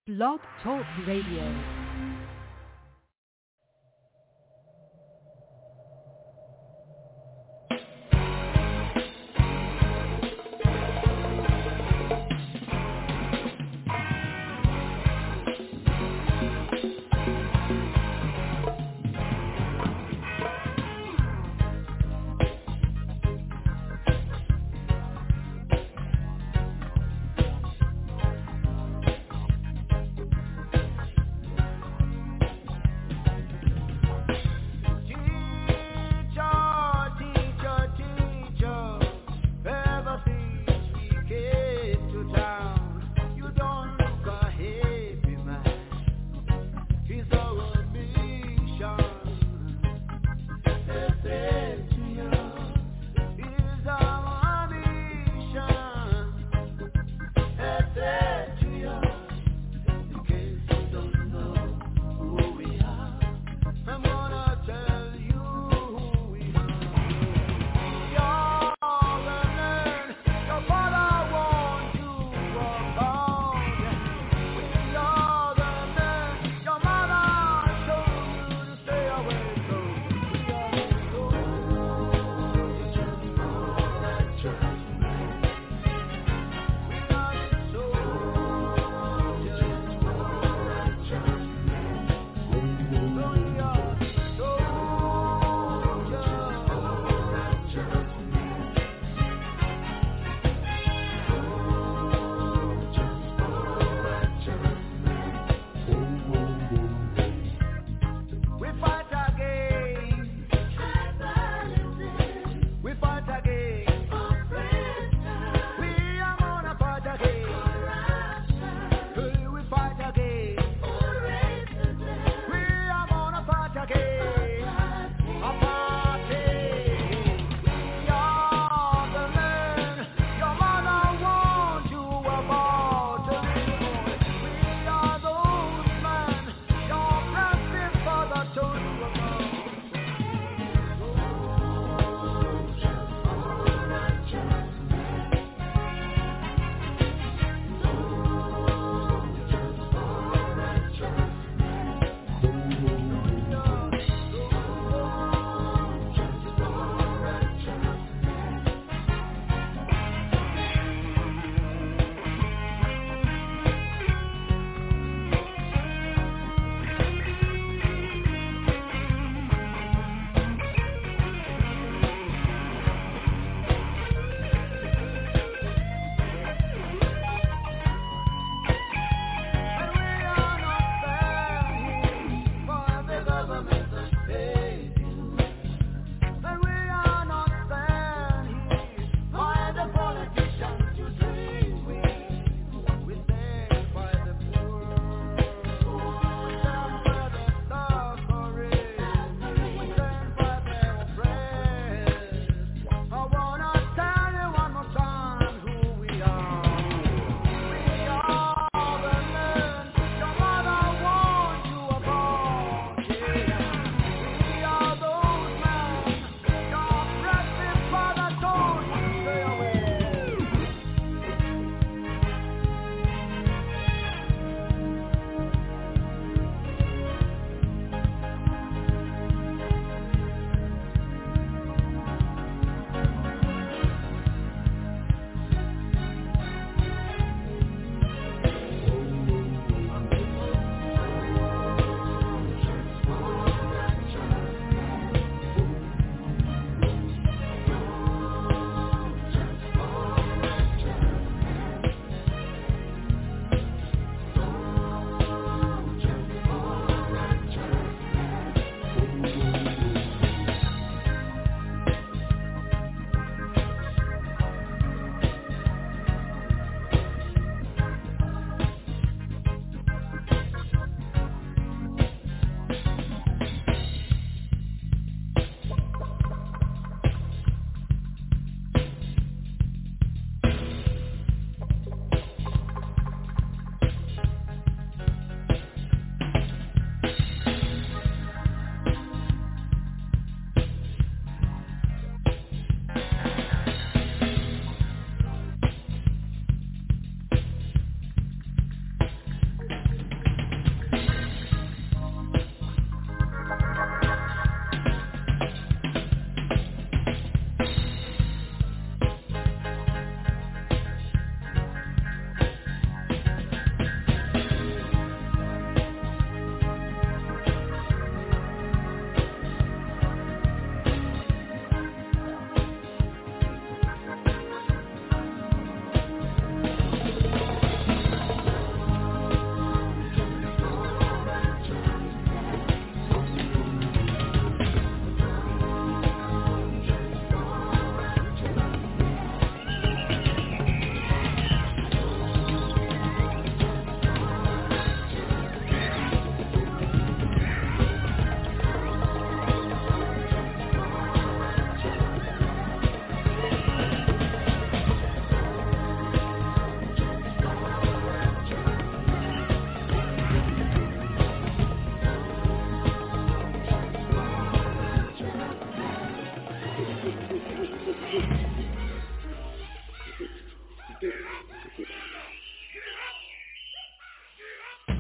Blog Talk Radio.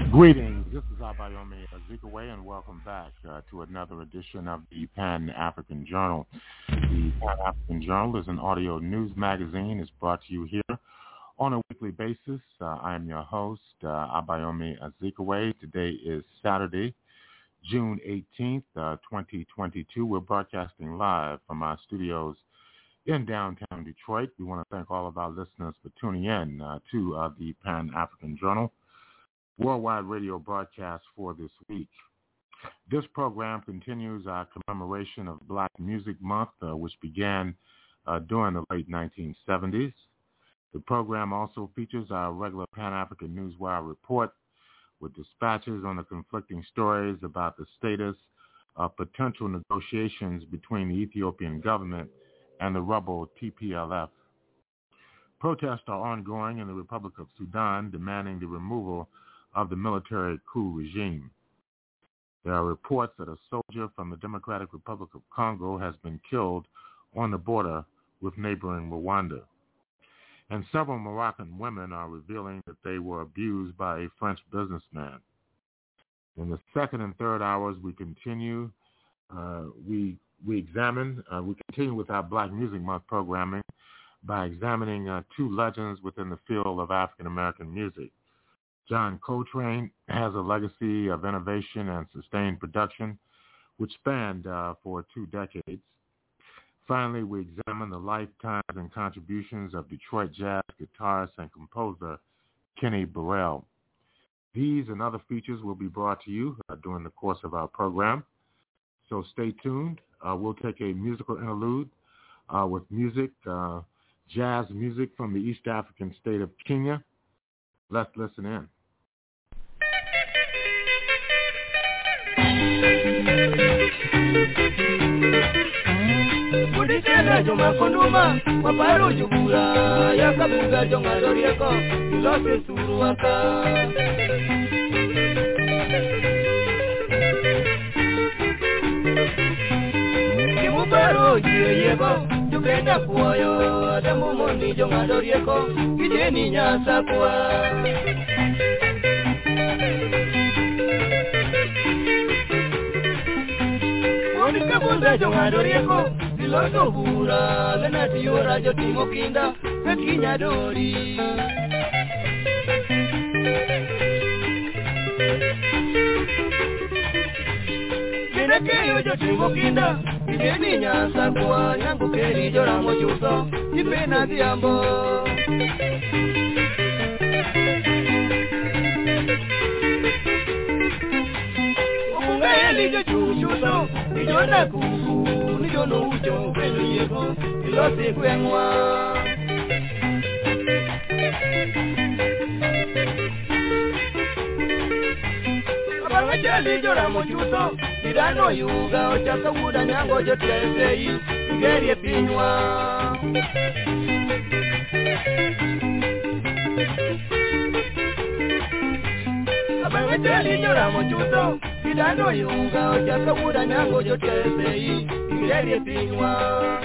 Greetings, this is Abayomi Azikiwe, and welcome back to another edition of the Pan-African Journal. The Pan-African Journal is an audio news magazine. It's brought to you here on a weekly basis. I am your host, Abayomi Azikiwe. Today is Saturday, June 18th, 2022. We're broadcasting live from our studios in downtown Detroit. We want to thank all of our listeners for tuning in to the Pan-African Journal worldwide radio broadcast for this week. This program continues our commemoration of Black Music Month, which began during the late 1970s. The program also features our regular Pan-African Newswire report with dispatches on the conflicting stories about the status of potential negotiations between the Ethiopian government and the rebel TPLF. Protests are ongoing in the Republic of Sudan demanding the removal of the military coup regime. There are reports that a soldier from the Democratic Republic of Congo has been killed on the border with neighboring Rwanda. And several Moroccan women are revealing that they were abused by a French businessman. In the second and third hours, we continue. We continue with our Black Music Month programming by examining two legends within the field of African American music. John Coltrane has a legacy of innovation and sustained production, which spanned for 2 decades. Finally, we examine the lifetimes and contributions of Detroit jazz guitarist and composer Kenny Burrell. These and other features will be brought to you during the course of our program, so stay tuned. We'll take a musical interlude with music, jazz music from the East African state of Kenya. Let's listen in. Kudisena joma konduma waparo jubura yakabuga jonga dorieko ilose suruaka Kimubaro yeyego jubenda kuoyo adamu moni jonga dorieko kijeni nyasa kwa Kabunda jonga dorieko Iloso bura Lena tiyora jo timo kinda Kakinya dori Kena keyo jo timo kinda Kijeni nyasa kwa Nyangu keri jo ramo chuso Jipena diambo Eli jo chuchuso Nijona kuku Nijono ucho Kwenu yego Ilosi kwengwa Kabarwa chali jo ramo chuso Nidano yuga Ochaka wuda nyango jo tesei Nigerie pinywa Kabarwa chali jo ramo chuso Nidano yuga Ochaka wuda nyango jo tesei Nigerie pinywa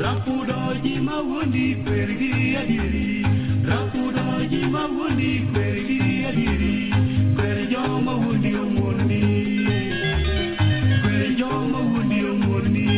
Rapudoji mawundi kwergi adiri. Rapudoji mawundi kwergi adiri. Kwerjo mawundi omurni. Kwerjo mawundi omurni.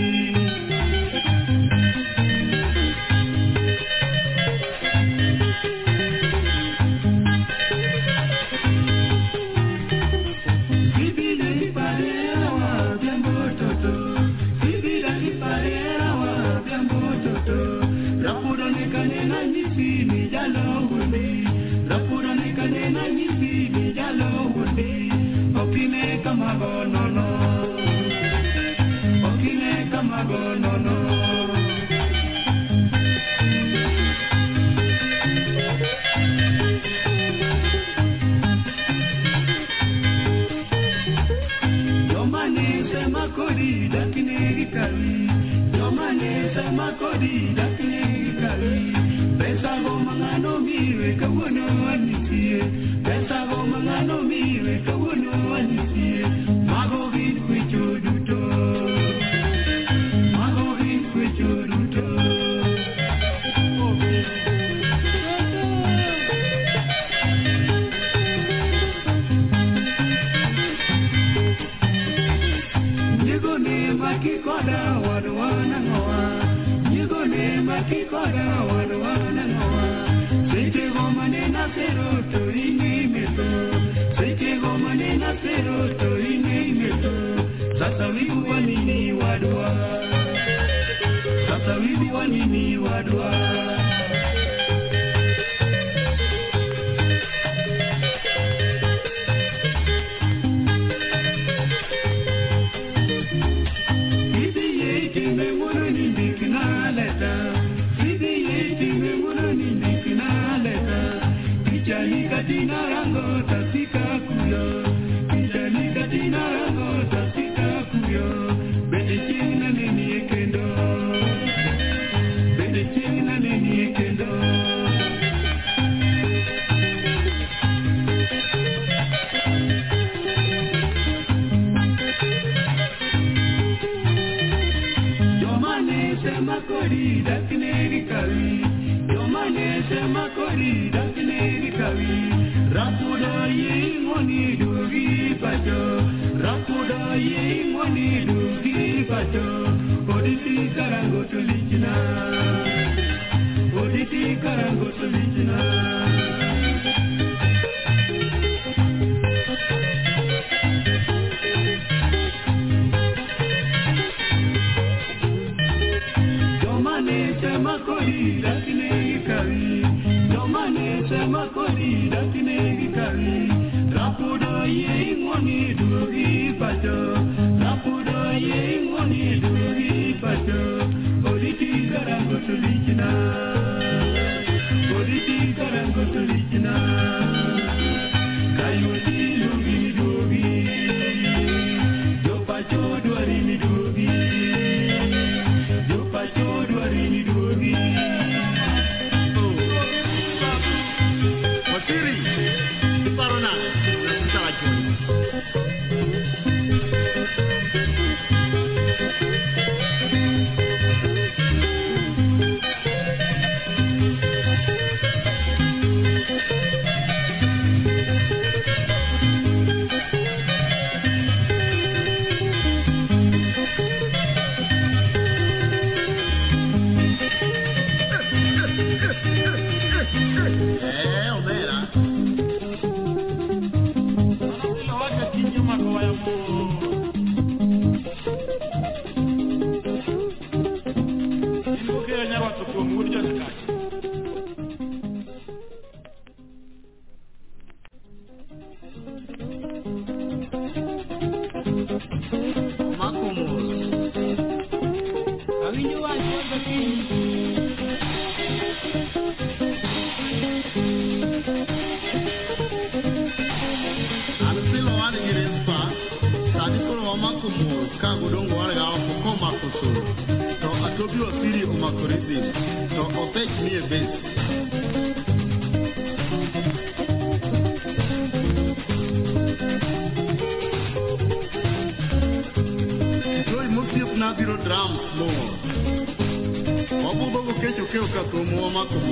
Omugo kecho keo katomo makomo.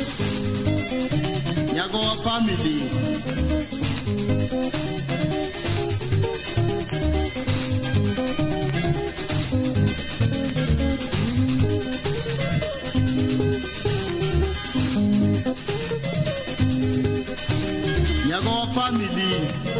Nyago wa family. Nyago wa family.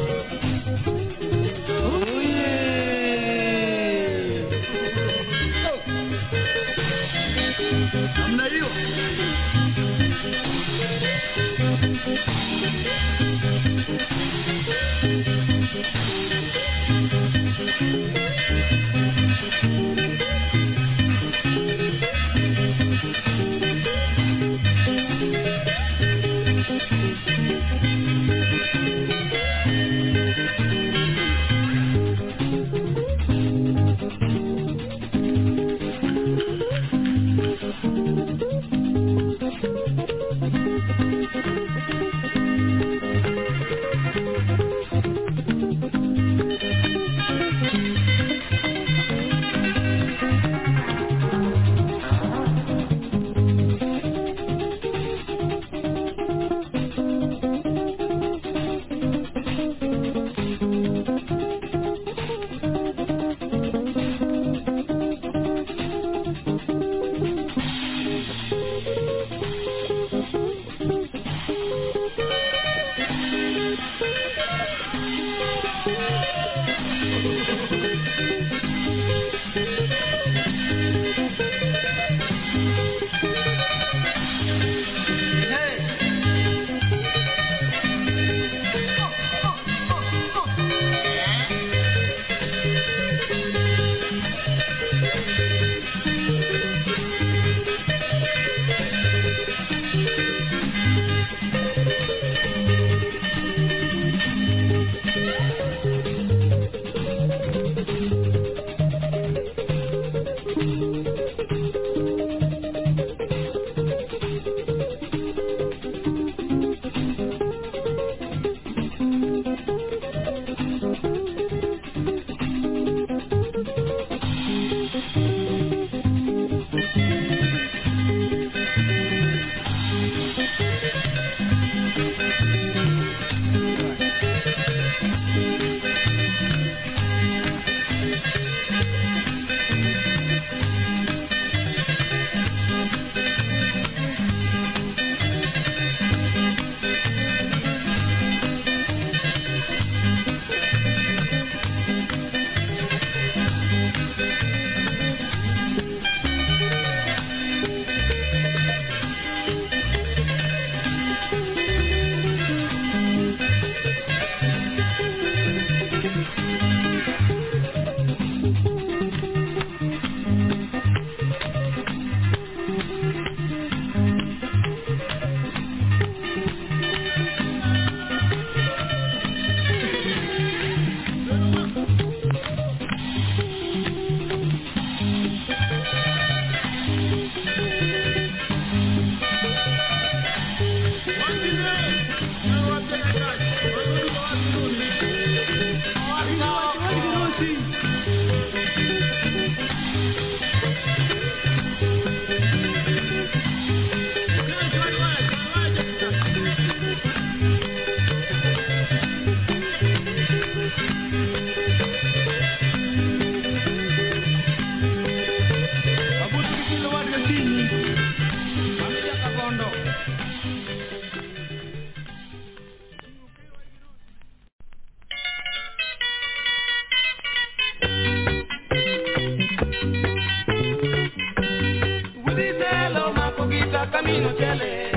Camino chele,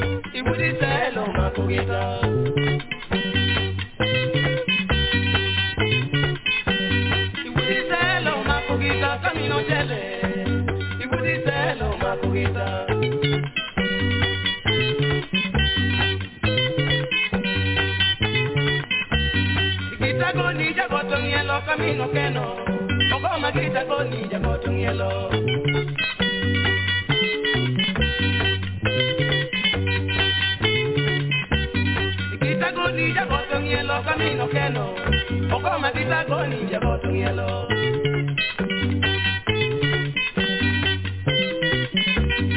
y budite lo macugita. Y budite lo macugita, camino chele, y budite lo macugita. Y quita conilla con hielo, camino que no, o como quita conilla con hielo. Hielo, camino que no, o como quita conilla con hielo.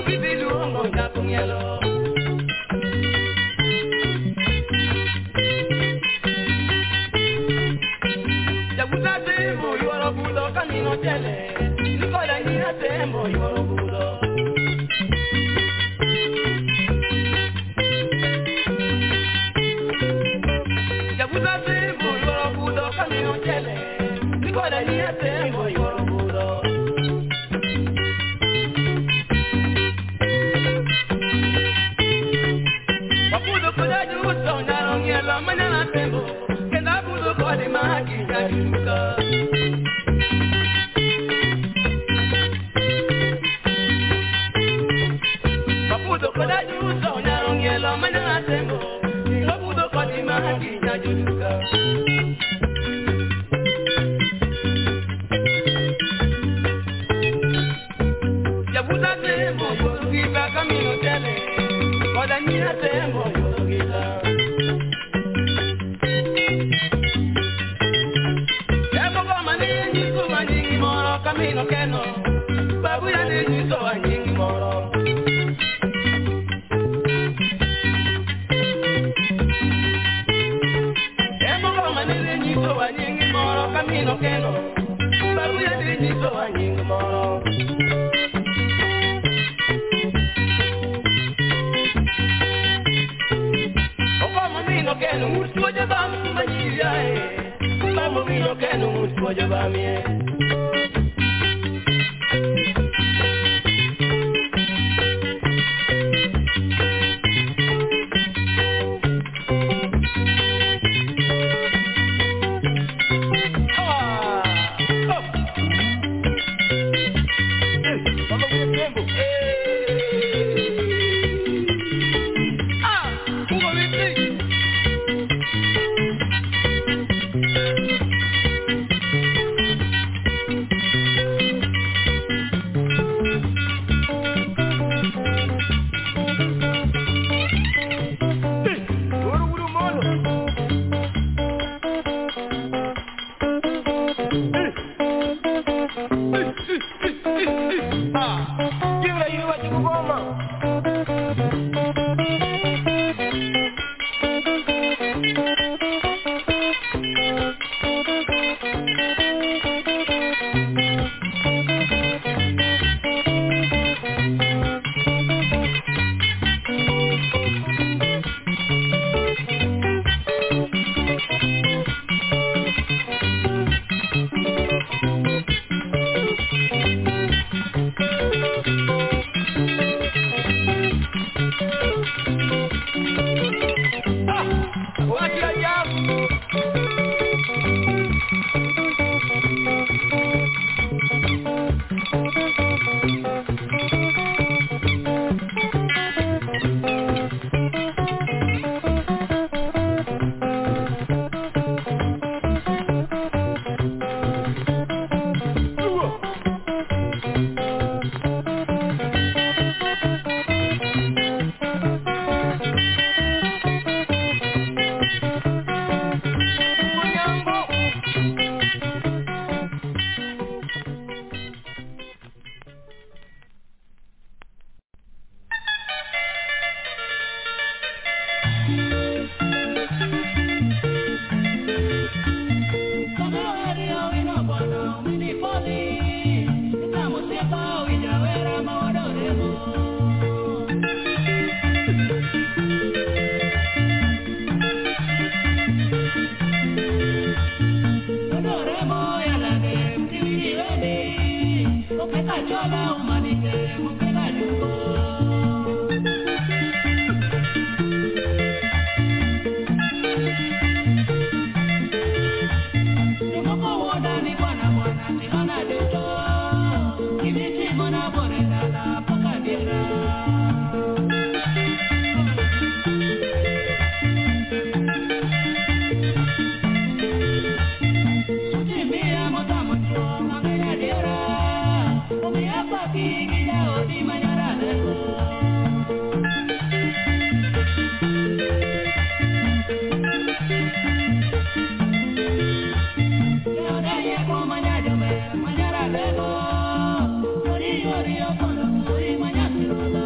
Mañana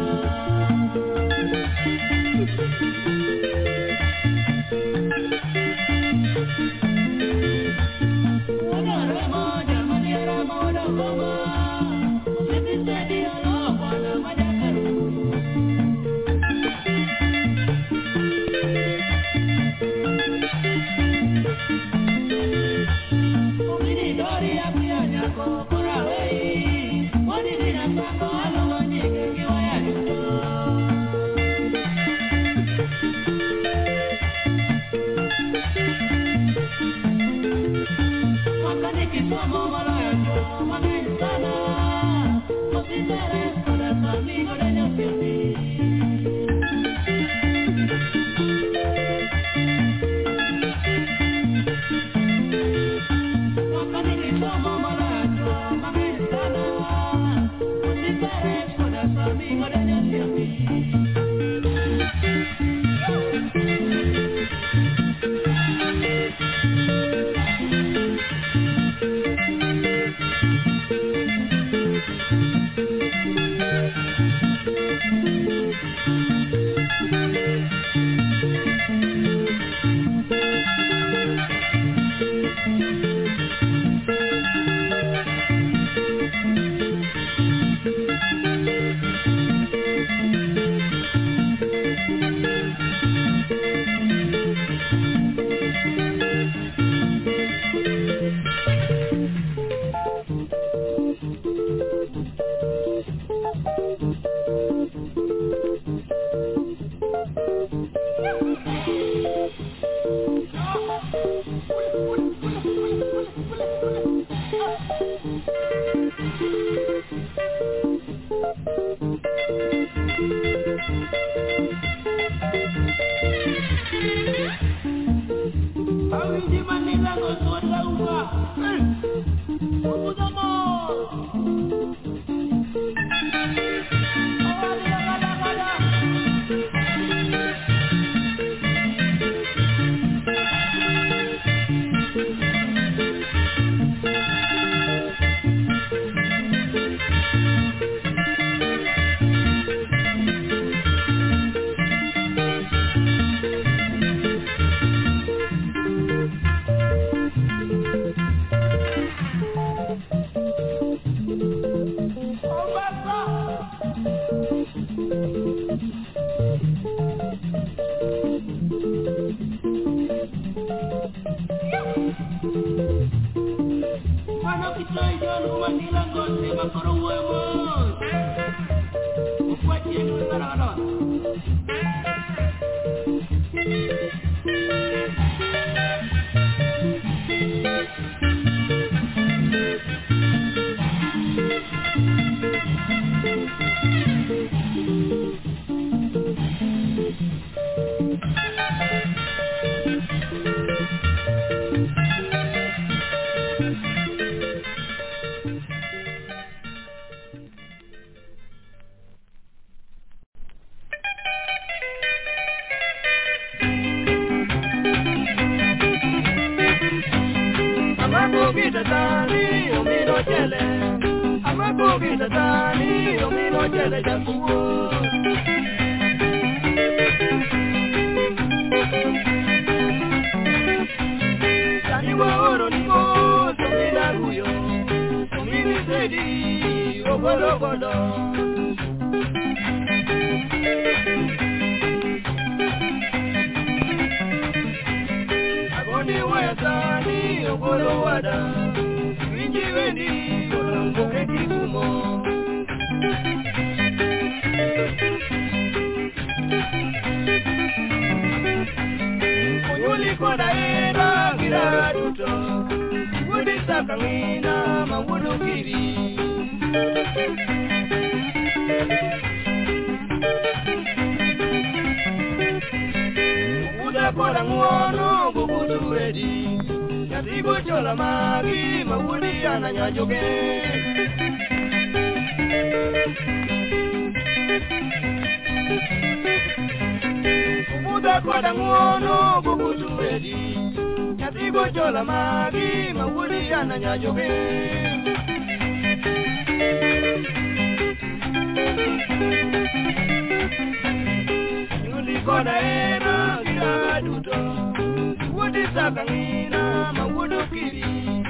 koda era gira duto Wudi sakangina mawudu kiri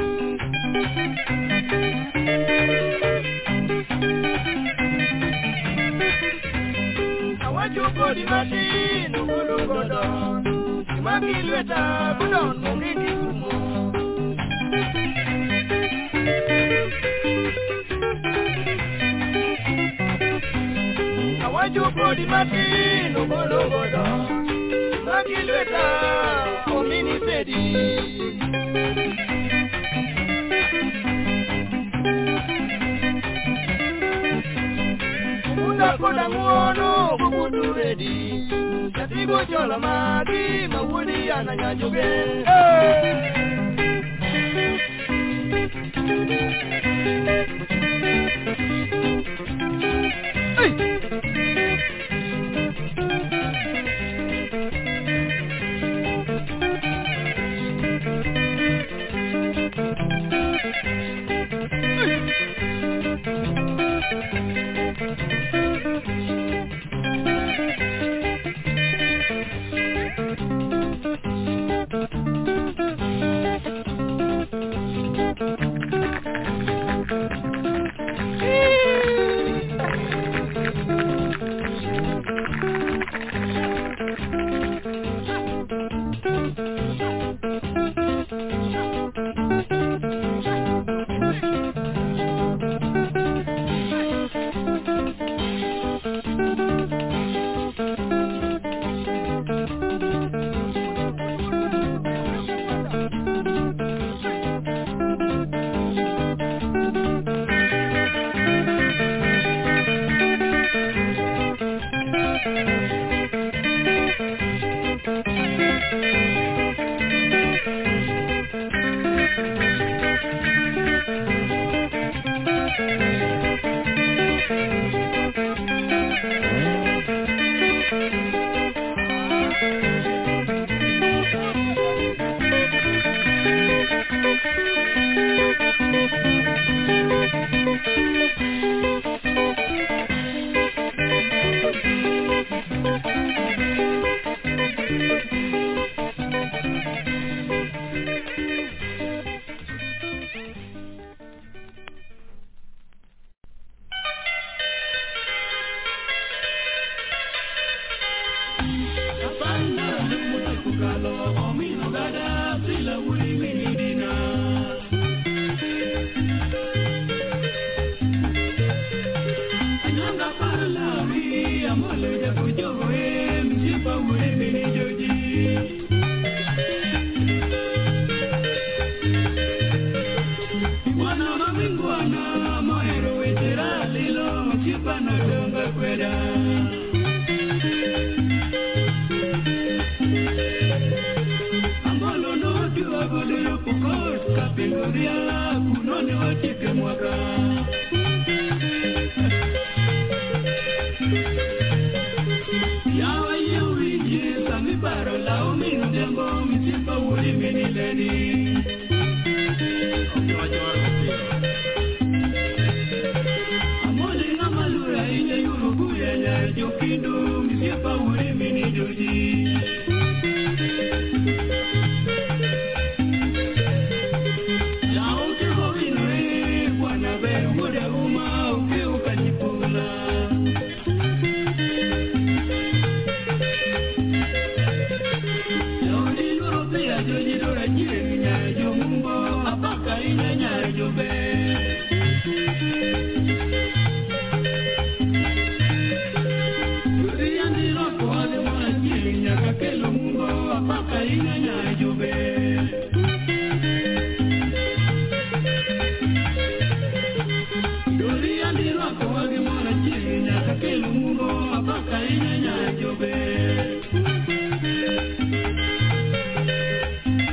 Awajuko di machine ugulu godon Makilweta budon mungiki kumo Awajuko di machine ugulu godon Makilweta omini sedi Koda nguono bubudu ready Katigo chola magi mawuni ananyajoge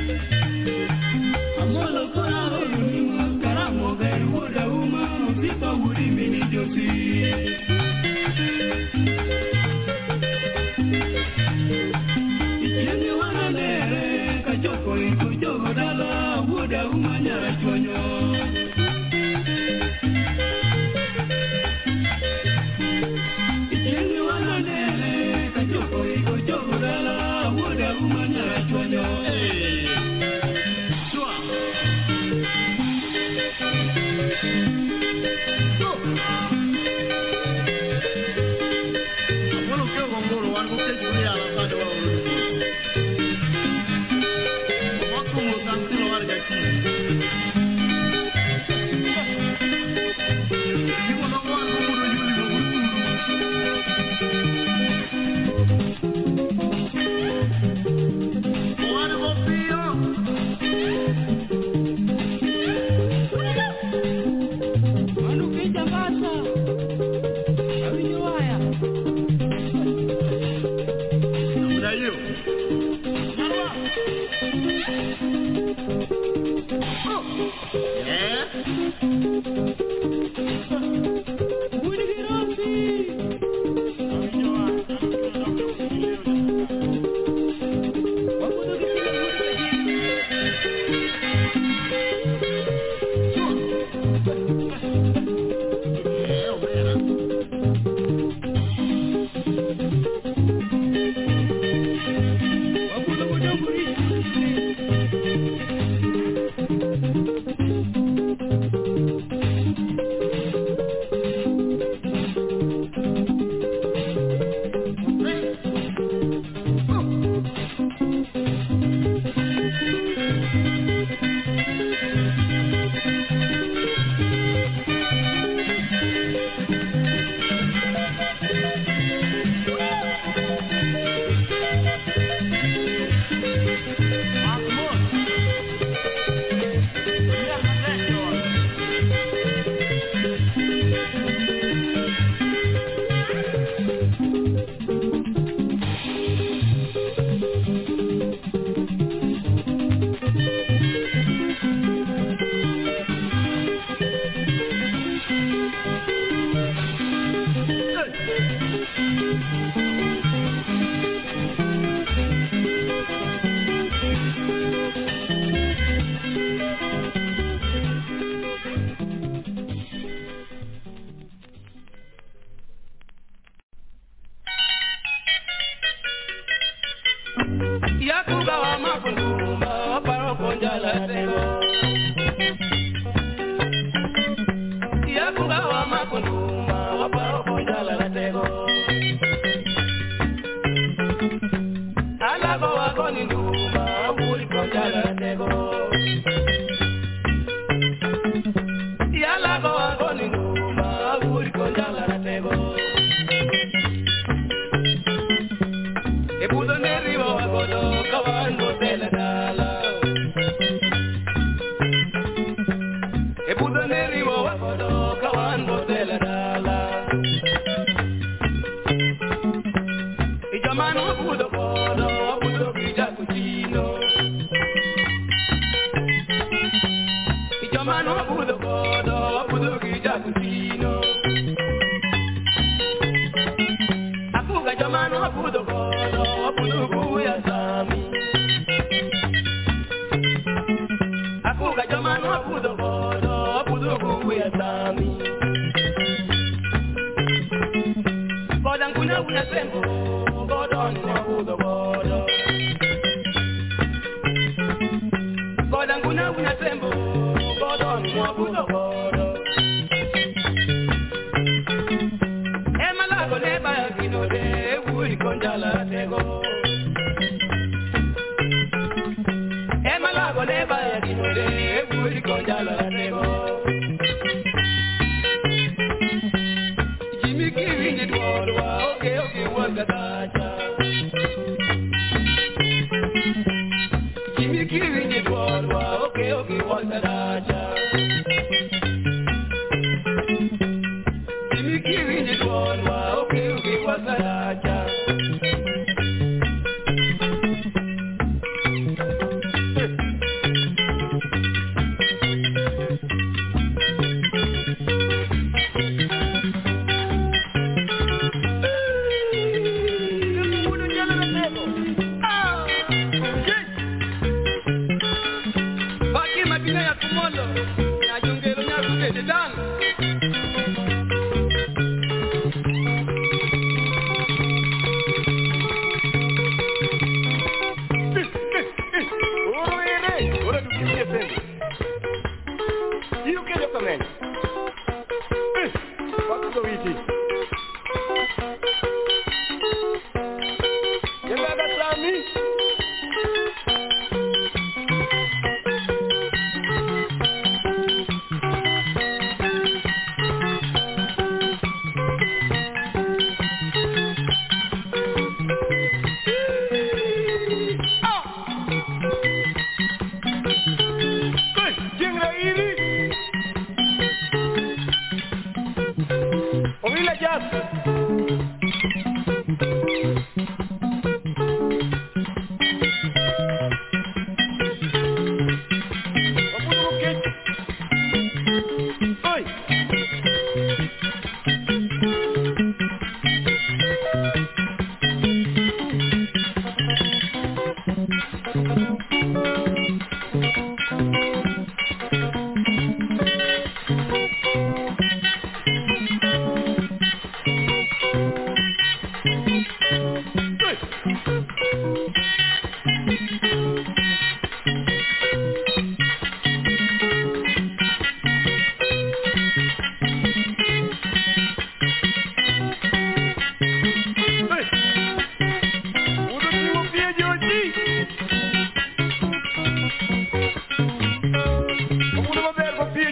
People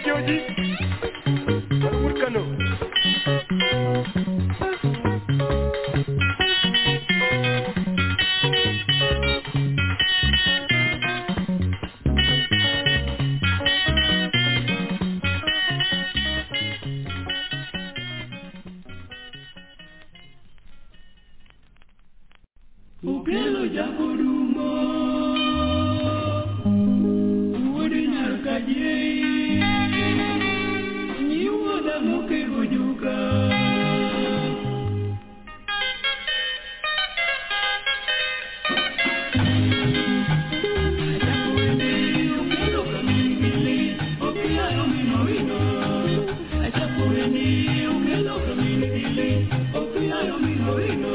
Joji. Urkano. Ukelo jagorumo Uwodi nyarkaje Nyiwoda mokego juga Achakuende ukelo kamili Okiayo minoino Achakuende ukelo kamili Okiayo minoino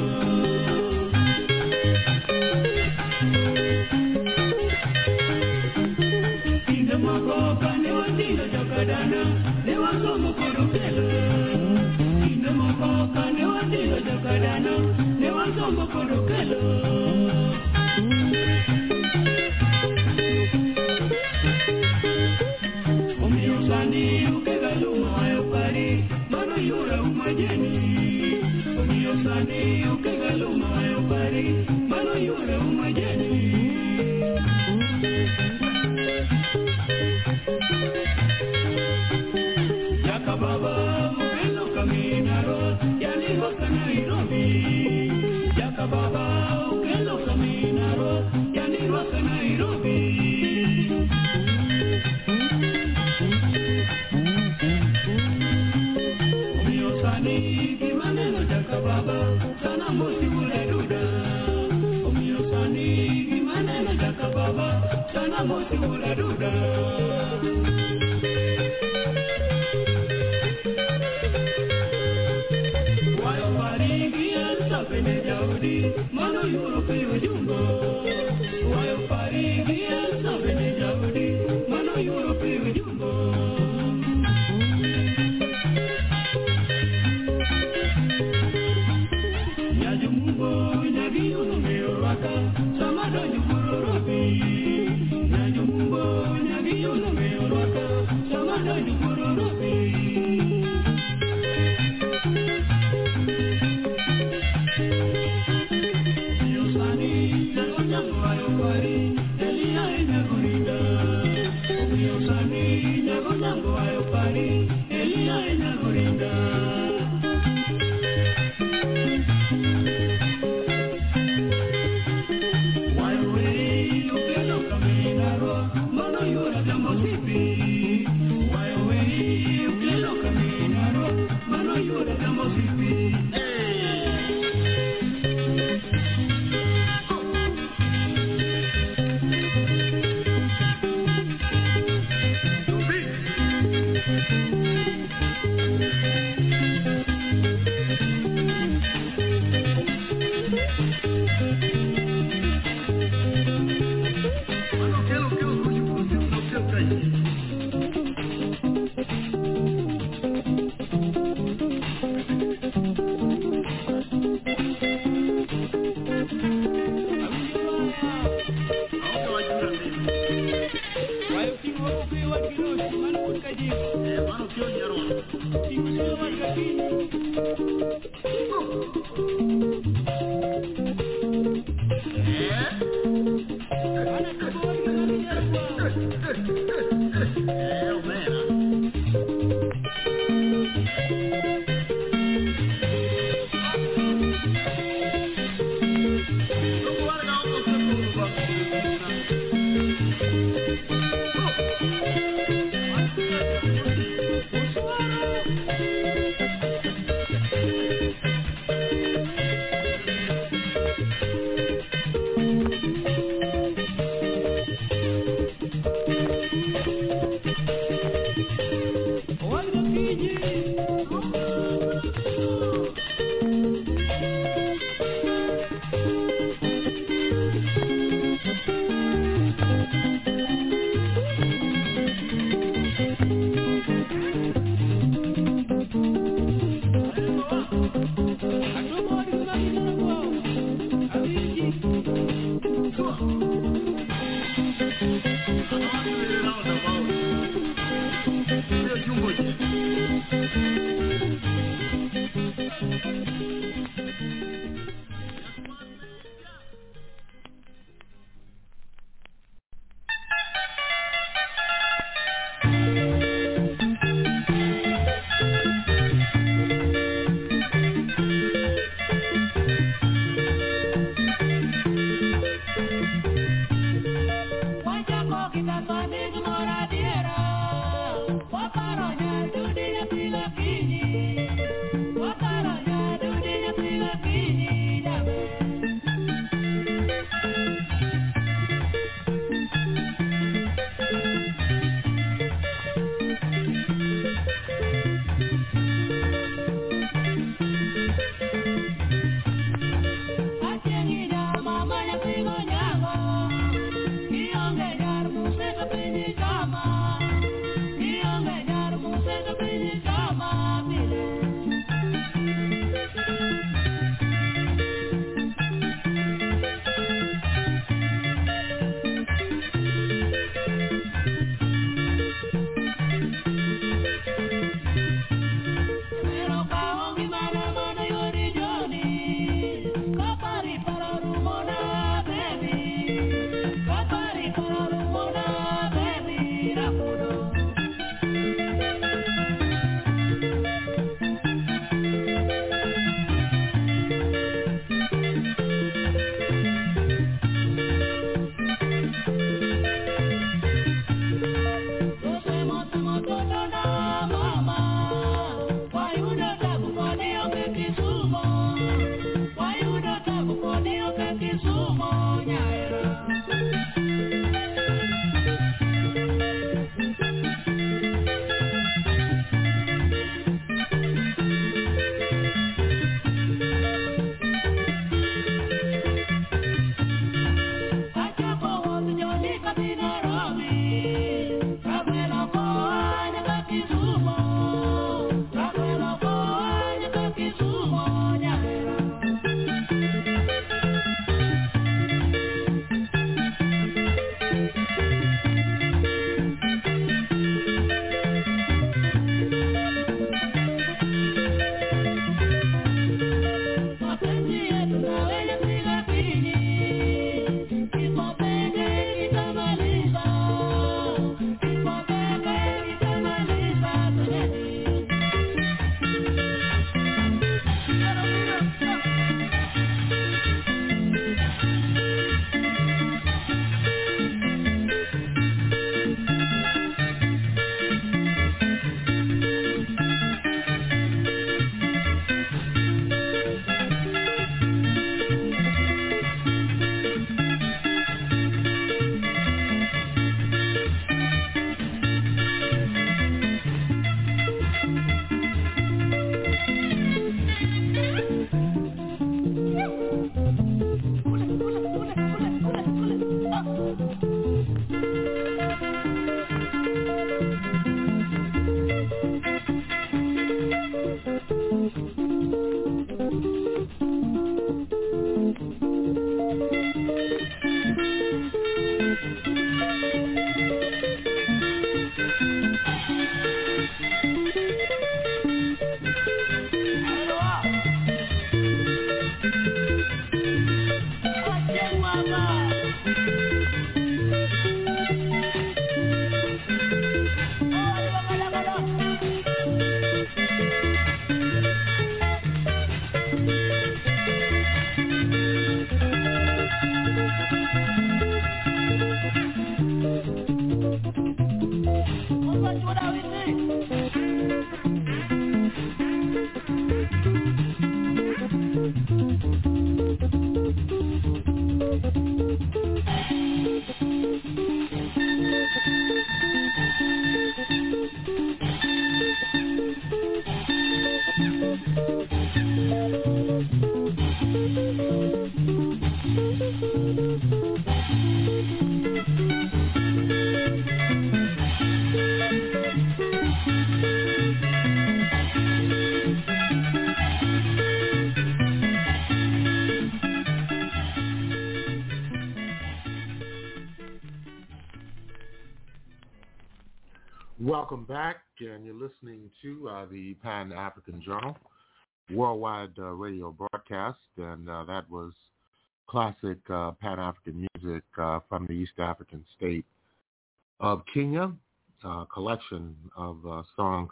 Welcome back, and you're listening to the Pan-African Journal worldwide radio broadcast, and that was classic Pan-African music from the East African state of Kenya, a collection of songs.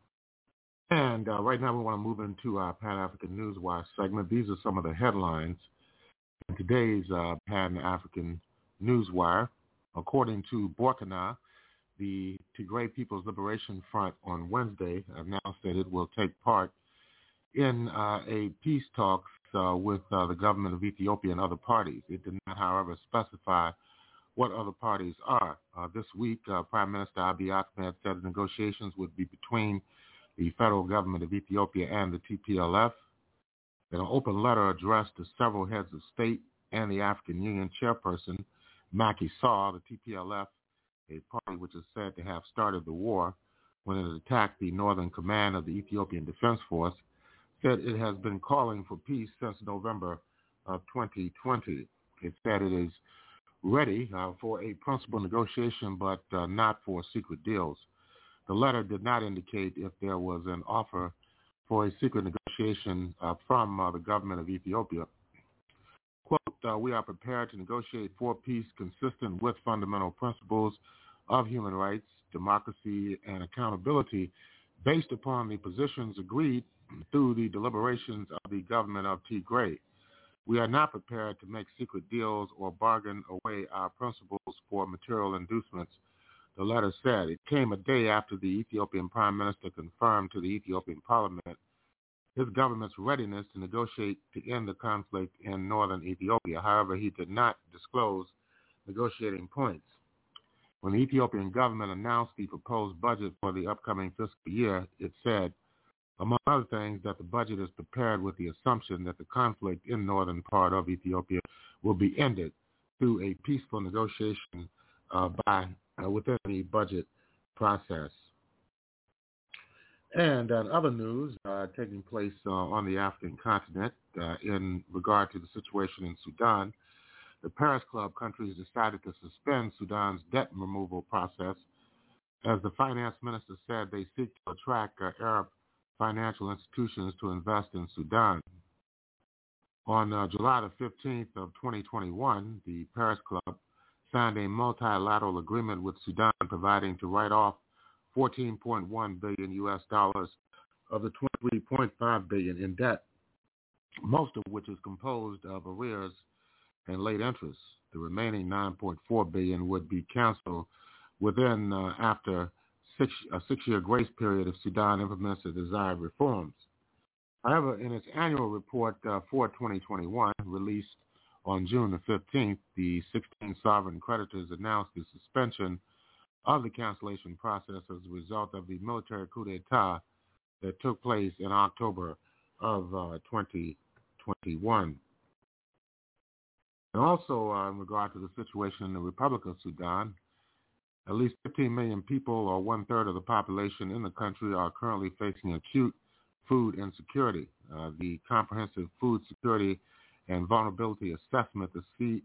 And right now we want to move into our Pan-African Newswire segment. These are some of the headlines in today's Pan-African Newswire. According to Burkina, the Tigray People's Liberation Front on Wednesday announced that it will take part in a peace talks with the government of Ethiopia and other parties. It did not, however, specify what other parties are. This week, Prime Minister Abiy Ahmed said the negotiations would be between the federal government of Ethiopia and the TPLF. In an open letter addressed to several heads of state and the African Union chairperson, Macky Sall, the TPLF, a party which is said to have started the war when it attacked the northern command of the Ethiopian Defense Force, said it has been calling for peace since November of 2020. It said it is ready for a principal negotiation, but not for secret deals. The letter did not indicate if there was an offer for a secret negotiation from the government of Ethiopia. Quote, we are prepared to negotiate for peace consistent with fundamental principles of human rights, democracy, and accountability based upon the positions agreed through the deliberations of the government of Tigray. We are not prepared to make secret deals or bargain away our principles for material inducements, the letter said. It came a day after the Ethiopian Prime Minister confirmed to the Ethiopian Parliament his government's readiness to negotiate to end the conflict in northern Ethiopia. However, he did not disclose negotiating points. When the Ethiopian government announced the proposed budget for the upcoming fiscal year, it said, among other things, that the budget is prepared with the assumption that the conflict in northern part of Ethiopia will be ended through a peaceful negotiation within the budget process. And other news taking place on the African continent in regard to the situation in Sudan, the Paris Club countries decided to suspend Sudan's debt removal process. As the finance minister said, they seek to attract Arab financial institutions to invest in Sudan. On July the 15th of 2021, the Paris Club signed a multilateral agreement with Sudan providing to write off $14.1 billion US of the $23.5 billion in debt, most of which is composed of arrears and late interest. The remaining $9.4 billion would be canceled within after a six-year grace period if Sudan implements the desired reforms. However, in its annual report for 2021, released on June the 15th, the 16 sovereign creditors announced the suspension of the cancellation process as a result of the military coup d'etat that took place in October of 2021. And also in regard to the situation in the Republic of Sudan, at least 15 million people, or one-third of the population in the country, are currently facing acute food insecurity. The Comprehensive Food Security and Vulnerability Assessment, the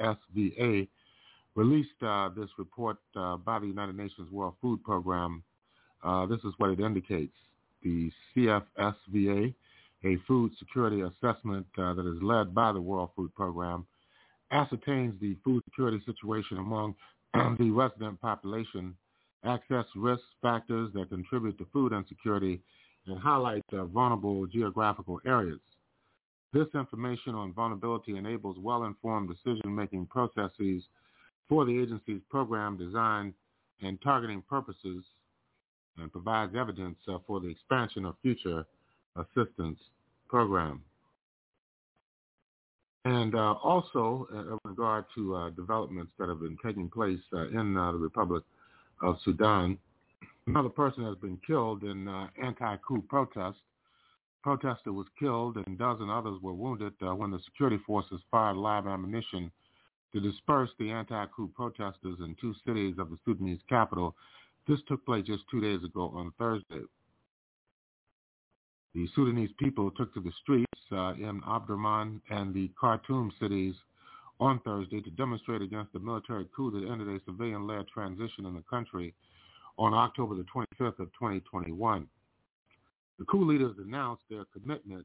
CFSVA, released this report by the United Nations World Food Program This is what it indicates. The CFSVA, a food security assessment that is led by the World Food Program, ascertains the food security situation among the resident population, access risk factors that contribute to food insecurity, and highlight vulnerable geographical areas. This information on vulnerability enables well-informed decision-making processes for the agency's program design and targeting purposes, and provides evidence for the expansion of future assistance programs. And also, in regard to developments that have been taking place in the Republic of Sudan, another person has been killed in anti-coup protest. Protester was killed and a dozen others were wounded when the security forces fired live ammunition to disperse the anti-coup protesters in two cities of the Sudanese capital. This took place just 2 days ago on Thursday. The Sudanese people took to the streets in Omdurman and the Khartoum cities on Thursday to demonstrate against the military coup that ended a civilian-led transition in the country on October the 25th of 2021. The coup leaders announced their commitment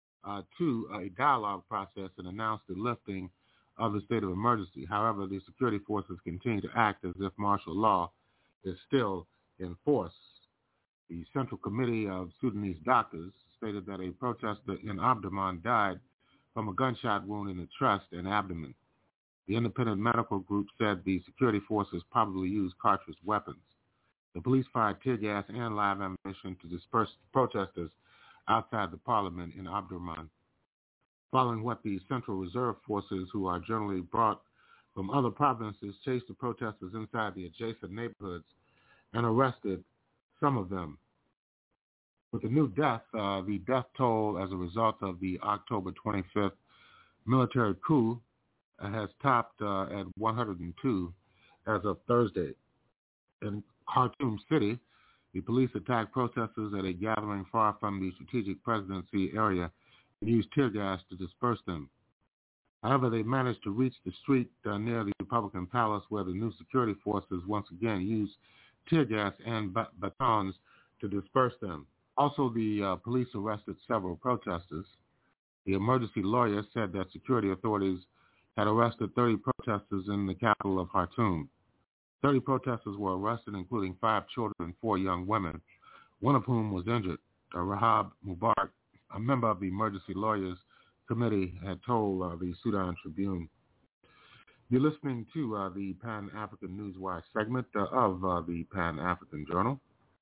to a dialogue process and announced the lifting of the state of emergency. However, the security forces continue to act as if martial law is still in force. The Central Committee of Sudanese Doctors stated that a protester in Omdurman died from a gunshot wound in the chest and abdomen. The independent medical group said the security forces probably used cartridge weapons. The police fired tear gas and live ammunition to disperse protesters outside the parliament in Omdurman, following what the Central Reserve Forces, who are generally brought from other provinces, chased the protesters inside the adjacent neighborhoods and arrested some of them. With the new death, the death toll as a result of the October 25th military coup has topped at 102 as of Thursday. In Khartoum City, the police attacked protesters at a gathering far from the strategic presidency area and used tear gas to disperse them. However, they managed to reach the street near the Republican Palace, where the new security forces once again used tear gas and batons to disperse them. Also, the police arrested several protesters. The emergency lawyer said that security authorities had arrested 30 protesters in the capital of Khartoum. 30 protesters were arrested, including 5 children and 4 young women, one of whom was injured. Rahab Mubarak, a member of the emergency lawyers committee, had told the Sudan Tribune. You're listening to the Pan-African Newswire segment of the Pan-African Journal.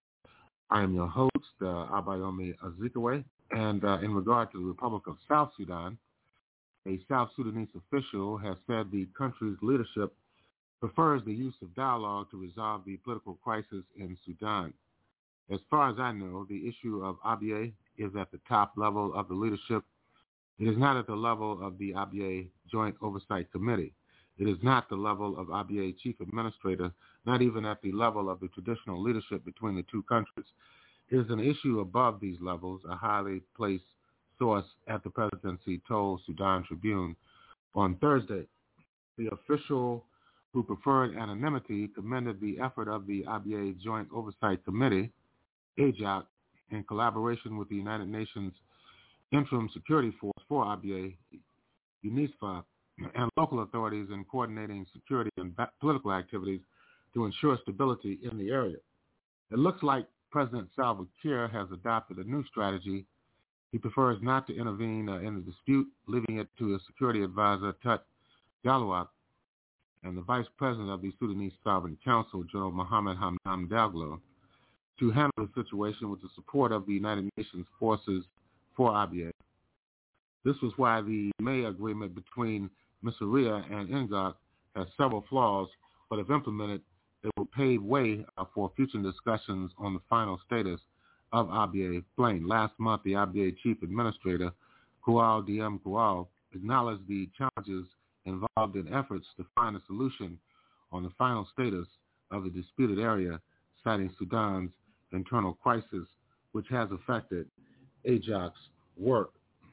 I am your host, Abayomi Azikiwe, and in regard to the Republic of South Sudan, a South Sudanese official has said the country's leadership prefers the use of dialogue to resolve the political crisis in Sudan. As far as I know, the issue of Abyei is at the top level of the leadership. It is not at the level of the Abyei Joint Oversight Committee. It is not the level of Abyei Chief Administrator, not even at the level of the traditional leadership between the two countries. It is an issue above these levels, a highly placed source at the presidency told Sudan Tribune on Thursday. The official, who preferred anonymity, commended the effort of the Abyei Joint Oversight Committee, AJOC, in collaboration with the United Nations Interim Security Force for Abyei, UNISFA, and local authorities in coordinating security and political activities to ensure stability in the area. It looks like President Salva Kiir has adopted a new strategy. He prefers not to intervene in the dispute, leaving it to his security advisor, Tut Galawat, and the Vice President of the Sudanese Sovereign Council, General Mohammed Hamdan Daglo, to handle the situation with the support of the United Nations forces for Abyei. This was why the May agreement between Missouri and NGOC has several flaws, but if implemented, it will pave way for future discussions on the final status of Abyei Plain. Last month, the Abyei Chief Administrator, Koual Diem Koual, acknowledged the challenges involved in efforts to find a solution on the final status of the disputed area, citing Sudan's internal crisis, which has affected AJOC's work.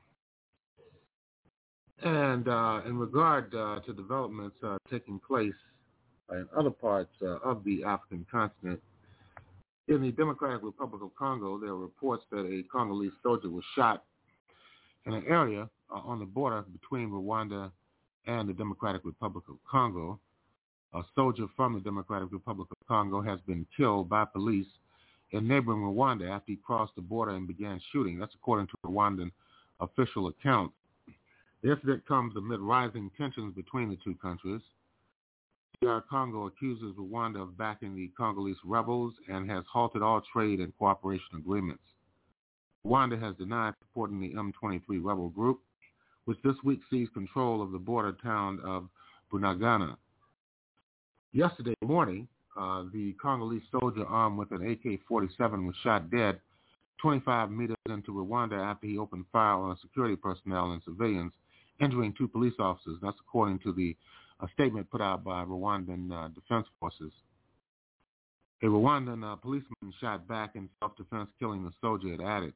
And in regard to developments taking place in other parts of the African continent, In the Democratic Republic of Congo, there are reports that a Congolese soldier was shot in an area on the border between Rwanda and the Democratic Republic of Congo. A soldier from the Democratic Republic of Congo has been killed by police in neighboring Rwanda after he crossed the border and began shooting. That's according to Rwandan official accounts. The incident comes amid rising tensions between the two countries. DR Congo accuses Rwanda of backing the Congolese rebels and has halted all trade and cooperation agreements. Rwanda has denied supporting the M23 rebel group, which this week seized control of the border town of Bunagana. Yesterday morning, the Congolese soldier armed with an AK-47 was shot dead 25 meters into Rwanda after he opened fire on security personnel and civilians, injuring 2 police officers. That's according to a statement put out by Rwandan Defense Forces. A Rwandan policeman shot back in self-defense, killing the soldier, it added.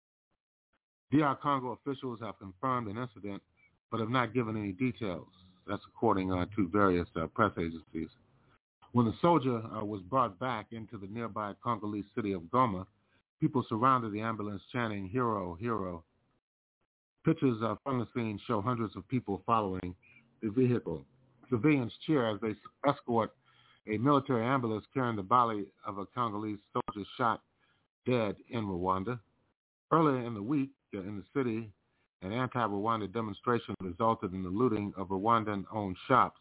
DR Congo officials have confirmed an incident, but have not given any details. That's according to various press agencies. When the soldier was brought back into the nearby Congolese city of Goma, people surrounded the ambulance chanting, "Hero, hero." Pictures from the scene show hundreds of people following the vehicle. Civilians cheer as they escort a military ambulance carrying the body of a Congolese soldier shot dead in Rwanda. Earlier in the week, in the city, an anti-Rwanda demonstration resulted in the looting of Rwandan-owned shops.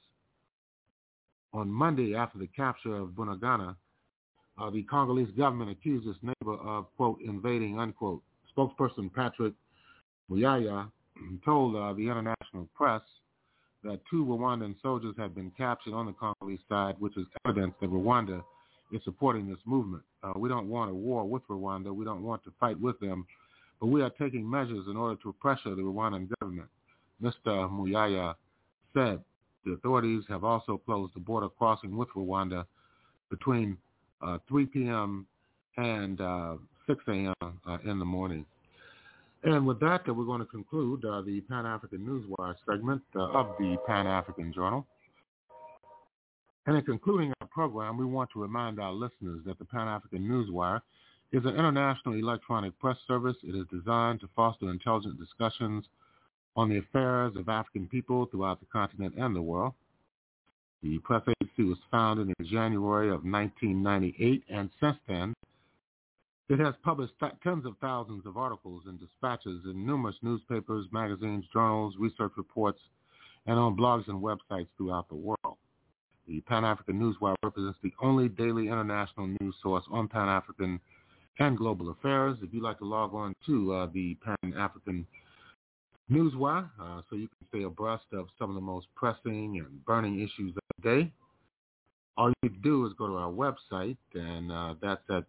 On Monday, after the capture of Bunagana, the Congolese government accused its neighbor of, quote, invading, unquote. Spokesperson Patrick Muyaya told the international press that 2 Rwandan soldiers have been captured on the Congolese side, which is evidence that Rwanda is supporting this movement. We don't want a war with Rwanda. We don't want to fight with them, but we are taking measures in order to pressure the Rwandan government, Mr. Muyaya said. The authorities have also closed the border crossing with Rwanda between 3 p.m. and 6 a.m. In the morning. And with that, we're going to conclude the Pan-African Newswire segment of the Pan-African Journal. And in concluding our program, we want to remind our listeners that the Pan-African Newswire is an international electronic press service. It is designed to foster intelligent discussions on the affairs of African people throughout the continent and the world. The press agency was founded in January of 1998, and since then, it has published tens of thousands of articles and dispatches in numerous newspapers, magazines, journals, research reports, and on blogs and websites throughout the world. The Pan-African Newswire represents the only daily international news source on Pan-African and global affairs. If you'd like to log on to the Pan-African Newswire so you can stay abreast of some of the most pressing and burning issues of the day, all you need to do is go to our website, and that's at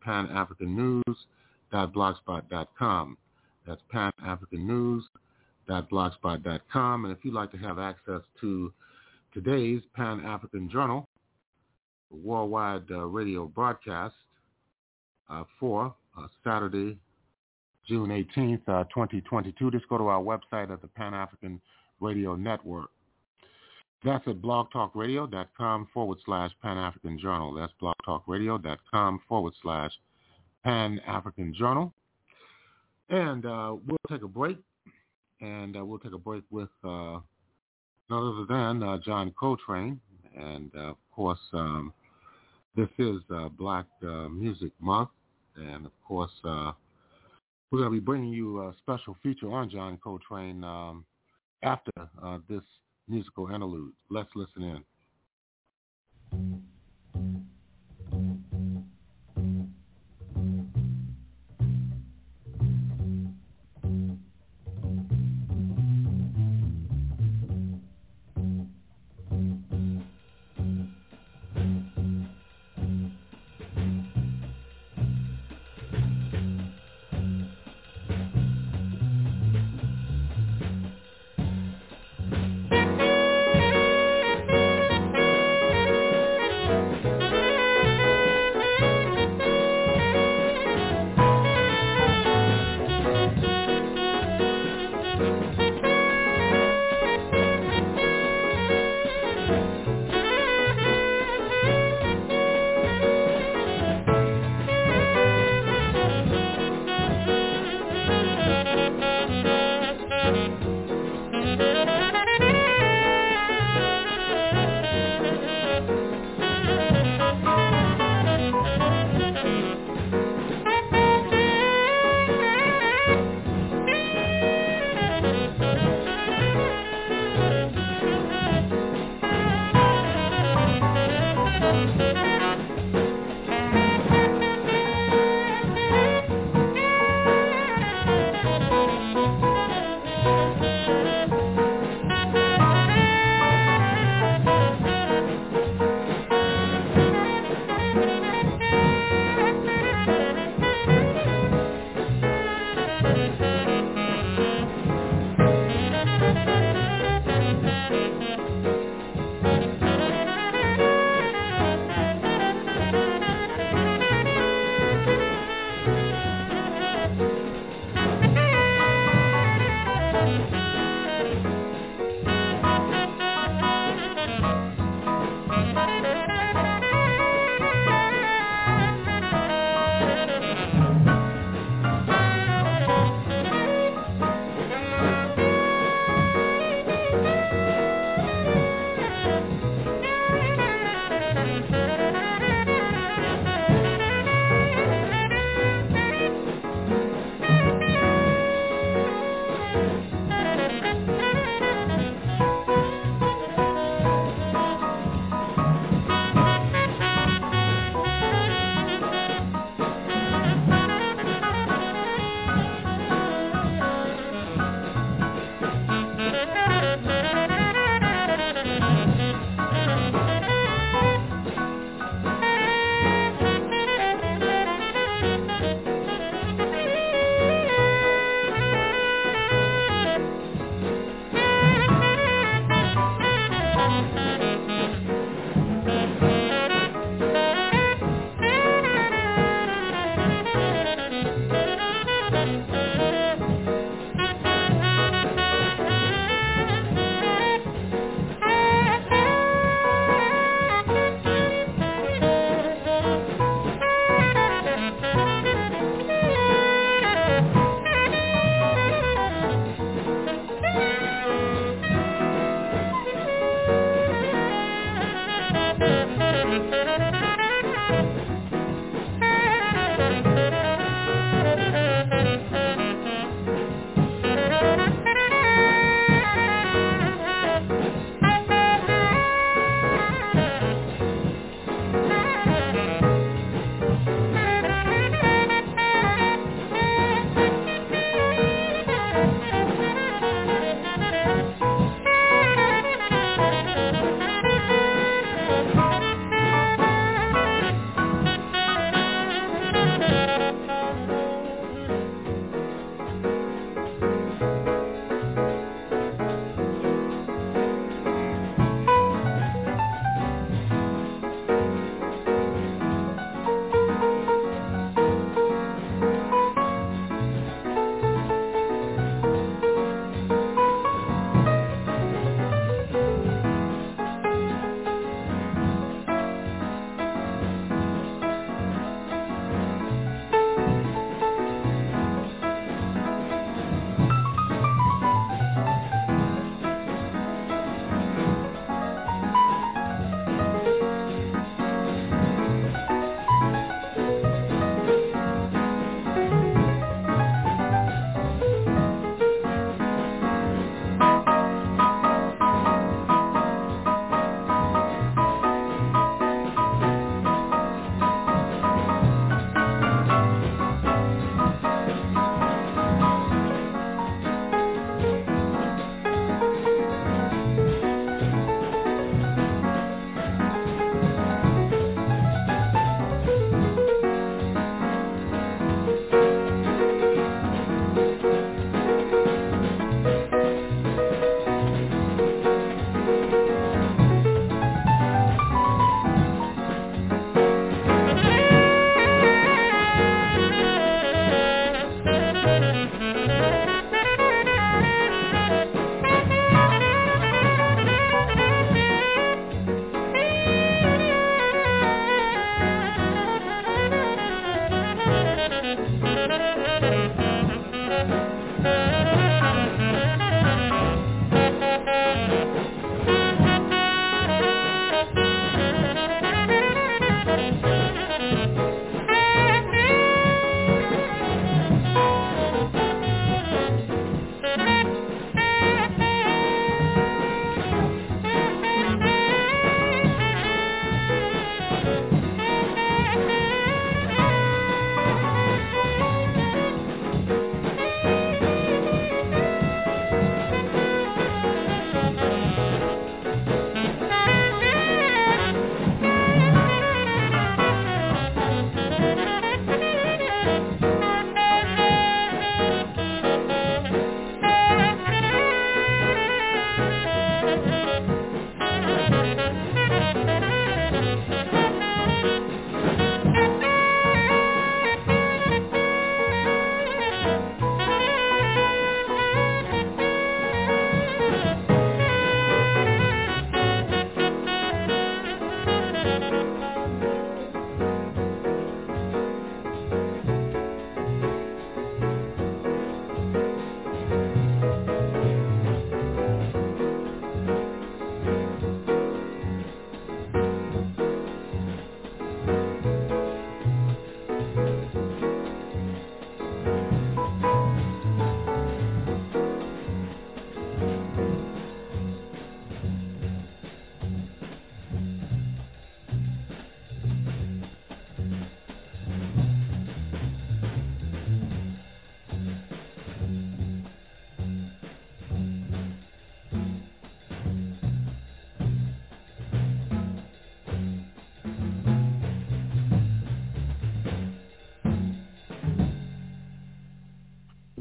panafricannews.blogspot.com. That's panafricannews.blogspot.com. And if you'd like to have access to today's Pan-African Journal, a worldwide radio broadcast for Saturday, June 18th, 2022, just go to our website at the Pan-African Radio Network. That's at blogtalkradio.com/Pan-African Journal. That's blogtalkradio.com/Pan-African Journal. And we'll take a break, and we'll take a break with none other than John Coltrane. And, of course, this is Black Music Month. And, of course, we're going to be bringing you a special feature on John Coltrane after this musical interlude. Let's listen in.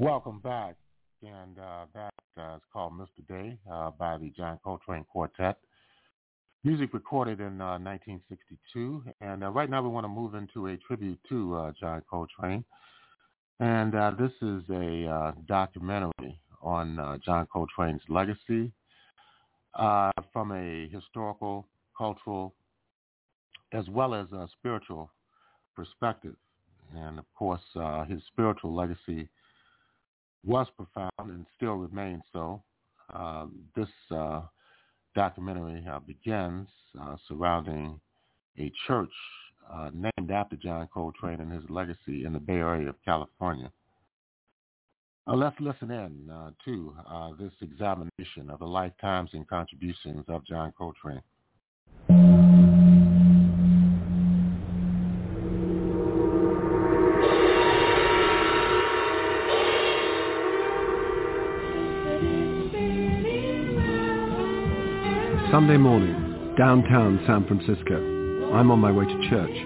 Welcome back, and that is called Mr. Day by the John Coltrane Quartet. Music recorded in 1962, and right now we want to move into a tribute to John Coltrane, and this is a documentary on John Coltrane's legacy from a historical, cultural, as well as a spiritual perspective. And of course, his spiritual legacy was profound and still remains so. This documentary begins surrounding a church named after John Coltrane and his legacy in the Bay Area of California. Let's listen in to this examination of the lifetimes and contributions of John Coltrane. Sunday morning, downtown San Francisco. I'm on my way to church.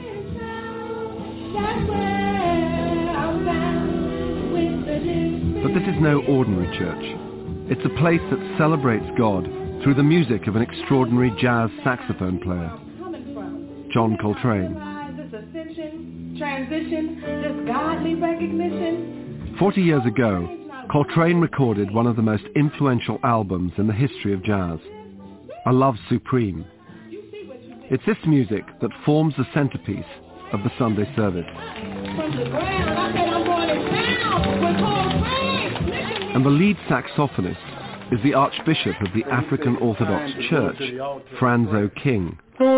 But this is no ordinary church. It's a place that celebrates God through the music of an extraordinary jazz saxophone player, John Coltrane. 40 years ago, Coltrane recorded one of the most influential albums in the history of jazz, A Love Supreme. It's this music that forms the centerpiece of the Sunday service. And the lead saxophonist is the Archbishop of the African Orthodox Church, Franzo King.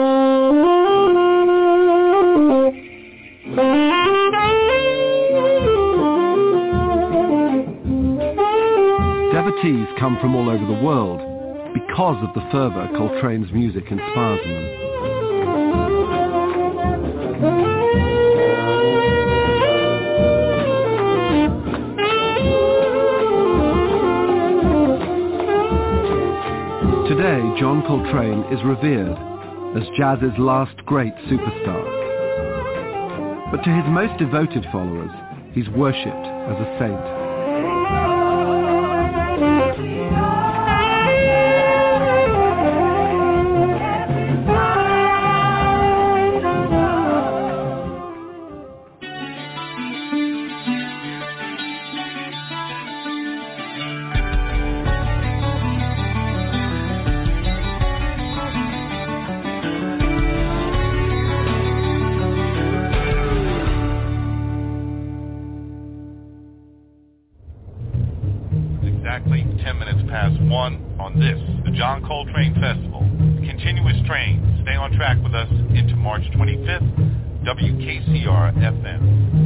Devotees come from all over the world because of the fervor Coltrane's music inspires in them. Today, John Coltrane is revered as jazz's last great superstar. But to his most devoted followers, he's worshipped as a saint. Exactly 10 minutes past 1 on this, the John Coltrane Festival. Continuous train. Stay on track with us into March 25th, WKCR FM.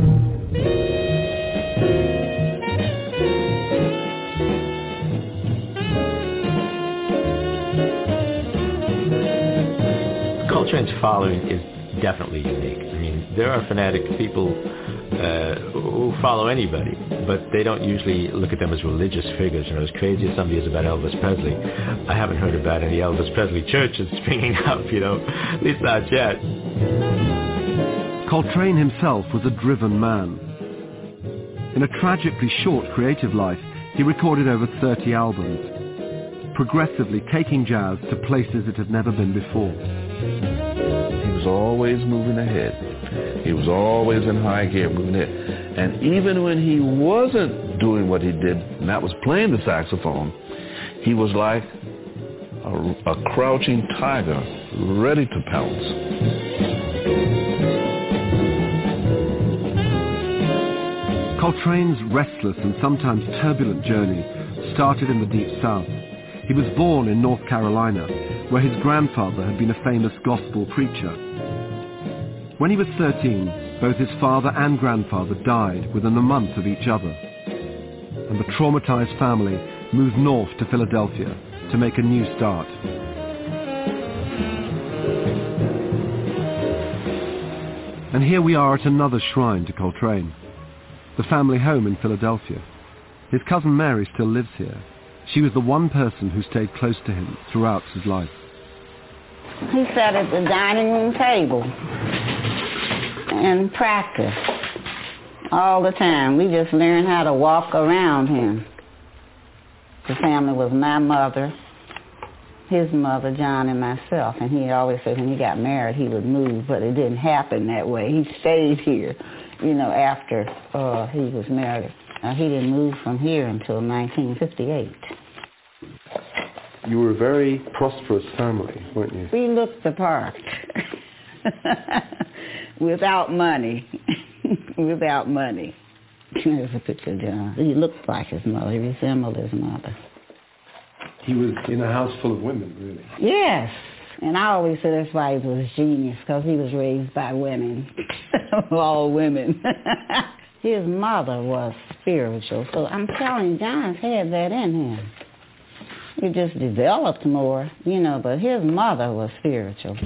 Coltrane's following is definitely unique. I mean, there are fanatic people who follow anybody, but they don't usually look at them as religious figures. You know, as crazy as somebody is about Elvis Presley, I haven't heard about any Elvis Presley churches springing up, you know, at least not yet. Coltrane himself was a driven man. In a tragically short creative life, he recorded over 30 albums, progressively taking jazz to places it had never been before. He was always moving ahead. He was always in high gear, moving ahead. And even when he wasn't doing what he did, and that was playing the saxophone, he was like a crouching tiger, ready to pounce. Coltrane's restless and sometimes turbulent journey started in the Deep South. He was born in North Carolina, where his grandfather had been a famous gospel preacher. When he was 13, both his father and grandfather died within a month of each other, and the traumatized family moved north to Philadelphia to make a new start. And here we are at another shrine to Coltrane, the family home in Philadelphia. His cousin Mary still lives here. She was the one person who stayed close to him throughout his life. He sat at the dining room table and practiced all the time. We just learned how to walk around him. The family was my mother, his mother, John, and myself. And he always said when he got married, he would move, but it didn't happen that way. He stayed here, after he was married. He didn't move from here until 1958. You were a very prosperous family, weren't you? We looked the part. Without money. Without money. There's a picture of John. He looked like his mother. He resembled his mother. He was in a house full of women, really. Yes. And I always say that's why he was a genius, because he was raised by women. All women. His mother was spiritual. So I'm telling you, John's had that in him. He just developed more, but his mother was spiritual.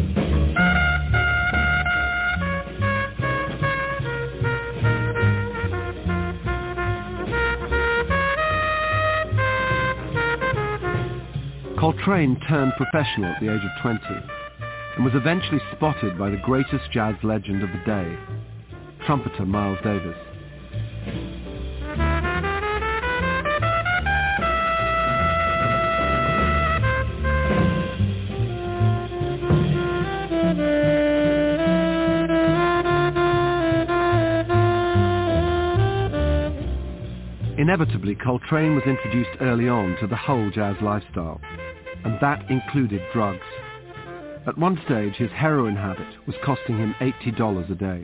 Coltrane turned professional at the age of 20 and was eventually spotted by the greatest jazz legend of the day, trumpeter Miles Davis. Inevitably, Coltrane was introduced early on to the whole jazz lifestyle, and that included drugs. At one stage, his heroin habit was costing him $80 a day.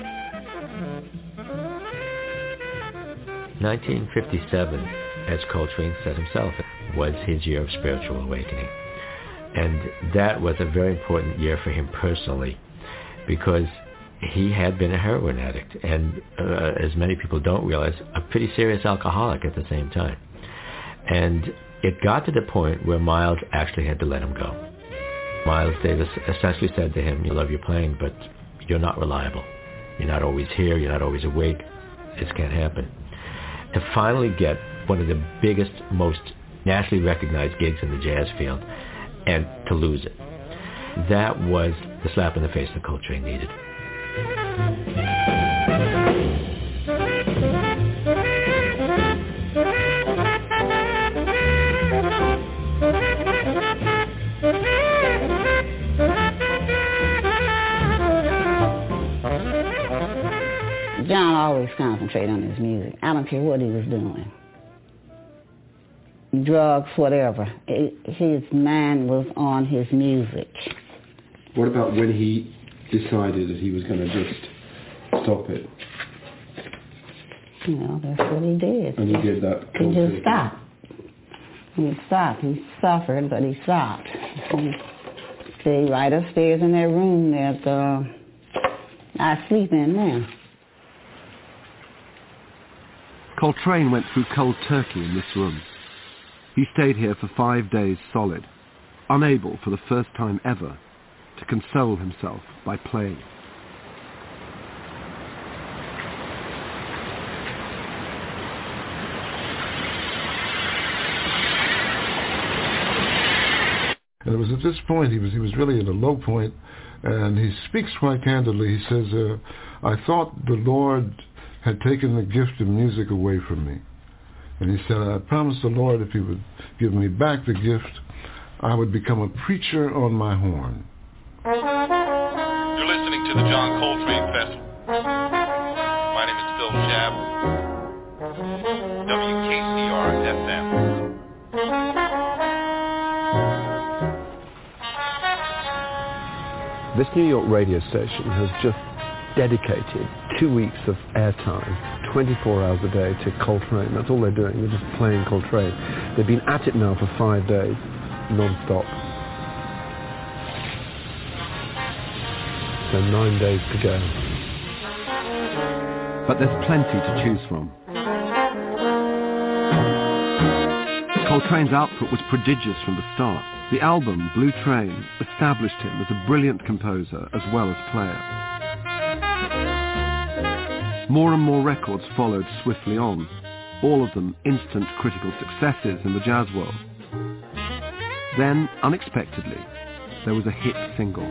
1957, as Coltrane said himself, was his year of spiritual awakening. And that was a very important year for him personally, because he had been a heroin addict, and as many people don't realize, a pretty serious alcoholic at the same time. And it got to the point where Miles actually had to let him go. Miles Davis essentially said to him, "You love your playing, but you're not reliable. You're not always here, you're not always awake. This can't happen." To finally get one of the biggest, most nationally recognized gigs in the jazz field, and to lose it. That was the slap in the face that Coltrane needed. John always concentrated on his music. I don't care what he was doing. Drugs, whatever. His mind was on his music. What about when he decided that he was going to just stop it? That's what he did. And he did that. He just stopped. He stopped. He suffered, but he stopped. He stayed right upstairs in that room that I sleep in now. Coltrane went through cold turkey in this room. He stayed here for 5 days solid, unable for the first time ever to console himself by playing. And it was at this point, he was really at a low point, and he speaks quite candidly. He says, I thought the Lord had taken the gift of music away from me. And he said, I promised the Lord if he would give me back the gift, I would become a preacher on my horn. You're listening to the John Coltrane Festival. My name is Phil Schaub, WKCR-FM. This New York radio station has just dedicated 2 weeks of airtime, 24 hours a day, to Coltrane. That's all they're doing. They're just playing Coltrane. They've been at it now for 5 days, non-stop. So 9 days to go. But there's plenty to choose from. Coltrane's output was prodigious from the start. The album, Blue Train, established him as a brilliant composer as well as player. More and more records followed swiftly on, all of them instant critical successes in the jazz world. Then, unexpectedly, there was a hit single.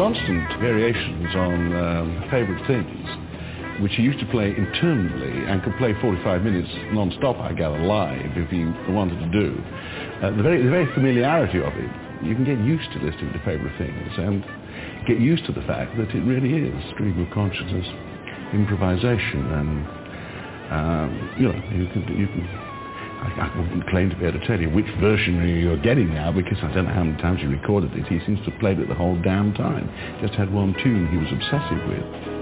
constant variations on Favorite Things, which he used to play interminably and could play 45 minutes non-stop, I gather, live if he wanted to do. The very familiarity of it, you can get used to listening to Favorite Things and get used to the fact that it really is stream of consciousness improvisation, and you can. I wouldn't claim to be able to tell you which version you're getting now, because I don't know how many times he recorded it. He seems to have played it the whole damn time. Just had one tune he was obsessive with.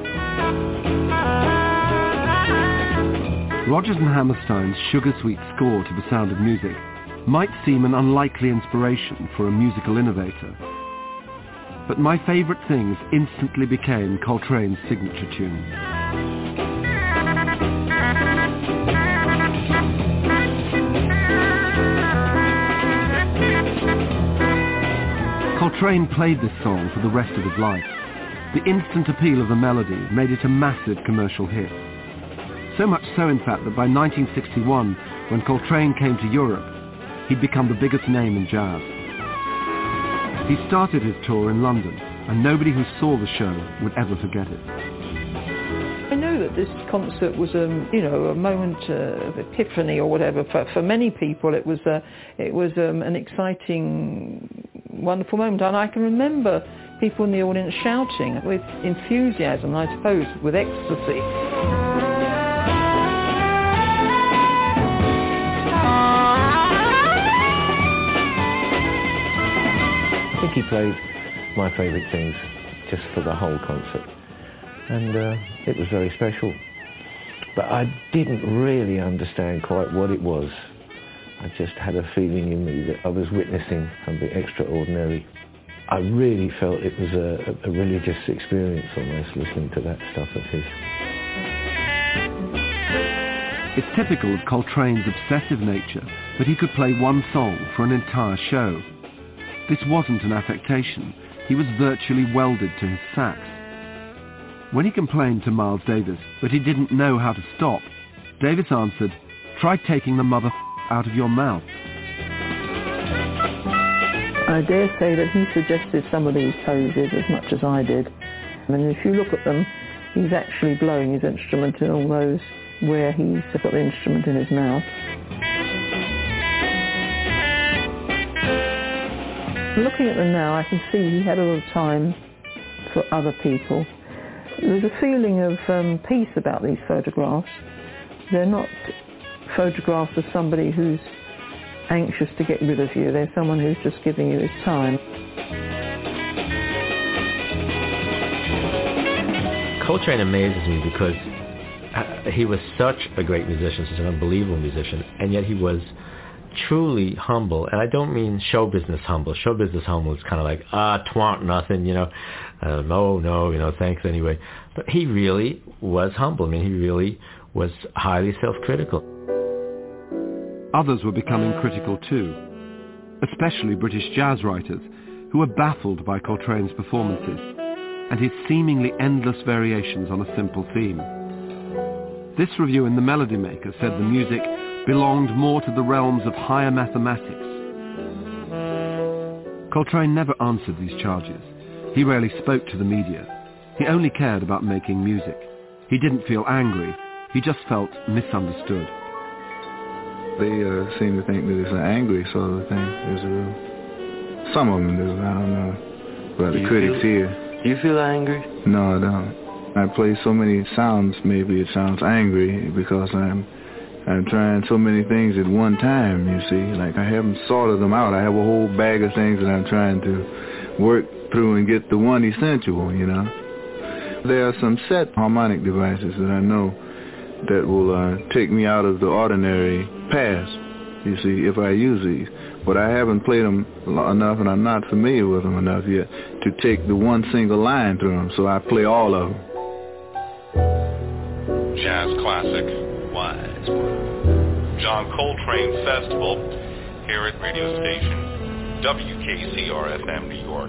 Rodgers and Hammerstein's sugar-sweet score to The Sound of Music might seem an unlikely inspiration for a musical innovator. But My Favorite Things instantly became Coltrane's signature tune. Coltrane played this song for the rest of his life. The instant appeal of the melody made it a massive commercial hit. So much so, in fact, that by 1961, when Coltrane came to Europe, he'd become the biggest name in jazz. He started his tour in London, and nobody who saw the show would ever forget it. I know that this concert was a moment of epiphany or whatever. For many people, it was an exciting, wonderful moment, and I can remember people in the audience shouting with enthusiasm, I suppose, with ecstasy. I think he played My Favorite Things just for the whole concert, and it was very special. But I didn't really understand quite what it was. I just had a feeling in me that I was witnessing something extraordinary. I really felt it was a religious experience almost, listening to that stuff of his. It's typical of Coltrane's obsessive nature that he could play one song for an entire show. This wasn't an affectation. He was virtually welded to his sax. When he complained to Miles Davis that he didn't know how to stop, Davis answered, "Try taking the mother out of your mouth." I dare say that he suggested some of these poses as much as I did. And if you look at them, he's actually blowing his instrument in all those where he's got the instrument in his mouth. Looking at them now, I can see he had a lot of time for other people. There's a feeling of peace about these photographs. They're not photographs of somebody who's anxious to get rid of you. They're someone who's just giving you his time. Coltrane amazes me because he was such a great musician, such an unbelievable musician, and yet he was truly humble. And I don't mean show business humble. Show business humble is kind of like, twant nothing, no, thanks anyway. But he really was humble. I mean, he really was highly self-critical. Others were becoming critical too, especially British jazz writers, who were baffled by Coltrane's performances and his seemingly endless variations on a simple theme. This review in The Melody Maker said the music belonged more to the realms of higher mathematics. Coltrane never answered these charges. He rarely spoke to the media. He only cared about making music. He didn't feel angry. He just felt misunderstood. They seem to think that it's an angry sort of thing. Some of them do, I don't know. But the critics here. Do you feel angry? No, I don't. I play so many sounds, maybe it sounds angry because I'm trying so many things at one time, you see. Like I haven't sorted them out. I have a whole bag of things that I'm trying to work through and get the one essential, There are some set harmonic devices that I know that will take me out of the ordinary path, you see, if I use these. But I haven't played them enough, and I'm not familiar with them enough yet to take the one single line through them, so I play all of them. Jazz classic, Wise One. John Coltrane Festival, here at radio station WKCR-FM New York.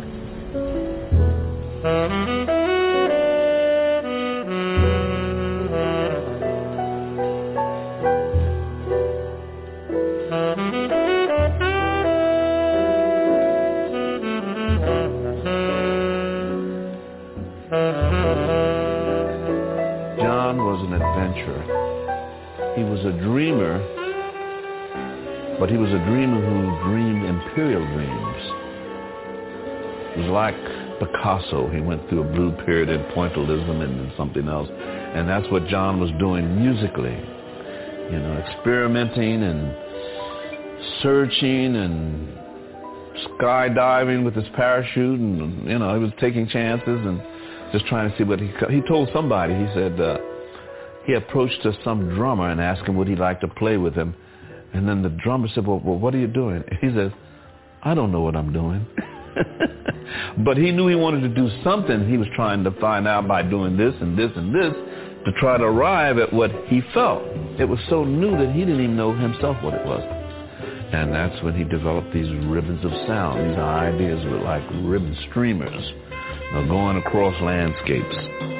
John was an adventurer. He was a dreamer, but he was a dreamer who dreamed imperial dreams. It was like Picasso. He went through a blue period in pointillism and then something else. And that's what John was doing musically. You know, experimenting and searching and skydiving with his parachute, and you know, he was taking chances and just trying to see what he told somebody. He said he approached some drummer and asked him would he like to play with him, and then the drummer said, well, what are you doing? He says, I don't know what I'm doing. But he knew he wanted to do something. He was trying to find out by doing this and this and this to try to arrive at what he felt. It was so new that he didn't even know himself what it was. And that's when he developed these ribbons of sound. These ideas were like ribbon streamers going across landscapes.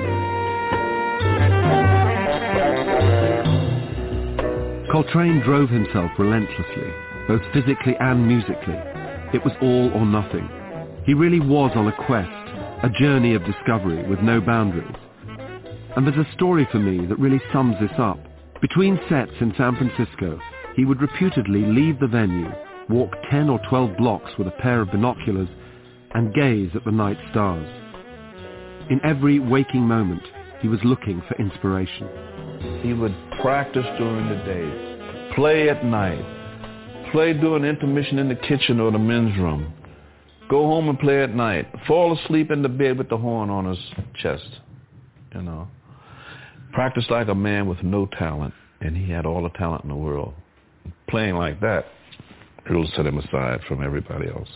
Coltrane drove himself relentlessly, both physically and musically. It was all or nothing. He really was on a quest, a journey of discovery with no boundaries. And there's a story for me that really sums this up. Between sets in San Francisco, he would reputedly leave the venue, walk 10 or 12 blocks with a pair of binoculars, and gaze at the night stars. In every waking moment, he was looking for inspiration. He would practice during the day, play at night, play during intermission in the kitchen or the men's room, go home and play at night, fall asleep in the bed with the horn on his chest, you know. Practice like a man with no talent, and he had all the talent in the world. Playing like that, it will set him aside from everybody else.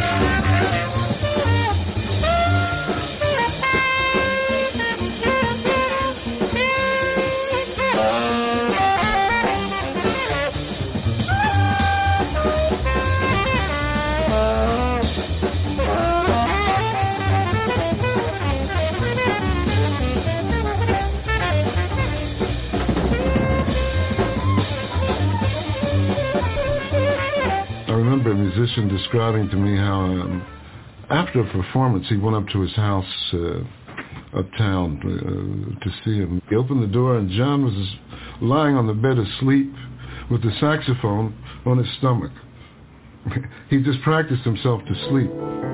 A musician describing to me how after a performance he went up to his house uptown to see him. He opened the door and John was lying on the bed asleep with the saxophone on his stomach. He just practiced himself to sleep.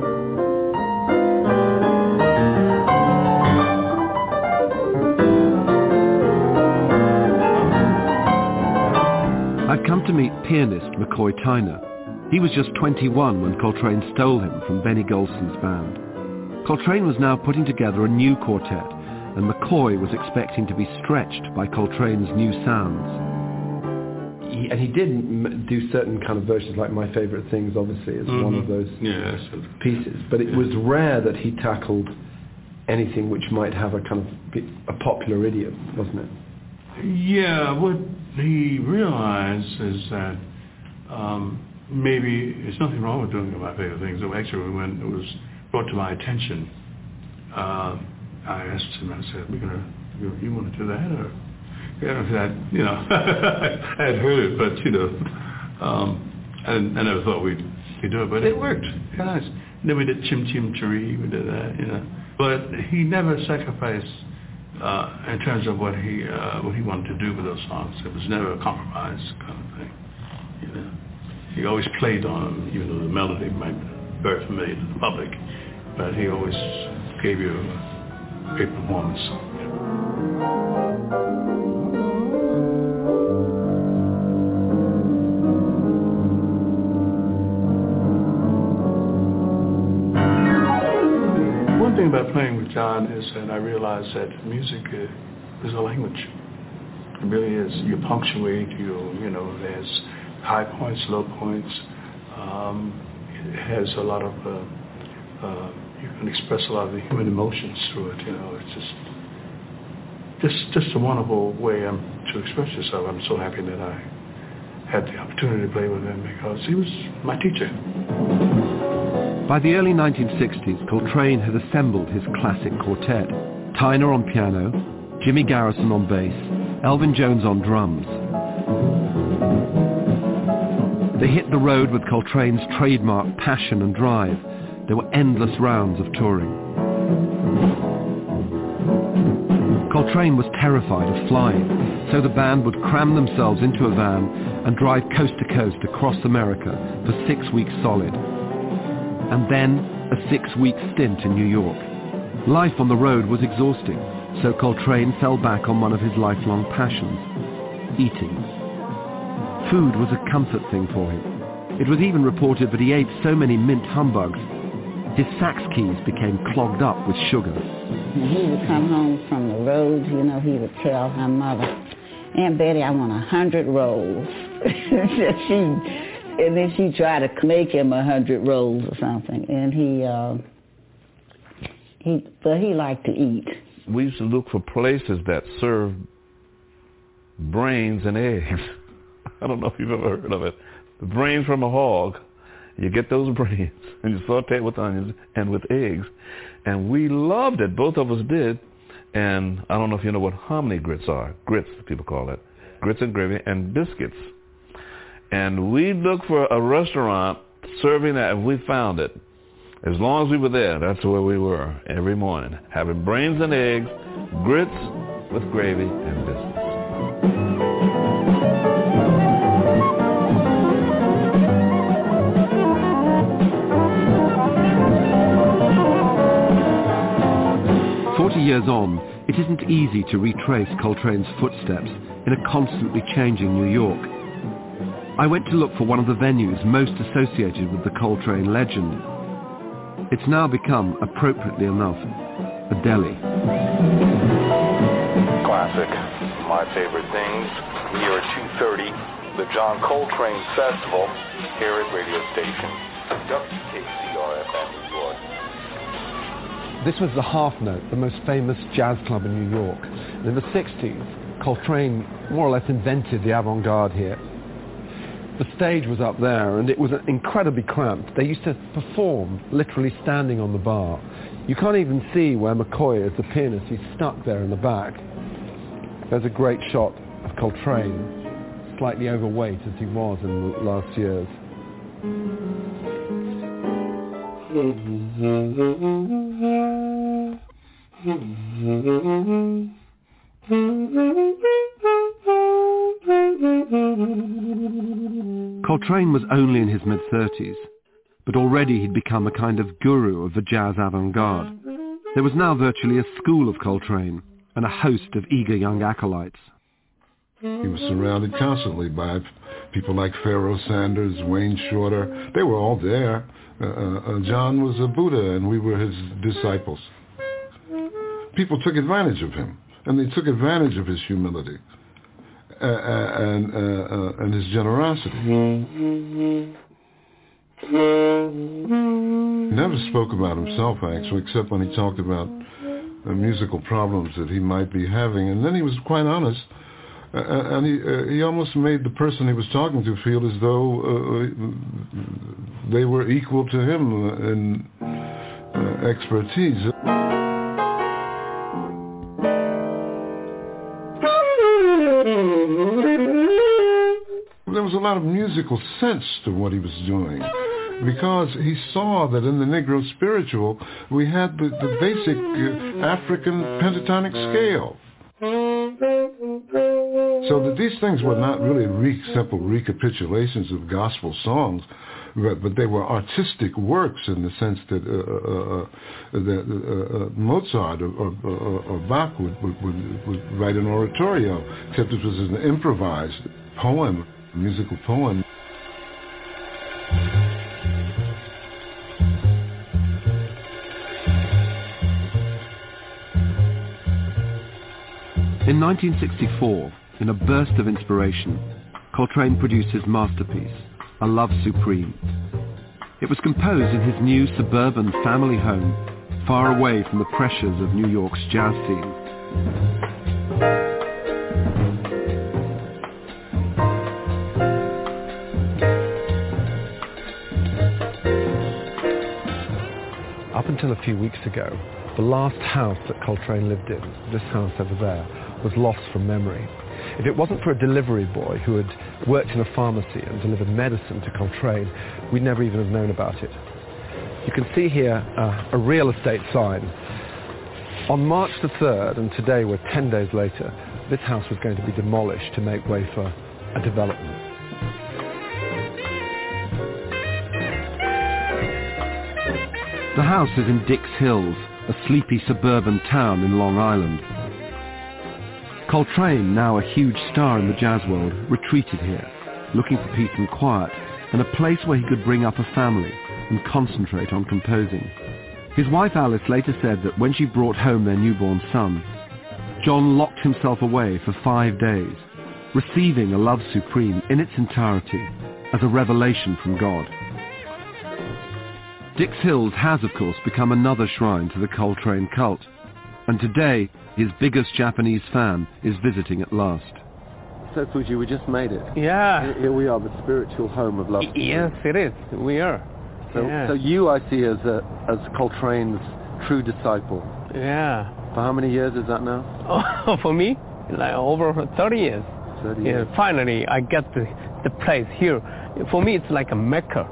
I'd come to meet pianist McCoy Tyner. He was just 21 when Coltrane stole him from Benny Golson's band. Coltrane was now putting together a new quartet, and McCoy was expecting to be stretched by Coltrane's new sounds. He did do certain kind of versions, like My Favorite Things, obviously, as one of those pieces. But it was rare that he tackled anything which might have a kind of a popular idiom, wasn't it? Yeah, what he realized is that maybe there's nothing wrong with doing My Favorite Things. Actually, when it was brought to my attention, I asked him, I said, you want to do that? Or, I had heard it, but, I never thought we'd do it, but it worked. Nice. Then we did Chim Chim Cheree, we did that, But he never sacrificed in terms of what he wanted to do with those songs. It was never a compromise kind of thing, He always played on them, even though the melody might be very familiar to the public, but he always gave you a great performance. One thing about playing with John is that I realized that music is a language. It really is. You punctuate, there's high points, low points. It has a lot of, you can express a lot of the human emotions through it, It's just a wonderful way to express yourself. I'm so happy that I had the opportunity to play with him because he was my teacher. By the early 1960s, Coltrane had assembled his classic quartet. Tyner on piano, Jimmy Garrison on bass, Elvin Jones on drums. They hit the road with Coltrane's trademark passion and drive. There were endless rounds of touring. Coltrane was terrified of flying, so the band would cram themselves into a van and drive coast to coast across America for 6 weeks solid. And then a 6-week stint in New York. Life on the road was exhausting, so Coltrane fell back on one of his lifelong passions, eating. Food was a comfort thing for him. It was even reported that he ate so many mint humbugs, his sax keys became clogged up with sugar. When he would come home from the roads, you know, he would tell my mother, Aunt Betty, I want 100 rolls. And then she'd try to make him 100 rolls or something. And he liked to eat. We used to look for places that served brains and eggs. I don't know if you've ever heard of it. The brains from a hog. You get those brains and you saute it with onions and with eggs. And we loved it. Both of us did. And I don't know if you know what hominy grits are. Grits, people call it. Grits and gravy and biscuits. And we looked for a restaurant serving that, and we found it. As long as we were there, that's where we were every morning, having brains and eggs, grits with gravy and biscuits. Years on, it isn't easy to retrace Coltrane's footsteps in a constantly changing New York. I went to look for one of the venues most associated with the Coltrane legend. It's now become, appropriately enough, a deli. Classic. My favorite things. Here at 2:30, the John Coltrane Festival here at radio station WKCR-FM New York. This was the Half Note, the most famous jazz club in New York. And in the 60s, Coltrane more or less invented the avant-garde here. The stage was up there, and it was incredibly cramped. They used to perform literally standing on the bar. You can't even see where McCoy is, the pianist. He's stuck there in the back. There's a great shot of Coltrane, slightly overweight as he was in the last years. Coltrane was only in his mid-30s, but already he'd become a kind of guru of the jazz avant-garde. There was now virtually a school of Coltrane and a host of eager young acolytes. He was surrounded constantly by people like Pharoah Sanders, Wayne Shorter. They were all there. John was a Buddha, and we were his disciples. People took advantage of him, and they took advantage of his humility and his generosity. He never spoke about himself, actually, except when he talked about musical problems that he might be having, and then he was quite honest. And he almost made the person he was talking to feel as though they were equal to him in expertise. There was a lot of musical sense to what he was doing, because he saw that in the Negro spiritual we had the basic African pentatonic scale. So that these things were not really simple recapitulations of gospel songs, but they were artistic works in the sense that Mozart or Bach would write an oratorio, except it was an improvised poem, musical poem. In 1964, in a burst of inspiration, Coltrane produced his masterpiece, A Love Supreme. It was composed in his new suburban family home, far away from the pressures of New York's jazz scene. Up until a few weeks ago, the last house that Coltrane lived in, this house over there, was lost from memory. If it wasn't for a delivery boy who had worked in a pharmacy and delivered medicine to Coltrane, we'd never even have known about it. You can see here a real estate sign On March the 3rd, and today we're 10 days later, this house was going to be demolished to make way for a development. The house is in Dix Hills, a sleepy suburban town in Long Island. Coltrane, now a huge star in the jazz world, retreated here, looking for peace and quiet, and a place where he could bring up a family and concentrate on composing. His wife Alice later said that when she brought home their newborn son, John locked himself away for 5 days, receiving a love supreme in its entirety as a revelation from God. Dix Hills has, of course, become another shrine to the Coltrane cult, and today his biggest Japanese fan is visiting at last. So Fuji, we just made it. Yeah. Here we are, the spiritual home of love. Yes, it is. We are. So you, I see, as Coltrane's true disciple. Yeah. For how many years is that now? Oh, for me, like over 30 years. 30 years. Yeah, finally, I get the place here. For me, it's like a Mecca.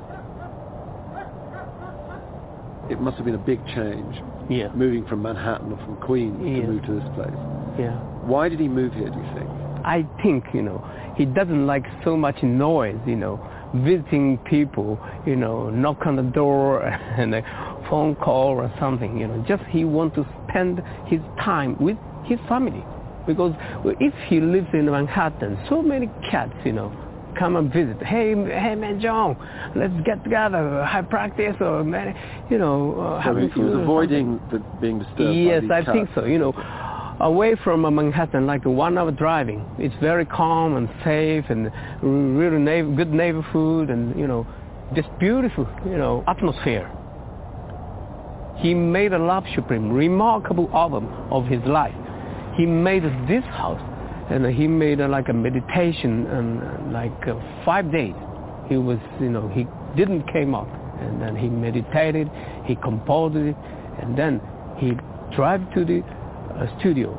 It must have been a big change. Yeah. Moving from Manhattan or from Queens to move to this place. Yeah. Why did he move here, do you think? I think, he doesn't like so much noise, visiting people, knock on the door and a phone call or something, just he wants to spend his time with his family. Because if he lives in Manhattan, so many cats, come and visit. Hey man, John, let's get together, have practice, or man, So he was avoiding being disturbed. Yes, by these I think so. Away from Manhattan, like 1 hour driving, it's very calm and safe, and really good neighborhood, and just beautiful, atmosphere. He made a Love Supreme, remarkable album of his life. He made this house, and he made like a meditation, and 5 days. He was, he didn't came up, and then he meditated, he composed it, and then he drive to the studio.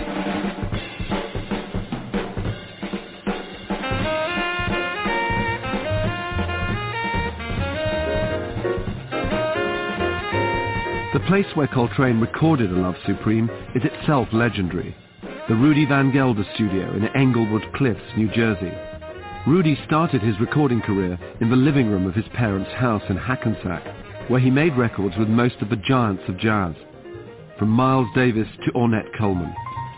The place where Coltrane recorded A Love Supreme is itself legendary, the Rudy Van Gelder studio in Englewood Cliffs, New Jersey. Rudy started his recording career in the living room of his parents' house in Hackensack, where he made records with most of the giants of jazz, from Miles Davis to Ornette Coleman.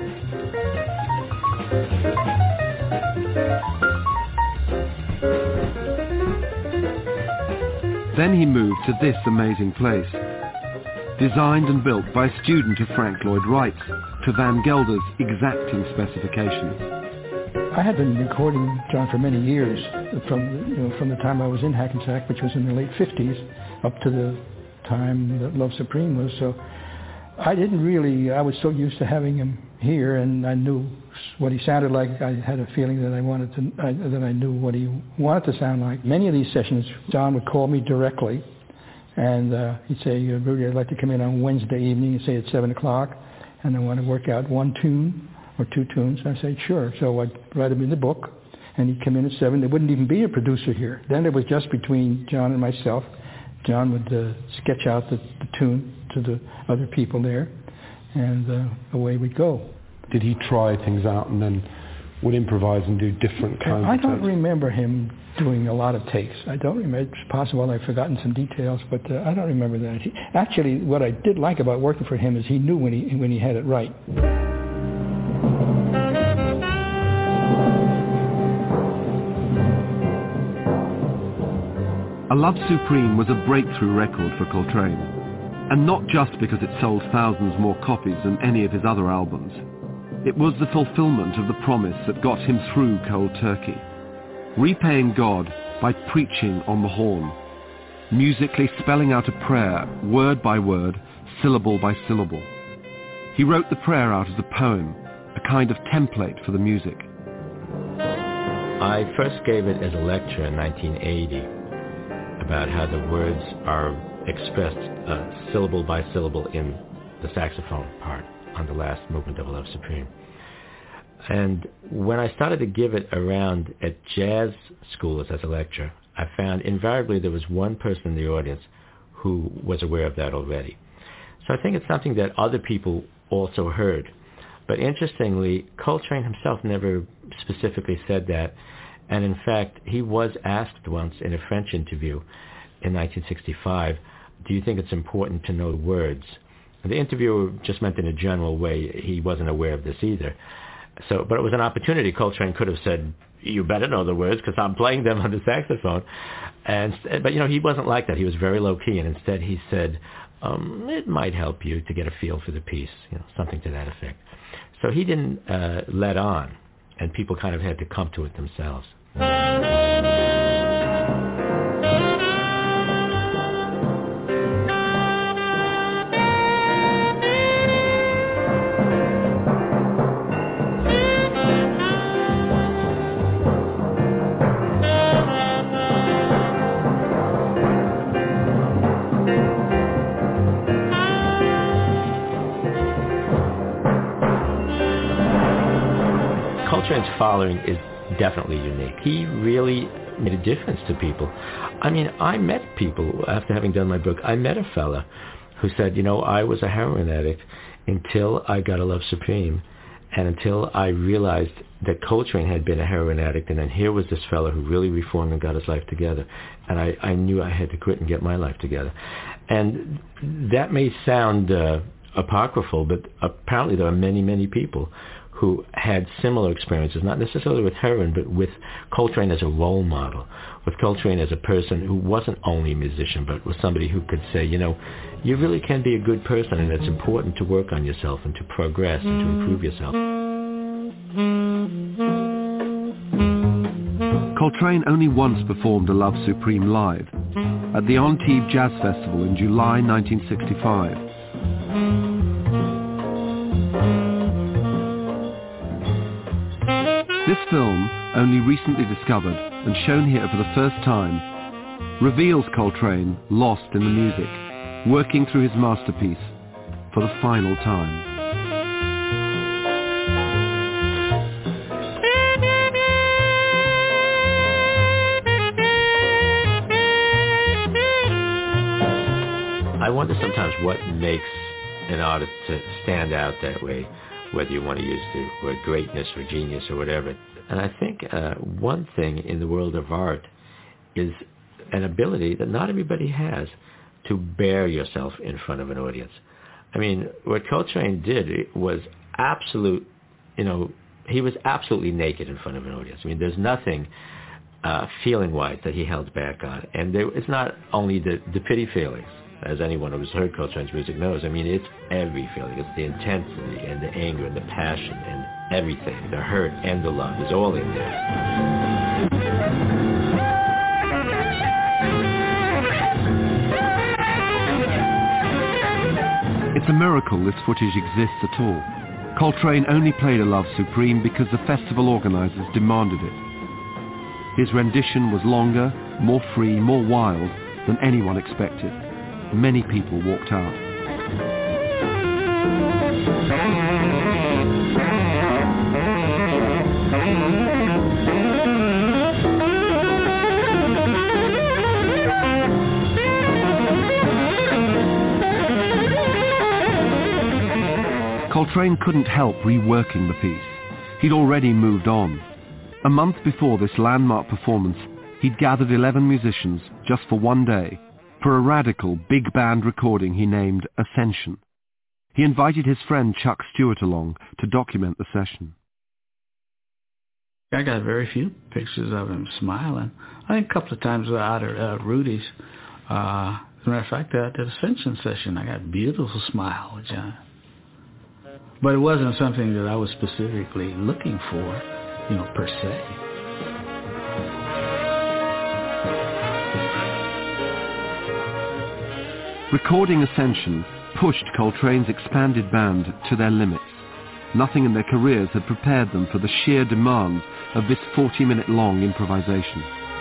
Then he moved to this amazing place, designed and built by a student of Frank Lloyd Wright's, to Van Gelder's exacting specifications. I had been recording John for many years, from the time I was in Hackensack, which was in the late 50s, up to the time that Love Supreme was. So I was so used to having him here, and I knew what he sounded like. I had a feeling that I knew what he wanted to sound like. Many of these sessions, John would call me directly, and he'd say, Rudy, I'd like to come in on Wednesday evening, and say at 7 o'clock, and I want to work out one tune or two tunes. I said, sure. So I'd write them in the book, and he'd come in at 7. There wouldn't even be a producer here. Then it was just between John and myself. John would sketch out the tune to the other people there, and away we'd go. Did he try things out and then would improvise and do different kinds of I don't remember him doing a lot of takes. I don't remember. It's possible I've forgotten some details, but I don't remember that. Actually, what I did like about working for him is he knew when he had it right. A Love Supreme was a breakthrough record for Coltrane, and not just because it sold thousands more copies than any of his other albums. It was the fulfillment of the promise that got him through cold turkey, repaying God by preaching on the horn, musically spelling out a prayer, word by word, syllable by syllable. He wrote the prayer out as a poem, a kind of template for the music. I first gave it as a lecture in 1980 about how the words are expressed syllable by syllable in the saxophone part on the last movement of Love Supreme. And when I started to give it around at jazz schools as a lecture, I found invariably there was one person in the audience who was aware of that already. So I think it's something that other people also heard. But interestingly, Coltrane himself never specifically said that. And in fact, he was asked once in a French interview in 1965, do you think it's important to know the words? And the interviewer just meant in a general way. He wasn't aware of this either. So, but it was an opportunity. Coltrane could have said, you better know the words because I'm playing them on the saxophone. But, he wasn't like that. He was very low-key, and instead he said, it might help you to get a feel for the piece, something to that effect. So he didn't let on, and people kind of had to come to it themselves. Coltrane's following is definitely unique. He really made a difference to people. I mean, I met people, after having done my book, I met a fella who said, I was a heroin addict until I got a Love Supreme and until I realized that Coltrane had been a heroin addict, and then here was this fella who really reformed and got his life together. And I knew I had to quit and get my life together. And that may sound apocryphal, but apparently there are many, many people who had similar experiences, not necessarily with heroin, but with Coltrane as a role model, with Coltrane as a person who wasn't only a musician, but was somebody who could say, you really can be a good person, and it's important to work on yourself and to progress and to improve yourself. Coltrane only once performed A Love Supreme live, at the Antibes Jazz Festival in July 1965. This film, only recently discovered and shown here for the first time, reveals Coltrane lost in the music, working through his masterpiece for the final time. I wonder sometimes what makes an artist to stand out that way, whether you want to use the word greatness or genius or whatever. And I think one thing in the world of art is an ability that not everybody has to bear yourself in front of an audience. I mean, what Coltrane did was absolute, he was absolutely naked in front of an audience. I mean, there's nothing feeling-wise that he held back on. And it's not only the pity feelings, as anyone who's heard Coltrane's music knows. I mean, it's every feeling. It's the intensity and the anger and the passion and everything. The hurt and the love is all in there. It's a miracle this footage exists at all. Coltrane only played A Love Supreme because the festival organizers demanded it. His rendition was longer, more free, more wild than anyone expected. Many people walked out. Coltrane couldn't help reworking the piece. He'd already moved on. A month before this landmark performance, he'd gathered 11 musicians just for one day for a radical big band recording he named Ascension. He invited his friend Chuck Stewart along to document the session. I got very few pictures of him smiling. I think a couple of times out at Rudy's. As a matter of fact, at the Ascension session, I got a beautiful smile with John. But it wasn't something that I was specifically looking for, per se. Recording Ascension pushed Coltrane's expanded band to their limits. Nothing in their careers had prepared them for the sheer demands of this 40-minute-long improvisation.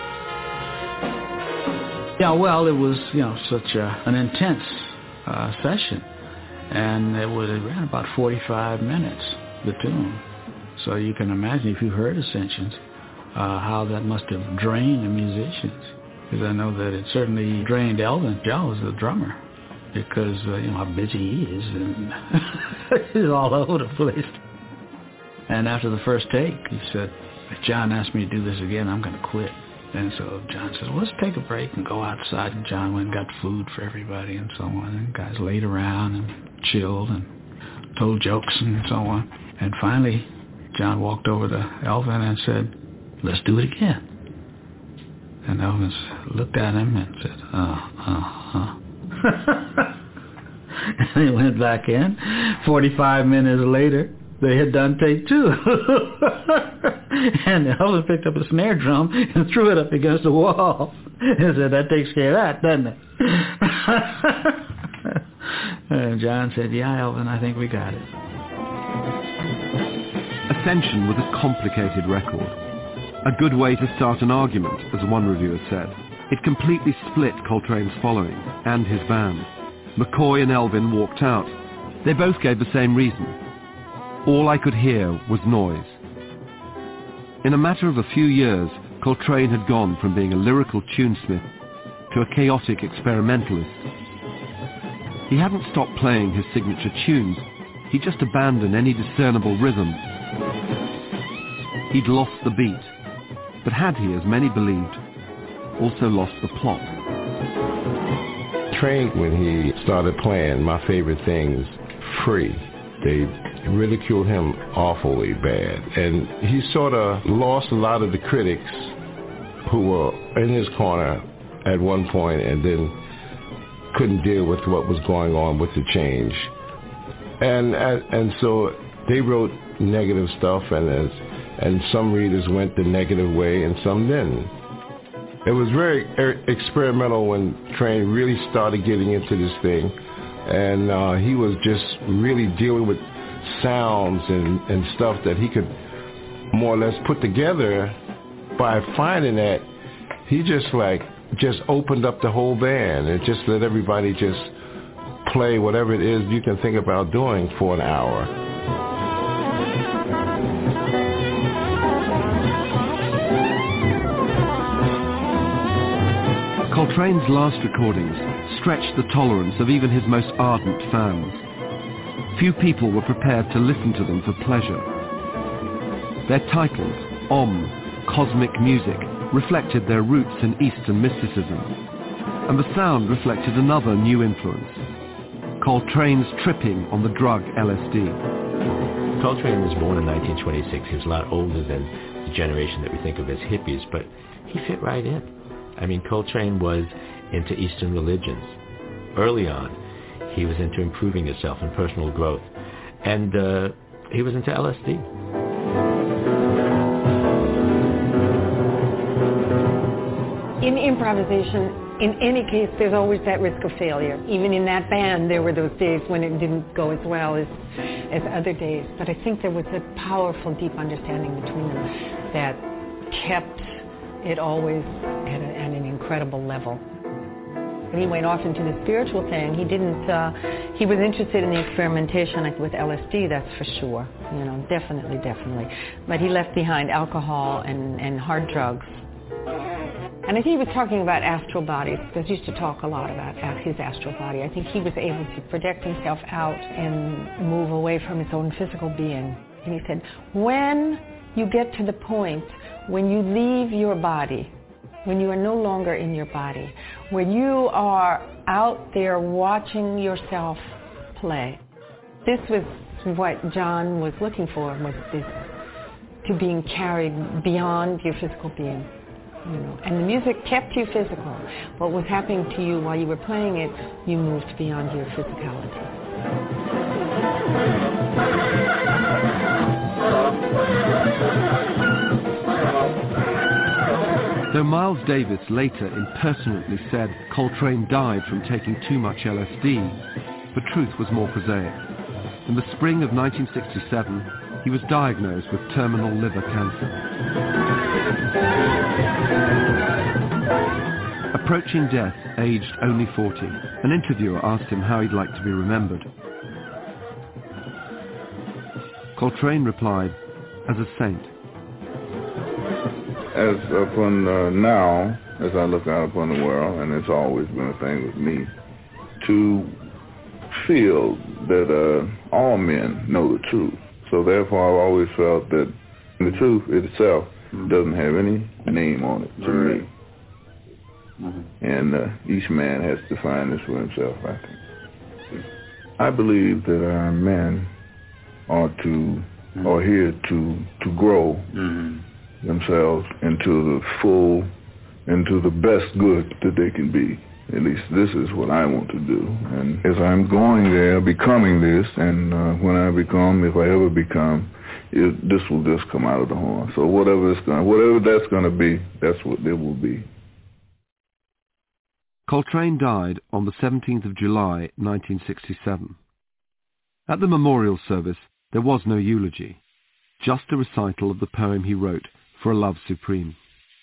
Yeah, well, it was, such an intense session. And it ran about 45 minutes, the tune. So you can imagine, if you heard Ascensions, how that must have drained the musicians. Because I know that it certainly drained Elvin Jones, the drummer. because how busy he is, and he's all over the place. And after the first take, he said, if John asked me to do this again, I'm going to quit. And so John says, well, let's take a break and go outside. And John went and got food for everybody and so on. And guys laid around and chilled and told jokes and so on. And finally, John walked over to Elvin and said, let's do it again. And Elvin looked at him and said, And he went back in. 45 minutes later, they had done take two. And Elvis picked up a snare drum and threw it up against the wall. And said, that takes care of that, doesn't it? And John said, yeah, Elvin, I think we got it. Ascension was a complicated record. A good way to start an argument, as one reviewer said. It completely split Coltrane's following and his band. McCoy and Elvin walked out. They both gave the same reason. All I could hear was noise. In a matter of a few years, Coltrane had gone from being a lyrical tunesmith to a chaotic experimentalist. He hadn't stopped playing his signature tunes. He just abandoned any discernible rhythm. He'd lost the beat, but had he, as many believed, also lost the plot? Train, when he started playing My Favorite Things free, they ridiculed him awfully bad. And he sort of lost a lot of the critics who were in his corner at one point and then couldn't deal with what was going on with the change. And so they wrote negative stuff, and some readers went the negative way and some didn't. It was very experimental when Train really started getting into this thing, and he was just really dealing with sounds and stuff that he could more or less put together. By finding that, he just opened up the whole band and just let everybody just play whatever it is you can think about doing for an hour. Coltrane's last recordings stretched the tolerance of even his most ardent fans. Few people were prepared to listen to them for pleasure. Their titles, Om, Cosmic Music, reflected their roots in Eastern mysticism, and the sound reflected another new influence, Coltrane's tripping on the drug LSD. Coltrane was born in 1926. He was a lot older than the generation that we think of as hippies, but he fit right in. I mean, Coltrane was into Eastern religions. Early on, he was into improving himself and personal growth. And he was into LSD. In improvisation, in any case, there's always that risk of failure. Even in that band, there were those days when it didn't go as well as other days. But I think there was a powerful, deep understanding between them that kept it always at an incredible level. When he went off into the spiritual thing, he didn't, he was interested in the experimentation with LSD, that's for sure, definitely. But he left behind alcohol and hard drugs. And I think he was talking about astral bodies, because he used to talk a lot about his astral body. I think he was able to project himself out and move away from his own physical being. And he said, when you get to the point when you leave your body, when you are no longer in your body, when you are out there watching yourself play. This was what John was looking for, was this, to being carried beyond your physical being. And the music kept you physical. What was happening to you while you were playing it, you moved beyond your physicality. Though Miles Davis later impertinently said Coltrane died from taking too much LSD, the truth was more prosaic. In the spring of 1967, he was diagnosed with terminal liver cancer. Approaching death, aged only 40, an interviewer asked him how he'd like to be remembered. Coltrane replied, as a saint. As upon now, as I look out upon the world, and it's always been a thing with me, to feel that all men know the truth. So therefore, I've always felt that the truth itself doesn't have any name on it to me. And each man has to find this for himself, I think. I believe that our men ought to, are here to grow themselves into the best good that they can be. At least this is what I want to do. And as I'm going there, becoming this, and when I become, if I ever become, this will just come out of the horn. So whatever that's going to be, that's what it will be. Coltrane died on the 17th of July, 1967. At the memorial service, there was no eulogy, just a recital of the poem he wrote for a love supreme.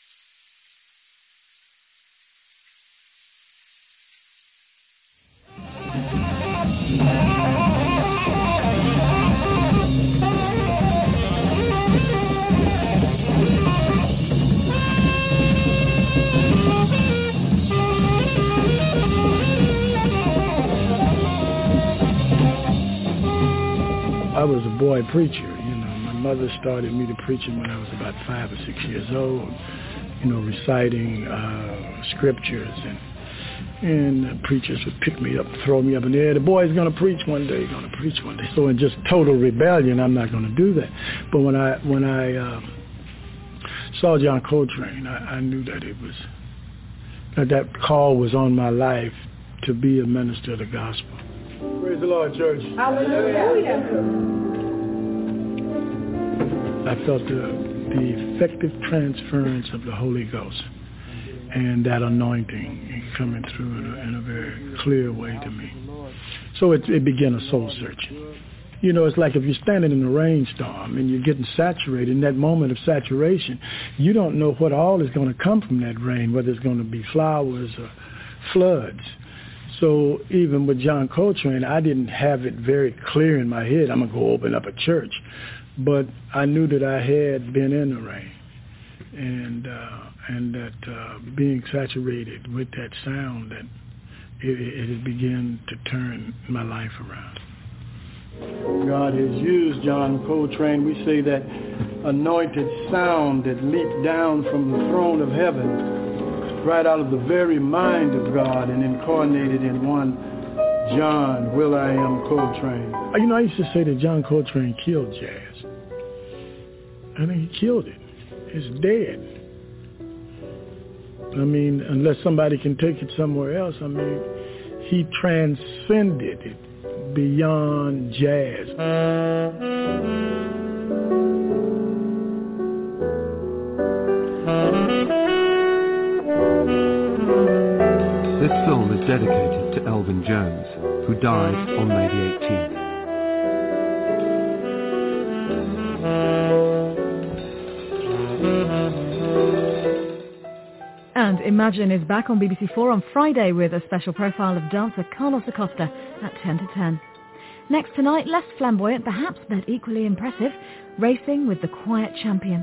I was a boy preacher, My mother started me to preaching when I was about 5 or 6 years old, reciting scriptures, and preachers would pick me up, throw me up in the air. The boy's going to preach one day, So in just total rebellion, I'm not going to do that. But when I saw John Coltrane, I knew that it was that call was on my life to be a minister of the gospel. Praise the Lord, church. Hallelujah. I felt the effective transference of the Holy Ghost and that anointing coming through in a very clear way to me. So it began a soul searching. It's like if you're standing in a rainstorm and you're getting saturated, in that moment of saturation, you don't know what all is going to come from that rain, whether it's going to be flowers or floods. So even with John Coltrane, I didn't have it very clear in my head, I'm going to go open up a church. But I knew that I had been in the rain and that being saturated with that sound, that it began to turn my life around. God has used John Coltrane. We say that anointed sound that leaped down from the throne of heaven, right out of the very mind of God and incarnated in one John Will.I.Am Coltrane. I used to say that John Coltrane killed jazz. I think he killed it. It's dead. Unless somebody can take it somewhere else, he transcended it beyond jazz. This film is dedicated to Elvin Jones, who died on May the 18th. And Imagine is back on BBC4 on Friday with a special profile of dancer Carlos Acosta at 10 to 10. Next tonight, less flamboyant perhaps, but equally impressive, Racing with the Quiet Champion.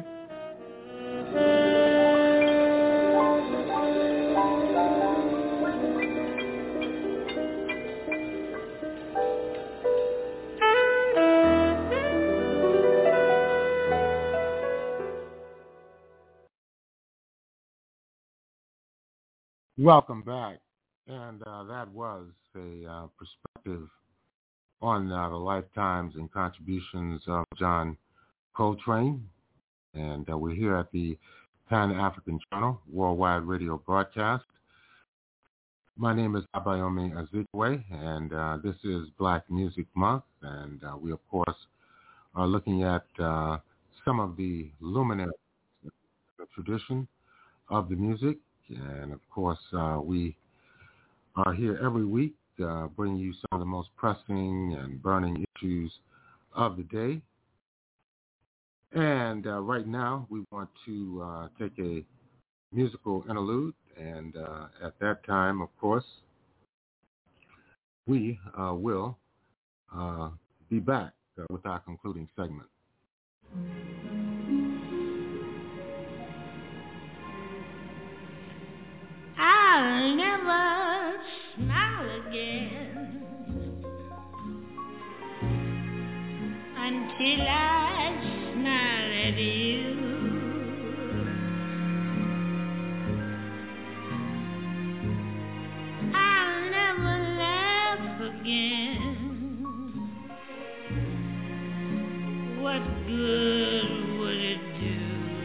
Welcome back, and that was a perspective on the lifetimes and contributions of John Coltrane, and we're here at the Pan-African Journal Worldwide Radio Broadcast. My name is Abayomi Azikiwe, and this is Black Music Month, and we, of course, are looking at some of the luminaries of the tradition of the music. And, of course, we are here every week bringing you some of the most pressing and burning issues of the day. And right now we want to take a musical interlude. And at that time, of course, we will be back with our concluding segment. I'll never smile again until I smile at you. I'll never laugh again. What good would it do?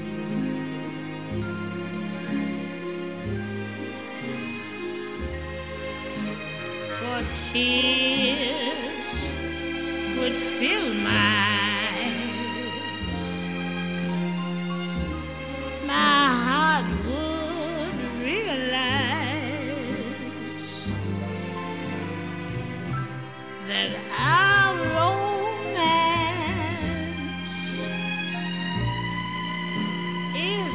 For tears would fill my heart would realize that our romance is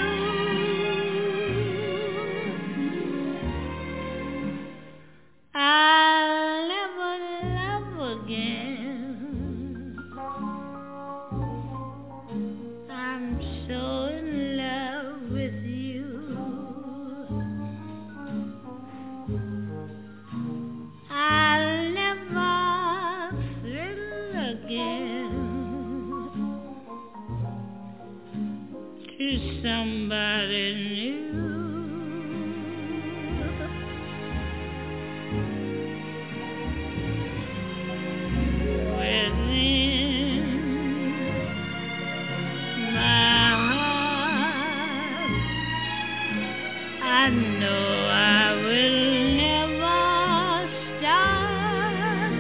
through. I'll never love again. I'm so in love with you. I'll never thrill again to somebody new. Within my heart, I know I will never start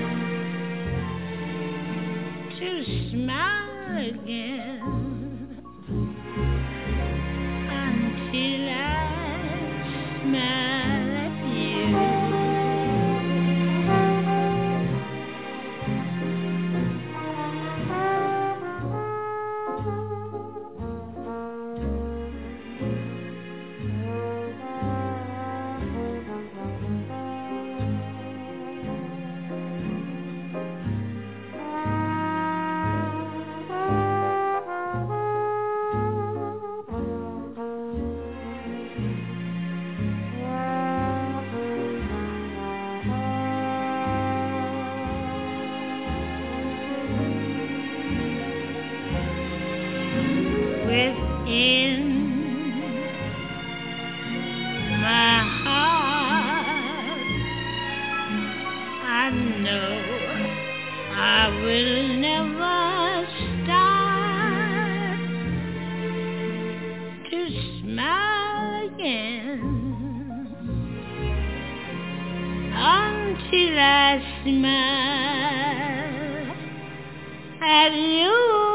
to smile again until I smile at you. Within my heart, I know I will never start to smile again until I smile at you.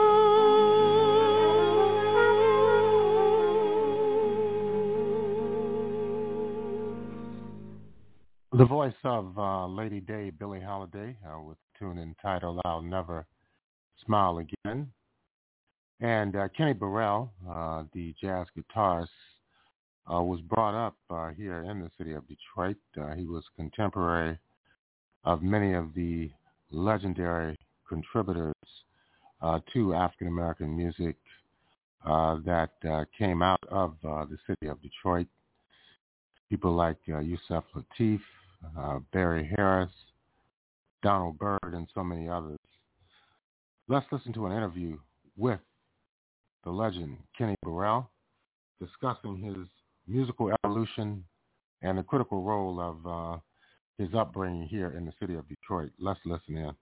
The voice of Lady Day, Billie Holiday, with a tune entitled I'll Never Smile Again. And Kenny Burrell, the jazz guitarist, was brought up here in the city of Detroit. He was contemporary of many of the legendary contributors to African-American music that came out of the city of Detroit. People like Yusef Lateef, Barry Harris, Donald Byrd, and so many others. Let's listen to an interview with the legend Kenny Burrell discussing his musical evolution and the critical role of his upbringing here in the city of Detroit. Let's listen in.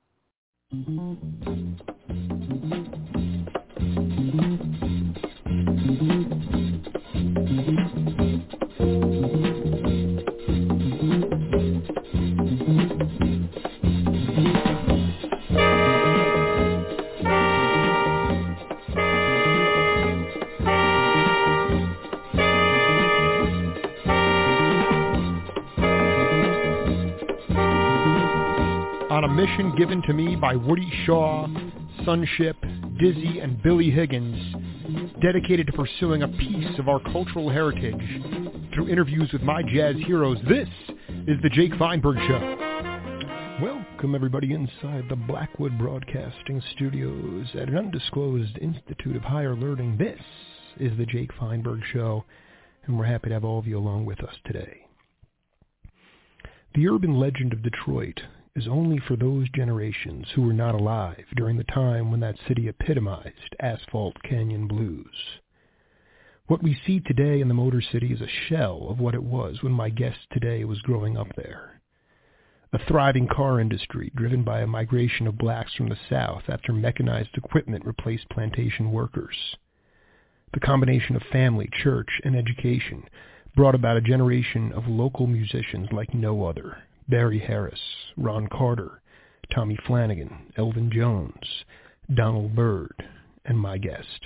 On a mission given to me by Woody Shaw, Sunship, Dizzy, and Billy Higgins, dedicated to pursuing a piece of our cultural heritage through interviews with my jazz heroes, this is the Jake Feinberg Show. Welcome everybody inside the Blackwood Broadcasting Studios at an undisclosed Institute of Higher Learning. This is the Jake Feinberg Show, and we're happy to have all of you along with us today. The urban legend of Detroit is only for those generations who were not alive during the time when that city epitomized Asphalt Canyon blues. What we see today in the Motor City is a shell of what it was when my guest today was growing up there. A thriving car industry driven by a migration of blacks from the South after mechanized equipment replaced plantation workers. The combination of family, church, and education brought about a generation of local musicians like no other. Barry Harris, Ron Carter, Tommy Flanagan, Elvin Jones, Donald Byrd, and my guest.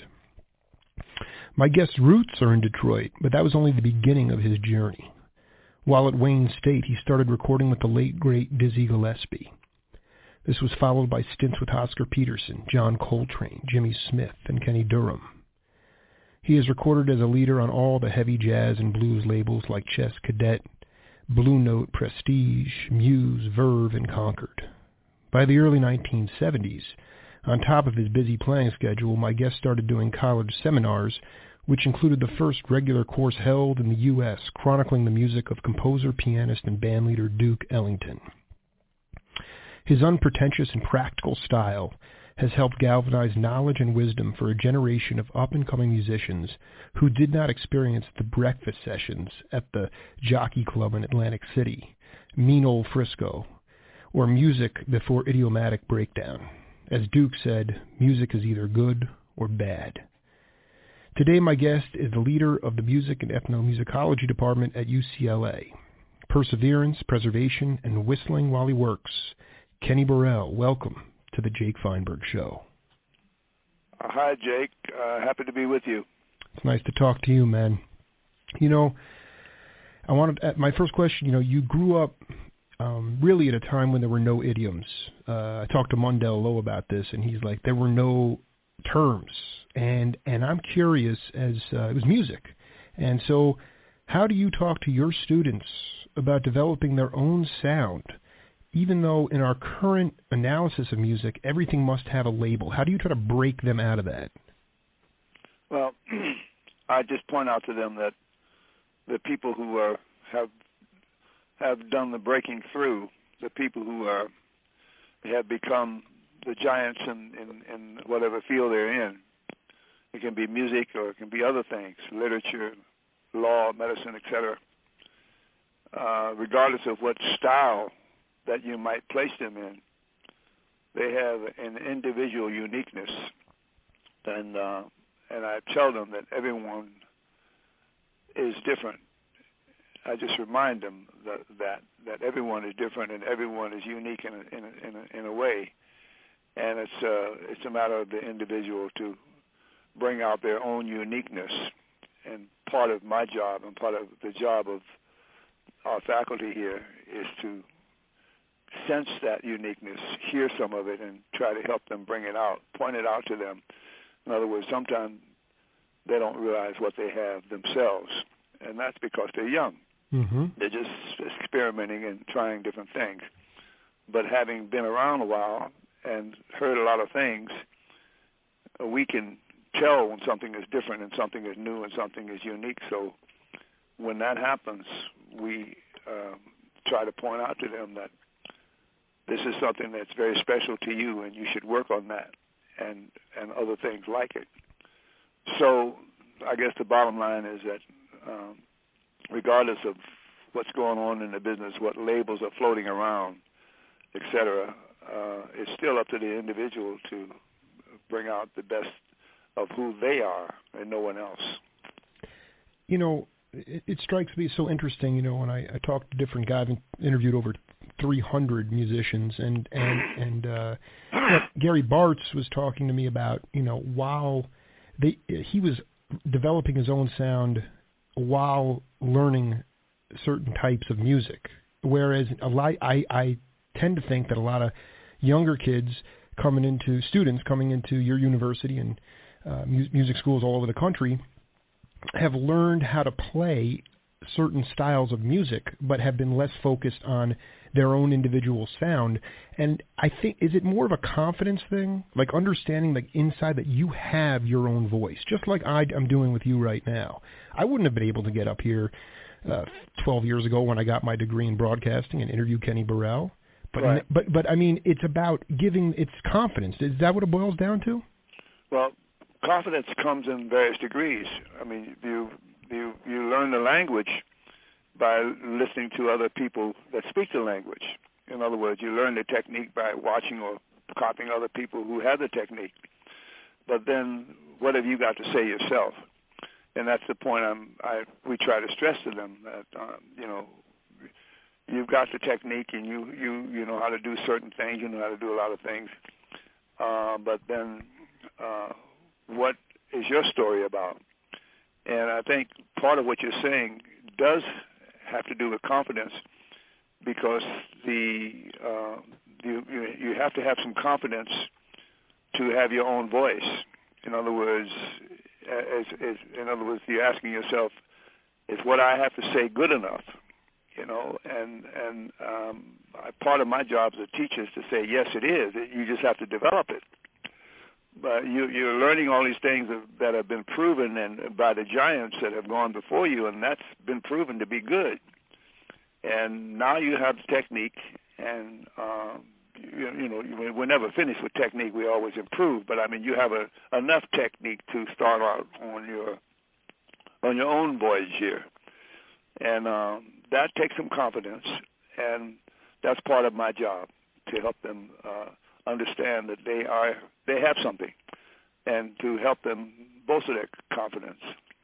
My guest's roots are in Detroit, but that was only the beginning of his journey. While at Wayne State, he started recording with the late, great Dizzy Gillespie. This was followed by stints with Oscar Peterson, John Coltrane, Jimmy Smith, and Kenny Dorham. He has recorded as a leader on all the heavy jazz and blues labels like Chess Cadet, Blue Note, Prestige, Muse, Verve, and Concord. By the early 1970s, on top of his busy playing schedule, my guest started doing college seminars, which included the first regular course held in the U.S., chronicling the music of composer, pianist, and bandleader Duke Ellington. His unpretentious and practical style has helped galvanize knowledge and wisdom for a generation of up-and-coming musicians who did not experience the breakfast sessions at the Jockey Club in Atlantic City, Mean Old Frisco, or music before idiomatic breakdown. As Duke said, music is either good or bad. Today my guest is the leader of the Music and Ethnomusicology Department at UCLA. Perseverance, preservation, and whistling while he works. Kenny Burrell, welcome to the Jake Feinberg Show. Hi, Jake. Happy to be with you. It's nice to talk to you, man. You know, my first question, you grew up really at a time when there were no idioms. I talked to Mundell Lowe about this, and he's like, there were no terms. And I'm curious, as it was music. And so how do you talk to your students about developing their own sound? Even though in our current analysis of music, everything must have a label. How do you try to break them out of that? Well, I just point out to them that the people who have done the breaking through, the people who have become the giants in whatever field they're in. It can be music or it can be other things, literature, law, medicine, etc. Regardless of what style that you might place them in, they have an individual uniqueness, and I tell them that everyone is different. I just remind them that everyone is different and everyone is unique in a way, and it's a matter of the individual to bring out their own uniqueness. And part of my job and part of the job of our faculty here is to sense that uniqueness, hear some of it, and try to help them bring it out, point it out to them. In other words, sometimes they don't realize what they have themselves, and that's because they're young. Mm-hmm. They're just experimenting and trying different things. But having been around a while and heard a lot of things, we can tell when something is different and something is new and something is unique. So when that happens, we try to point out to them that this is something that's very special to you and you should work on that and other things like it. So I guess the bottom line is that regardless of what's going on in the business, what labels are floating around, etc., it's still up to the individual to bring out the best of who they are and no one else. It strikes me so interesting, when I talk to different guys. I've interviewed over 300 musicians, and Gary Bartz was talking to me about, while he was developing his own sound while learning certain types of music, whereas I tend to think that a lot of younger kids students coming into your university and music schools all over the country have learned how to play certain styles of music, but have been less focused on their own individual sound. And I think, is it more of a confidence thing? Like understanding like inside that you have your own voice, just like I'm doing with you right now. I wouldn't have been able to get up here 12 years ago when I got my degree in broadcasting and interview Kenny Burrell. But but I mean, it's about giving it's confidence. Is that what it boils down to? Well, confidence comes in various degrees. I mean, you learn the language by listening to other people that speak the language. In other words, you learn the technique by watching or copying other people who have the technique. But then, what have you got to say yourself? And that's the point we try to stress to them that you've got the technique and you know how to do certain things. You know how to do a lot of things. But then, what is your story about? And I think part of what you're saying does have to do with confidence, because you have to have some confidence to have your own voice. In other words, you're asking yourself, is what I have to say good enough? And part of my job as a teacher is to say, yes, it is. You just have to develop it. But you're learning all these things that have been proven and by the giants that have gone before you, and that's been proven to be good. And now you have the technique, and we're never finished with technique. We always improve. But I mean, you have enough technique to start out on your own voyage here, and that takes some confidence, and that's part of my job, to help them understand that they have something, and to help them bolster their confidence.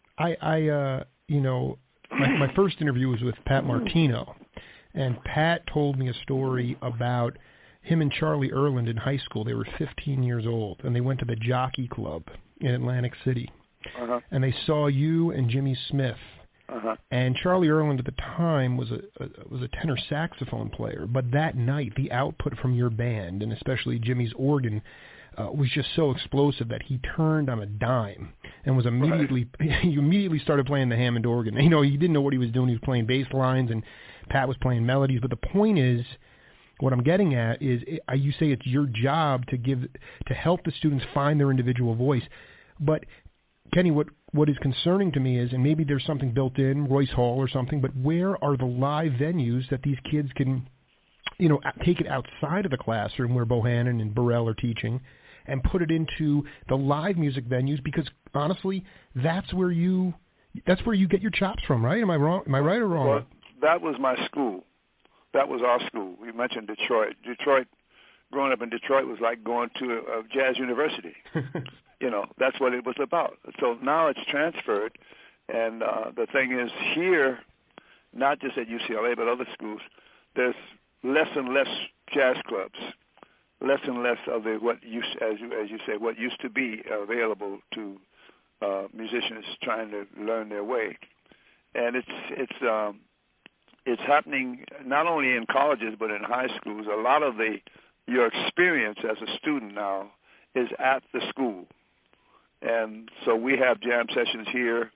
My first interview was with Pat Martino, and Pat told me a story about him and Charlie Erland in high school. They were 15 years old, and they went to the Jockey Club in Atlantic City, and they saw you and Jimmy Smith. And Charlie Erland at the time was a tenor saxophone player, but that night the output from your band, and especially Jimmy's organ, was just so explosive that he turned on a dime and was immediately he immediately started playing the Hammond organ. He didn't know what he was doing. He was playing bass lines, and Pat was playing melodies. But the point is, what I'm getting at is, you say it's your job to help the students find their individual voice. But Kenny, what is concerning to me is, and maybe there's something built in, Royce Hall or something, but where are the live venues that these kids can, take it outside of the classroom where Bohannon and Burrell are teaching, and put it into the live music venues? Because honestly, that's where you get your chops from, right? Am I wrong? Am I right or wrong? Well, that was my school. That was our school. You mentioned Detroit. Growing up in Detroit was like going to a jazz university. That's what it was about. So now it's transferred, and the thing is, here, not just at UCLA but other schools, there's less and less jazz clubs, less and less of what used to be available to musicians trying to learn their way, and it's happening not only in colleges but in high schools. A lot of your experience as a student now is at the school. And so we have jam sessions here.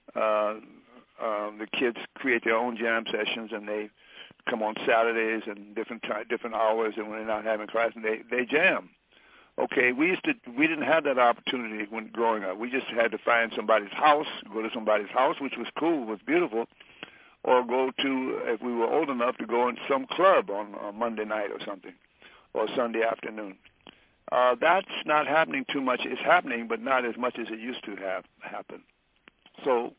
The kids create their own jam sessions, and they come on Saturdays and different hours, and when they're not having class, and they jam. Okay, we didn't have that opportunity when growing up. We just had to find somebody's house, go to somebody's house, which was cool, was beautiful, or go to, if we were old enough, to go in some club on Monday night or something, or Sunday afternoon. That's not happening too much. It's happening, but not as much as it used to have happen. So,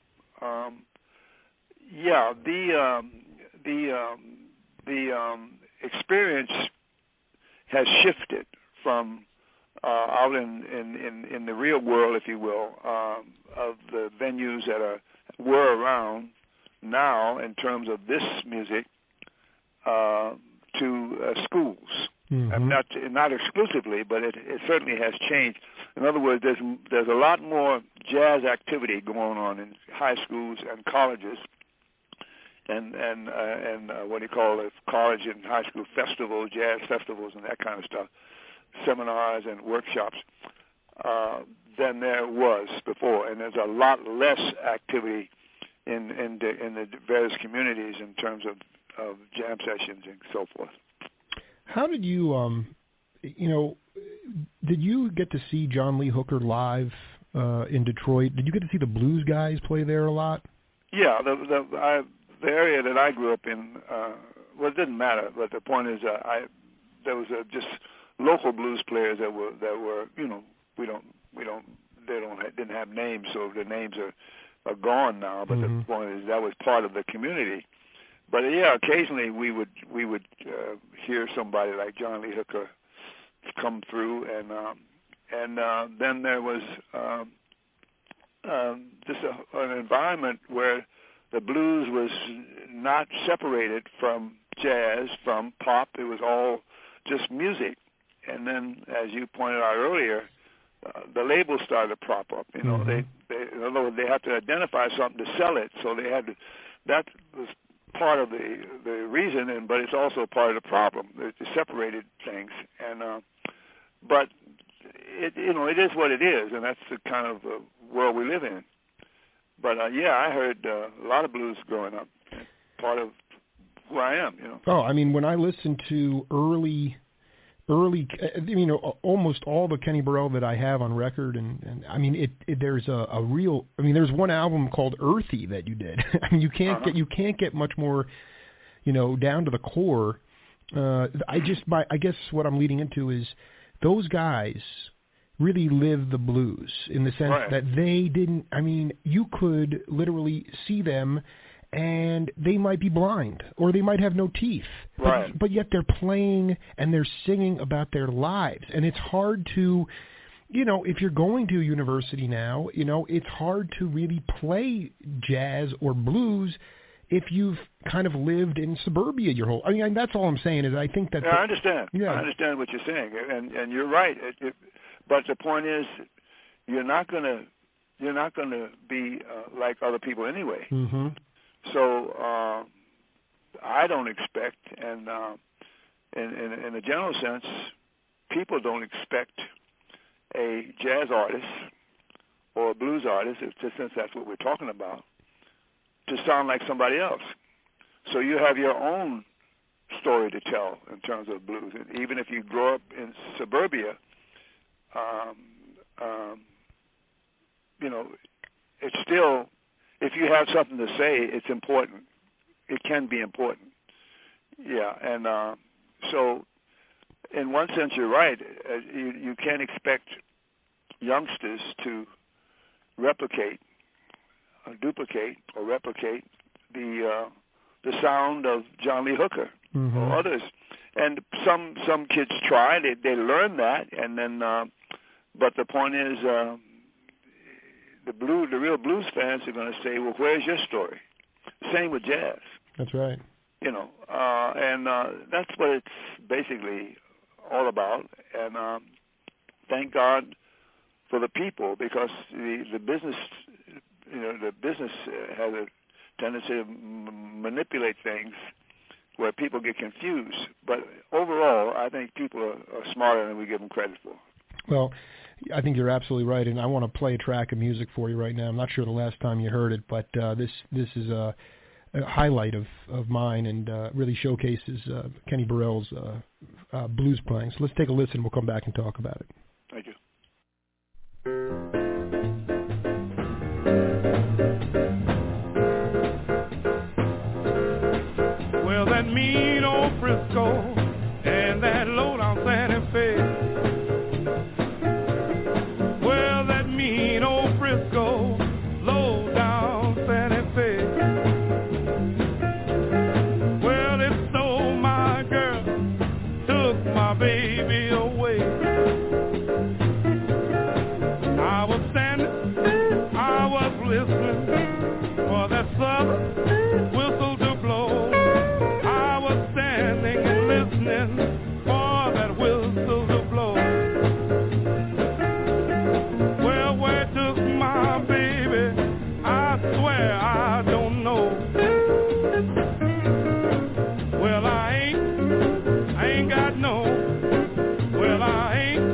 the experience has shifted from out in the real world, if you will, of the venues that were around now in terms of this music to schools. Mm-hmm. Not exclusively, but it certainly has changed. In other words, there's a lot more jazz activity going on in high schools and colleges, and what do you call it, college and high school festivals, jazz festivals, and that kind of stuff, seminars and workshops, than there was before. And there's a lot less activity in the various communities in terms of jam sessions and so forth. How did you, did you get to see John Lee Hooker live in Detroit? Did you get to see the blues guys play there a lot? Yeah, the area that I grew up in, it didn't matter. But the point is, there was just local blues players that were didn't have names, so the names are gone now. But the point is that was part of the community. But yeah, occasionally we would hear somebody like John Lee Hooker come through, and then there was just an environment where the blues was not separated from jazz, from pop. It was all just music. And then, as you pointed out earlier, the labels started to prop up. You know, they in other words, they have to identify something to sell it. So they had to. That was part of the reason, but it's also part of the problem. It separated things, and but it is what it is, and that's the kind of world we live in. But yeah, I heard a lot of blues growing up. Part of who I am, you know. Oh, I mean, when I listened to early, almost all the Kenny Burrell that I have on record, and I mean, there's a real. I mean, there's one album called Earthy that you did. I mean, you can't get much more, down to the core. I guess what I'm leading into is those guys really lived the blues in the sense that they didn't. I mean, you could literally see them, and they might be blind or they might have no teeth, but yet they're playing and they're singing about their lives. And it's hard to, if you're going to a university now, it's hard to really play jazz or blues if you've kind of lived in suburbia your whole. I mean, that's all I'm saying is I think that. Yeah, I understand. Yeah. I understand what you're saying, and you're right. But the point is, you're not gonna be like other people anyway. Mm-hmm. So I don't expect, and in a general sense, people don't expect a jazz artist or a blues artist, since that's what we're talking about, to sound like somebody else. So you have your own story to tell in terms of blues. And even if you grow up in suburbia, it's still, if you have something to say, it's important. It can be important. Yeah, and so in one sense you're right. You can't expect youngsters to duplicate or replicate the sound of John Lee Hooker or others. And some kids try. They learn that, and then. But the point is, the real blues fans are going to say, "Well, where's your story?" Same with jazz. That's right. And that's what it's basically all about. And thank God for the people, because the business, the business has a tendency to manipulate things where people get confused. But overall, I think people are smarter than we give them credit for. Well, I think you're absolutely right, and I want to play a track of music for you right now. I'm not sure the last time you heard it, but this is a highlight of mine, and really showcases Kenny Burrell's blues playing. So let's take a listen. We'll come back and talk about it. Thank you. Well, that mean old Frisco and that low-down Santa Fe.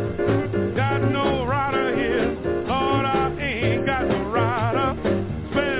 Got no rider here, Lord, I ain't got no rider.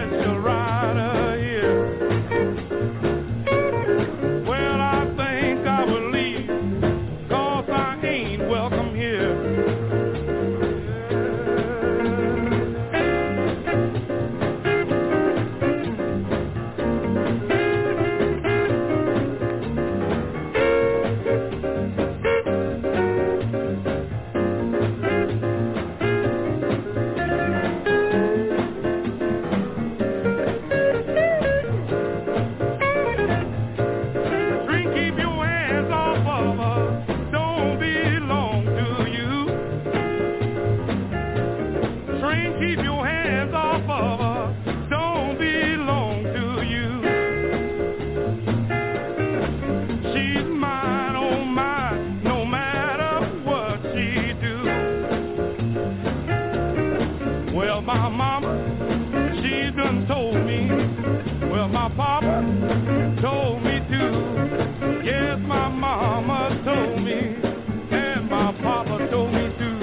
done told me. Well, my papa told me too. Yes, my mama told me, and my papa told me too.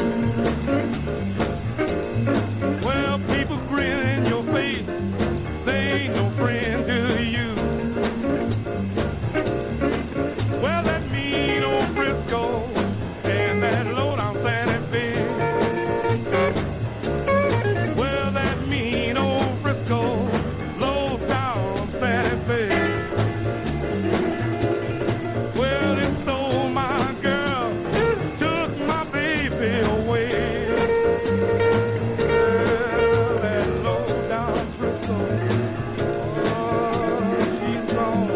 Well, people grin in your face, they ain't no friend to you. Well, that mean old Frisco and that low-down Santa Fe. Well, that mean old Frisco, low-down Santa Fe. Well, it stole my girl, took my baby away. Well, that low-down Frisco, oh, she's gone.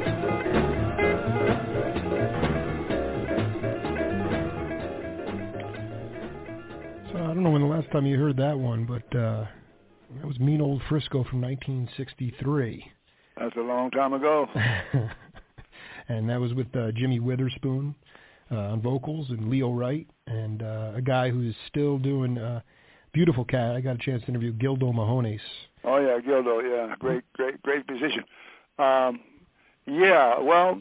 So I don't know when the last time you heard that one, but that was Mean Old Frisco from 1963. That's a long time ago. And that was with Jimmy Witherspoon on vocals and Leo Wright, and a guy who's still doing beautiful cat. I got a chance to interview Gildo Mahones. Oh yeah, Gildo, yeah, great musician. Yeah, well,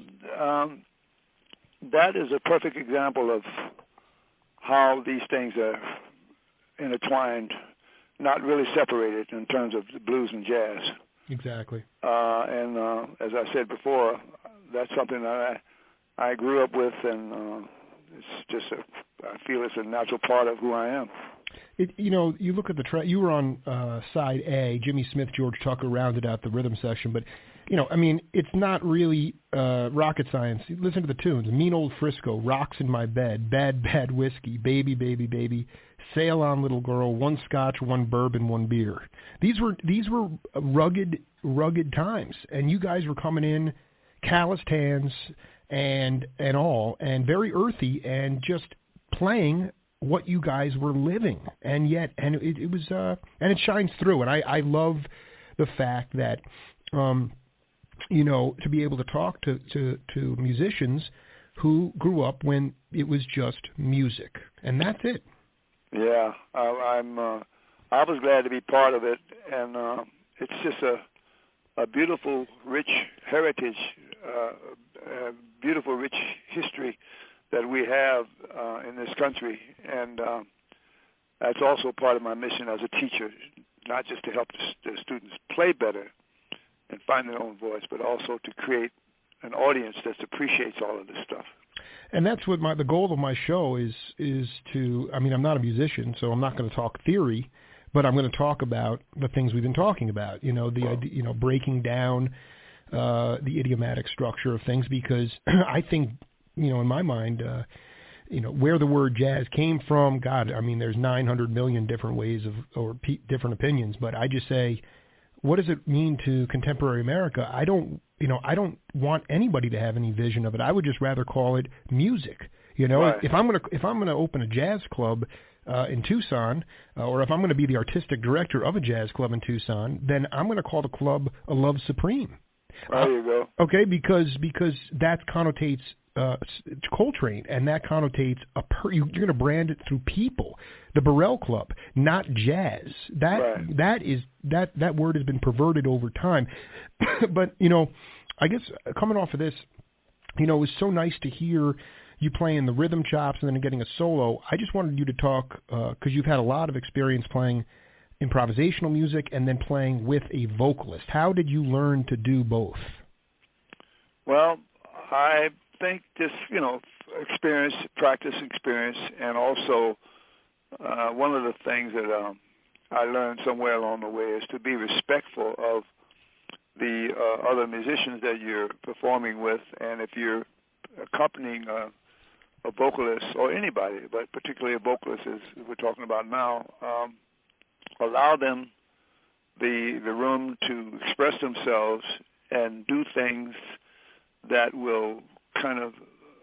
that is a perfect example of how these things are intertwined, not really separated in terms of blues and jazz. Exactly. And as I said before, that's something that I grew up with, and it's just I feel it's a natural part of who I am. You look at the track. You were on side A. Jimmy Smith, George Tucker rounded out the rhythm section, but it's not really rocket science. Listen to the tunes. Mean Old Frisco, Rocks in My Bed, Bad Bad Whiskey, Baby Baby Baby, Sail On Little Girl, One Scotch, One Bourbon, One Beer. These were rugged times, and you guys were coming in, calloused hands and all, and very earthy, and just playing what you guys were living, and it was and it shines through, and I love the fact that to be able to talk to musicians who grew up when it was just music, and that's it. Yeah, I was glad to be part of it, and it's just a beautiful, rich heritage, beautiful, rich history that we have in this country, and that's also part of my mission as a teacher, not just to help the students play better and find their own voice, but also to create an audience that appreciates all of this stuff. And that's what the goal of my show is to, I'm not a musician, so I'm not going to talk theory, but I'm going to talk about the things we've been talking about, idea, breaking down the idiomatic structure of things, because I think, in my mind, where the word jazz came from, God, there's 900 million different ways or different opinions, but I just say, what does it mean to contemporary America? I don't want anybody to have any vision of it. I would just rather call it music. Right. If I'm gonna open a jazz club in Tucson, or if I'm going to be the artistic director of a jazz club in Tucson, then I'm going to call the club a Love Supreme. There you go. Okay, because that connotates Coltrane, and that connotates you're going to brand it through people. The Burrell Club, not jazz. That word has been perverted over time. But I guess coming off of this, it was so nice to hear you playing the rhythm chops and then getting a solo. I just wanted you to talk, because you've had a lot of experience playing improvisational music and then playing with a vocalist. How did you learn to do both? Well, I think just, practice experience, and also one of the things that I learned somewhere along the way is to be respectful of the other musicians that you're performing with, and if you're accompanying a vocalist or anybody, but particularly a vocalist, as we're talking about now, allow them the room to express themselves and do things that will kind of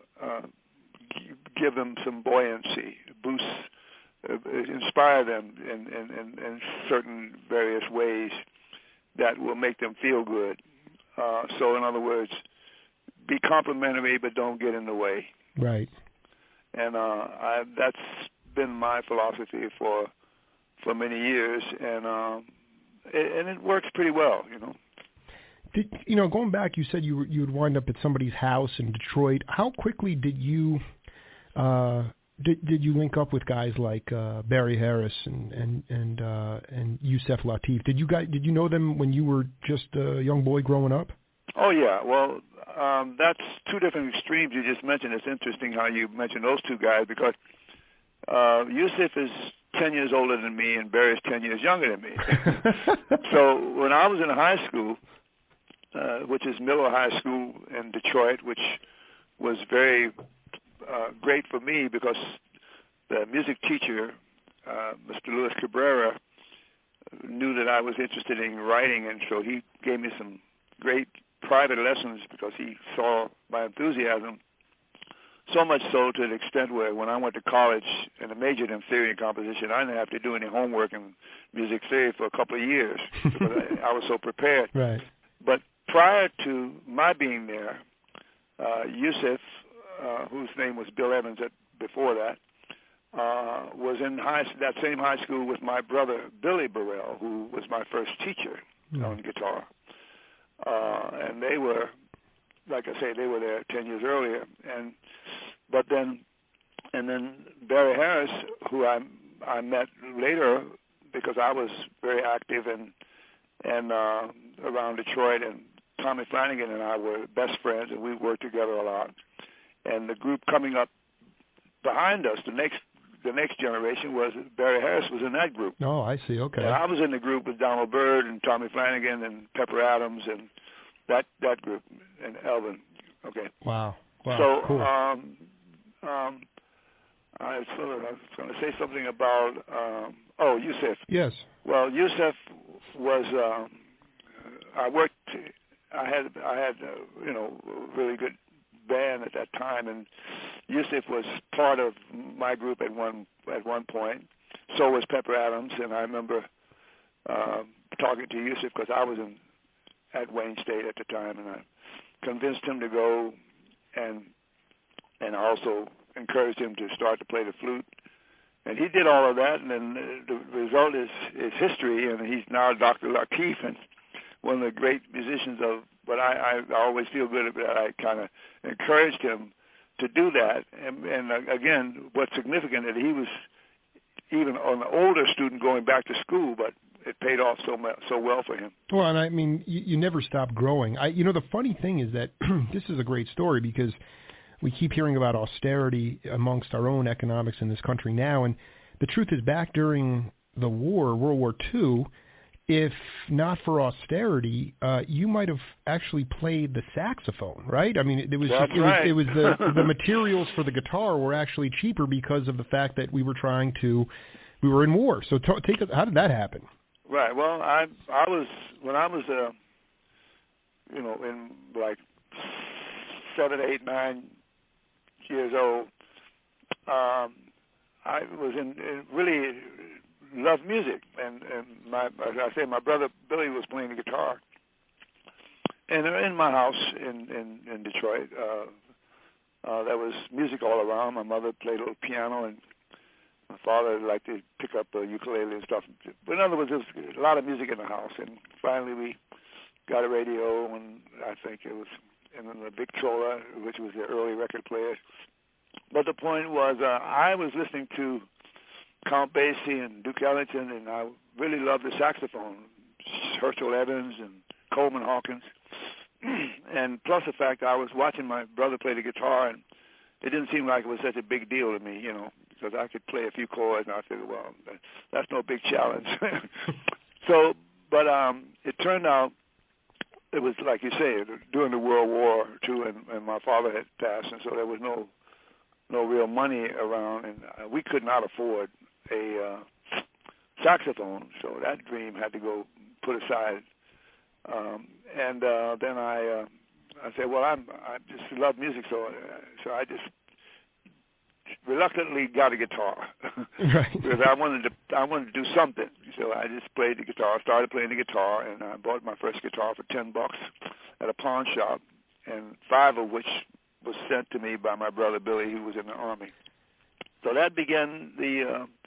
give them some buoyancy, boost, inspire them in certain various ways that will make them feel good. So in other words, be complimentary, but don't get in the way. Right. And that's been my philosophy for many years, and it works pretty well, you know. Going back, you said you would wind up at somebody's house in Detroit. How quickly did you did you link up with guys like Barry Harris and Yusef Lateef? Did you know them when you were just a young boy growing up? Oh yeah, well, that's two different extremes you just mentioned. It's interesting how you mentioned those two guys because Yusef is 10 years older than me and Barry is 10 years younger than me. So when I was in high school, which is Miller High School in Detroit, which was very great for me because the music teacher, Mr. Luis Cabrera, knew that I was interested in writing, and so he gave me some great private lessons because he saw my enthusiasm, so much so to the extent where when I went to college and I majored in theory and composition, I didn't have to do any homework in music theory for a couple of years because I was so prepared. Right. But prior to my being there, Yusef, whose name was Bill Evans before that, was in that same high school with my brother Billy Burrell, who was my first teacher on guitar. And they were, like I say, they were there 10 years earlier. And then Barry Harris, who I met later because I was very active and around Detroit, and Tommy Flanagan and I were best friends, and we worked together a lot. And the group coming up behind us, the next generation was Barry Harris was in that group. Oh, I see. Okay. And I was in the group with Donald Byrd and Tommy Flanagan and Pepper Adams and that group and Elvin. Okay. Wow. So cool. I was going to say something about Yusef. Yes. Well, Yusef was I had a really good band at that time, and Yusef was part of my group at one point. So was Pepper Adams, and I remember talking to Yusef because I was at Wayne State at the time, and I convinced him to go, and I also encouraged him to start to play the flute. And he did all of that, and then the result is history, and he's now Dr. Lateef, and one of the great musicians of, but I always feel good that I kind of encouraged him to do that. And again, what's significant is he was even an older student going back to school, but it paid off so well for him. Well, and I mean, you never stop growing. The funny thing is that this is a great story because we keep hearing about austerity amongst our own economics in this country now, and the truth is back during the war, World War II, if not for austerity, you might have actually played the saxophone, right? I mean, it was the materials for the guitar were actually cheaper because of the fact that we were in war. So how did that happen? Right. Well, I was when I was in like 7, 8, 9 years old. I was really loved music, and as I say, my brother Billy was playing the guitar, and in my house in Detroit, there was music all around. My mother played a little piano, and my father liked to pick up a ukulele and stuff. But in other words, there was a lot of music in the house, and finally we got a radio, and I think it was in the Victrola, which was the early record player. But the point was, I was listening to Count Basie and Duke Ellington, and I really loved the saxophone, Herschel Evans and Coleman Hawkins. And plus the fact I was watching my brother play the guitar, and it didn't seem like it was such a big deal to me, because I could play a few chords, and I figured, well, that's no big challenge. So, but it turned out it was, like you say, during the World War II, and my father had passed, and so there was no real money around, and we could not afford a saxophone, so that dream had to go put aside. And then I said, well, I just love music, so I just reluctantly got a guitar because I wanted to do something. So I just played the guitar, started playing the guitar, and I bought my first guitar for $10 at a pawn shop, and 5 of which was sent to me by my brother Billy, who was in the Army. So that began the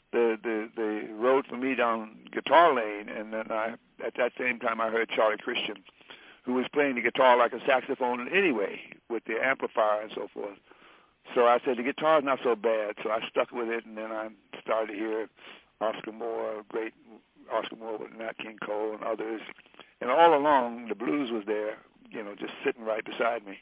the road for me down guitar lane, and then at that same time I heard Charlie Christian, who was playing the guitar like a saxophone anyway with the amplifier and so forth. So I said the guitar's not so bad, so I stuck with it, and then I started to hear Oscar Moore, great Oscar Moore with Nat King Cole and others, and all along the blues was there, just sitting right beside me.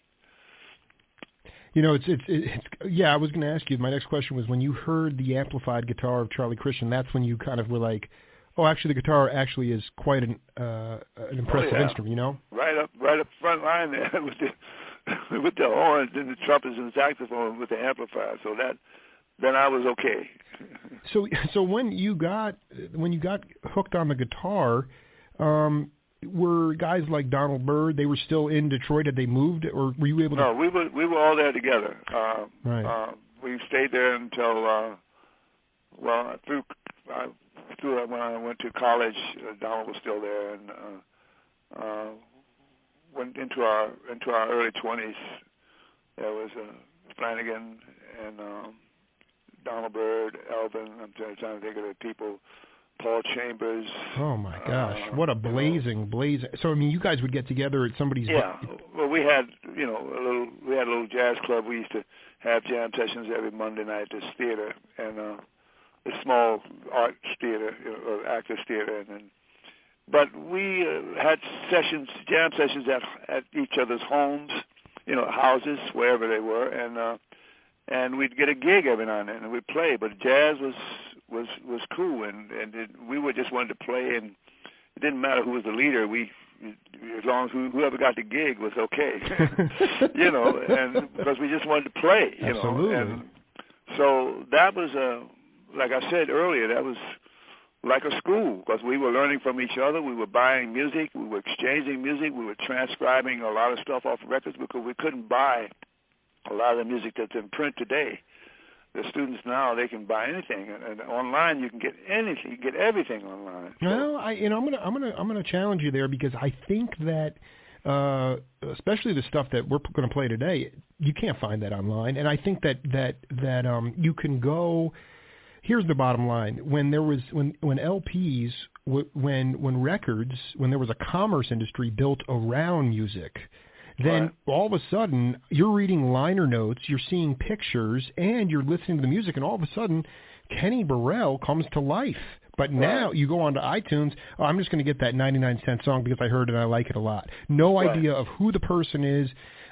I was going to ask you, my next question was, when you heard the amplified guitar of Charlie Christian, that's when you kind of were like, oh, actually the guitar actually is quite an impressive instrument, Right up front line there with the horns and the trumpets and the saxophone with the amplifier. So then I was okay. So when you got hooked on the guitar, were guys like Donald Byrd, they were still in Detroit? Had they moved, or were you able to? No, we were all there together. Right. We stayed there until through when I went to college. Donald was still there, and went into our early 20s. There was Flanagan and Donald Byrd, Elvin. I'm trying to think of the people. Paul Chambers. Oh my gosh! What a blazing! So I mean, you guys would get together at somebody's. Yeah. Well, we had a little jazz club. We used to have jam sessions every Monday night at this theater, and a small arts theater or actors theater, but we had jam sessions at each other's homes, houses, wherever they were, and we'd get a gig every now and then, and we'd play. But jazz was cool, and we were just wanted to play, and it didn't matter who was the leader. As long as whoever got the gig was okay, and because we just wanted to play, Absolutely. And so that was like I said earlier, that was like a school, because we were learning from each other. We were buying music, we were exchanging music, we were transcribing a lot of stuff off records, because we couldn't buy a lot of the music that's in print today. The students now, they can buy anything, and online you can get anything. You can get everything online. Well, I'm gonna challenge you there, because I think that especially the stuff that we're going to play today, you can't find that online, and I think that you can go. Here's the bottom line: when LPs, when records, when there was a commerce industry built around music. Then all of a sudden, you're reading liner notes, you're seeing pictures, and you're listening to the music, and all of a sudden, Kenny Burrell comes to life. But now you go onto iTunes, I'm just going to get that 99-cent song because I heard it and I like it a lot. No idea of who the person is,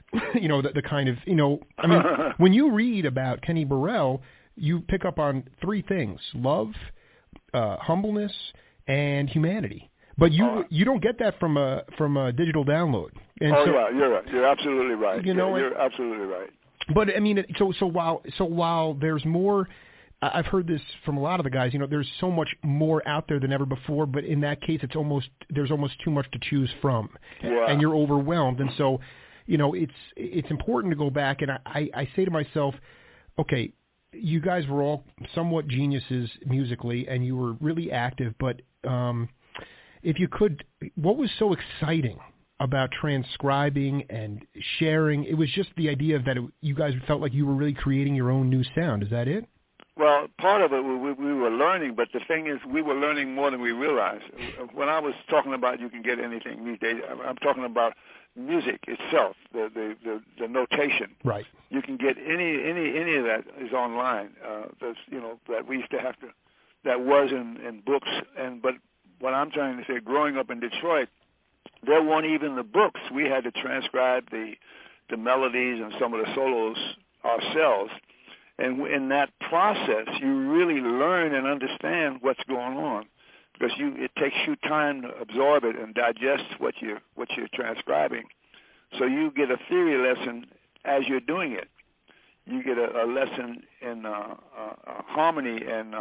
the kind of, I mean, when you read about Kenny Burrell, you pick up on three things: love, humbleness, and humanity. But you don't get that from a digital download. And you're right. You're absolutely right. You're absolutely right. But I mean, so while there's more, I've heard this from a lot of the guys. There's so much more out there than ever before. But in that case, there's almost too much to choose from, and you're overwhelmed. And so, it's important to go back. And I say to myself, okay, you guys were all somewhat geniuses musically, and you were really active. But if you could, what was so exciting about transcribing and sharing? It was just the idea that you guys felt like you were really creating your own new sound. Is that it? Well, part of it we were learning, but the thing is we were learning more than we realized. When I was talking about you can get anything these days, I'm talking about music itself, the notation. Right. You can get any of that is online. That we used to have to, that was in books. But what I'm trying to say, growing up in Detroit, there weren't even the books. We had to transcribe the melodies and some of the solos ourselves. And in that process, you really learn and understand what's going on, because it takes you time to absorb it and digest what you're transcribing. So you get a theory lesson as you're doing it. You get a lesson in harmony and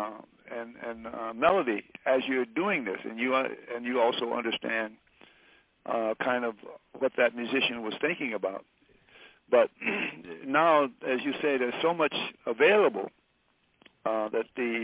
melody as you're doing this, and you also understand kind of what that musician was thinking about. But now, as you say, there's so much available that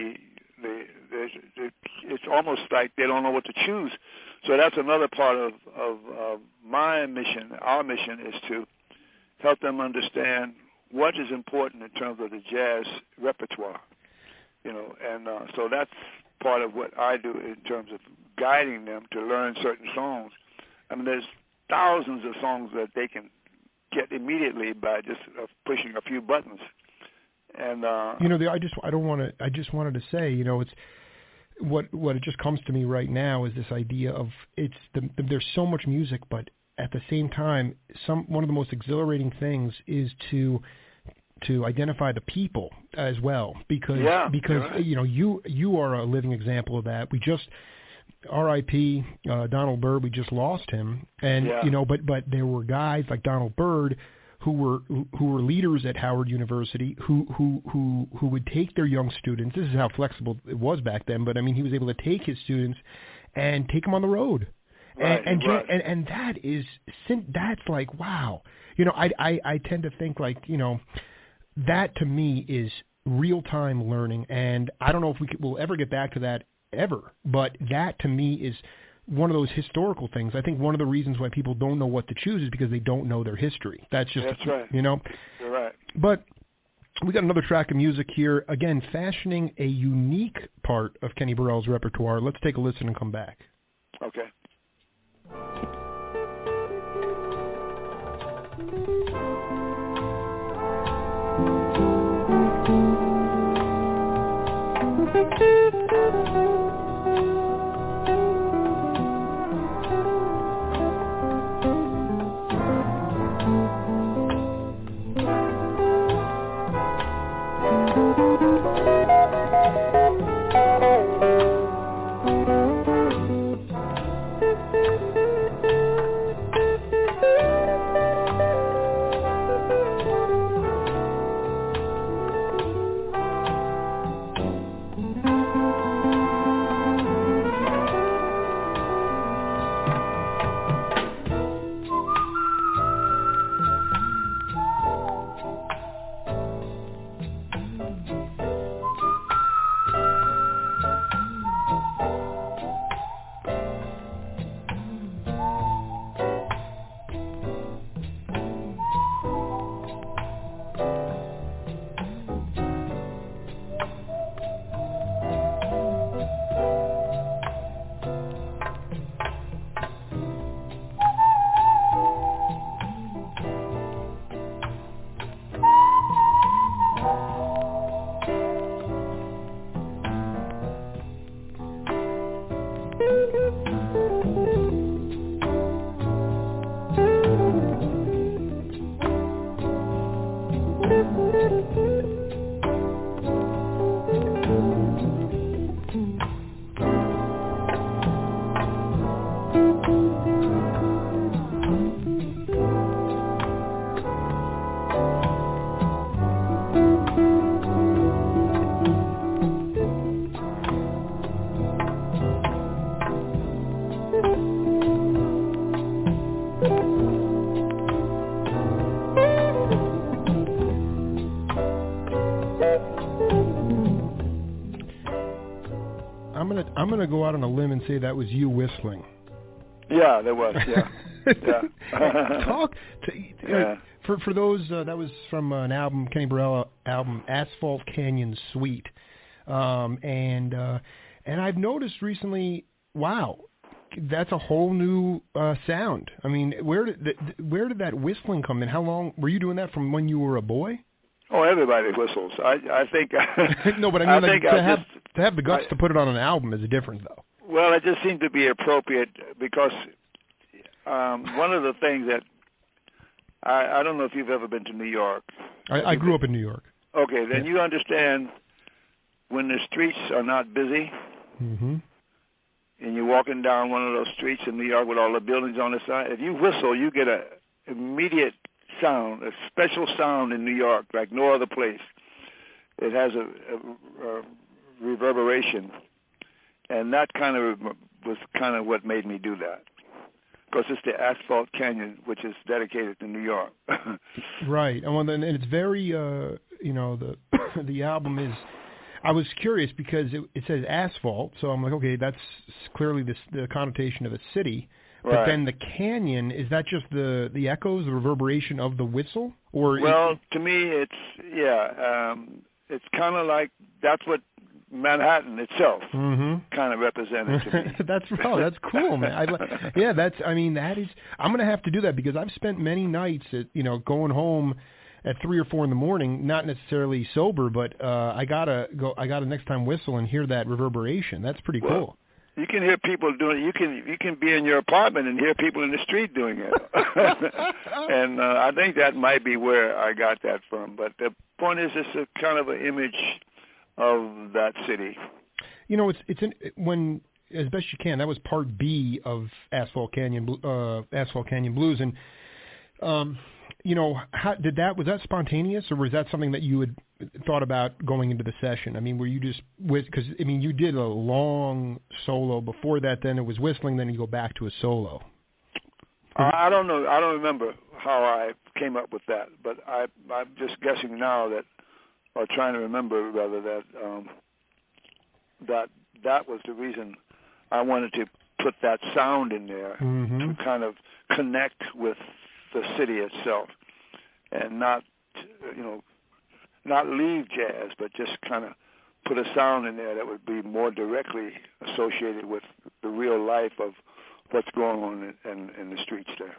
it's almost like they don't know what to choose. So that's another part of my mission. Our mission is to help them understand what is important in terms of the jazz repertoire. And so that's part of what I do in terms of guiding them to learn certain songs. I mean, there's thousands of songs that they can get immediately by just pushing a few buttons. And I just wanted to say, it's what it just comes to me right now is this idea of there's so much music, but at the same time, one of the most exhilarating things is to identify the people as well, because right. You are a living example of that. We just R.I.P. Donald Byrd, we just lost him, and but there were guys like Donald Byrd who were leaders at Howard University who would take their young students. This is how flexible it was back then, but I mean, he was able to take his students and take them on the road. Right, and that's like, wow. I tend to think like, that to me is real-time learning, and I don't know if we'll ever get back to that ever, but that to me is one of those historical things. I think one of the reasons why people don't know what to choose is because they don't know their history. That's right. You're right. But we got another track of music here, again, fashioning a unique part of Kenny Burrell's repertoire. Let's take a listen and come back. Okay. I'm gonna go out on a limb and say that was you whistling. Yeah, there was. Yeah, yeah. For those that was from an album, Kenny Burrell album, Asphalt Canyon Suite, and I've noticed recently, wow, that's a whole new sound. I mean, where did that whistling come in? How long were you doing that from when you were a boy? Oh, everybody whistles. I think. No, but I mean, to have the guts to put it on an album is different, though. Well, it just seemed to be appropriate because one of the things that I don't know if you've ever been to New York. I grew up in New York. Okay, then you understand when the streets are not busy, mm-hmm. and you're walking down one of those streets in New York with all the buildings on the side. If you whistle, you get an immediate sound, a special sound in New York like no other place. It has a reverberation, and that kind of was kind of what made me do that, because it's the Asphalt Canyon, which is dedicated to New York. Right, and it's very, the album is. I was curious because it says asphalt, so I'm like, okay, that's clearly the connotation of a city. But right. Then the canyon, is that just the echoes, the reverberation of the whistle? Or well, to me, it's kind of like that's what Manhattan itself kind of represented to me. That's cool, man. That is. I'm gonna have to do that because I've spent many nights at going home at 3 or 4 in the morning, not necessarily sober, but I gotta next time whistle and hear that reverberation. That's pretty cool. You can hear people doing it. You can be in your apartment and hear people in the street doing it. And I think that might be where I got that from. But the point is, it's a kind of an image of that city. When as best you can. That was part B of Asphalt Canyon Blues, and was that spontaneous, or was that something that you had thought about going into the session? I mean, were you just because you did a long solo before that, then it was whistling, then you go back to a solo. I don't know. I don't remember how I came up with that, but I'm just guessing now or trying to remember rather that was the reason I wanted to put that sound in there to kind of connect with the city itself, and not leave jazz, but just kind of put a sound in there that would be more directly associated with the real life of what's going on in the streets there.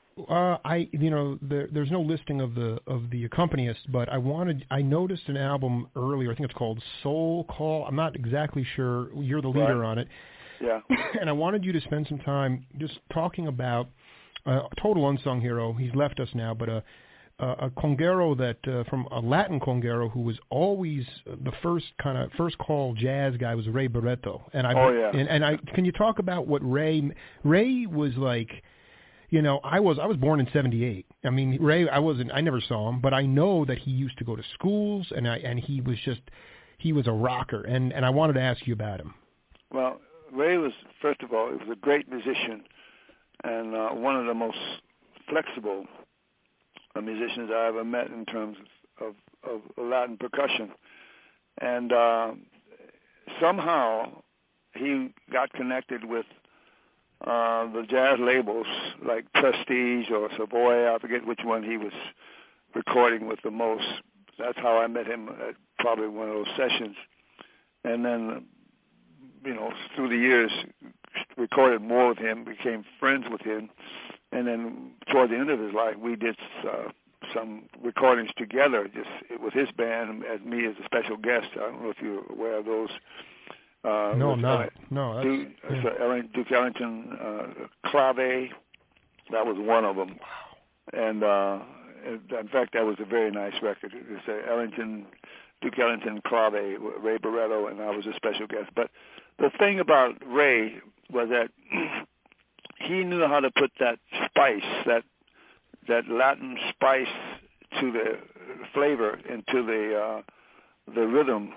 There's no listing of the accompanists, but I noticed an album earlier. I think it's called Soul Call. I'm not exactly sure. You're the leader on it. Yeah. And I wanted you to spend some time just talking about a total unsung hero. He's left us now, but a conguero from a Latin conguero who was always the first call jazz guy was Ray Barretto. And can you talk about what Ray was like? I was born in '78. I mean, Ray, I never saw him, but I know that he used to go to schools, and he was a rocker. And I wanted to ask you about him. Well, Ray was, first of all, he was a great musician and one of the most flexible musicians I ever met in terms of Latin percussion. And somehow he got connected with the jazz labels like Prestige or Savoy. I forget which one he was recording with the most. That's how I met him at probably one of those sessions. And then, through the years, recorded more with him, became friends with him. And then toward the end of his life, we did some recordings together, just with his band, as me as a special guest. I don't know if you're aware of those. No, I'm not. No, Duke Ellington Clave, that was one of them. And in fact, that was a very nice record. It was Duke Ellington Clave, Ray Barretto, and I was a special guest. But the thing about Ray was that he knew how to put that spice, that Latin spice to the flavor, into the rhythm,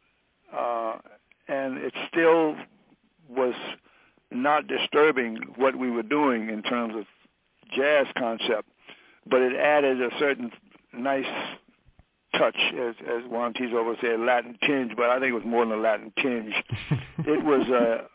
and it still was not disturbing what we were doing in terms of jazz concept, but it added a certain nice touch, as Juan Tizo would say, a Latin tinge, but I think it was more than a Latin tinge. It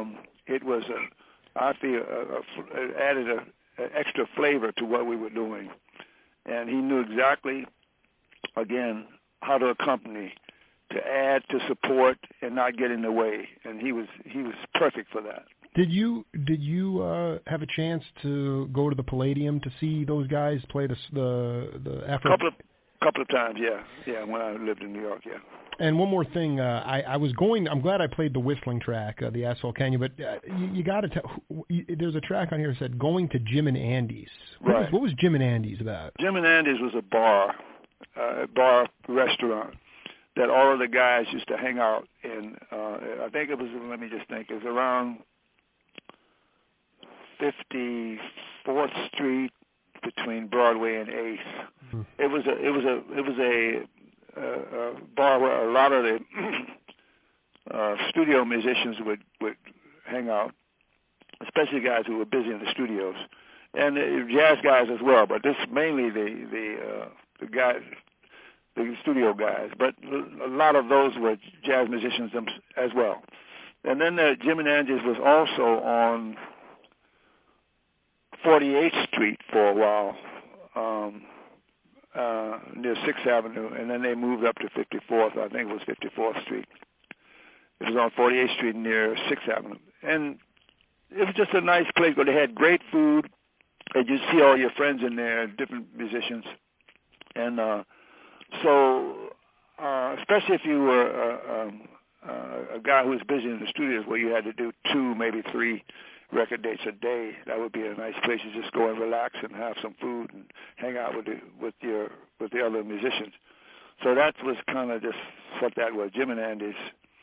added an extra flavor to what we were doing. And he knew exactly, again, how to accompany, to add, to support, and not get in the way. And he was perfect for that. Did you have a chance to go to the Palladium to see those guys play the Afro? Couple of times, yeah, when I lived in New York, yeah. And one more thing, I'm glad I played the whistling track, the Asphalt Canyon, but you got to tell, there's a track on here that said Going to Jim and Andy's. What was Jim and Andy's about? Jim and Andy's was a bar restaurant that all of the guys used to hang out in. I think it was, it was around 54th Street between Broadway and 8th. It was a bar where a lot of the studio musicians would hang out, especially guys who were busy in the studios, and jazz guys as well. But this mainly the guys, the studio guys. But a lot of those were jazz musicians as well. And then Jim and Andy's was also on 48th Street for a while, near 6th Avenue, and then they moved up to 54th. I think it was 54th Street. It was on 48th Street near 6th Avenue. And it was just a nice place where they had great food, and you see all your friends in there, different musicians. And especially if you were a guy who was busy in the studios where you had to do 2, maybe 3 record dates a day, that would be a nice place to just go and relax and have some food and hang out with the other musicians. So that was kind of just what that was. Jim and Andy's.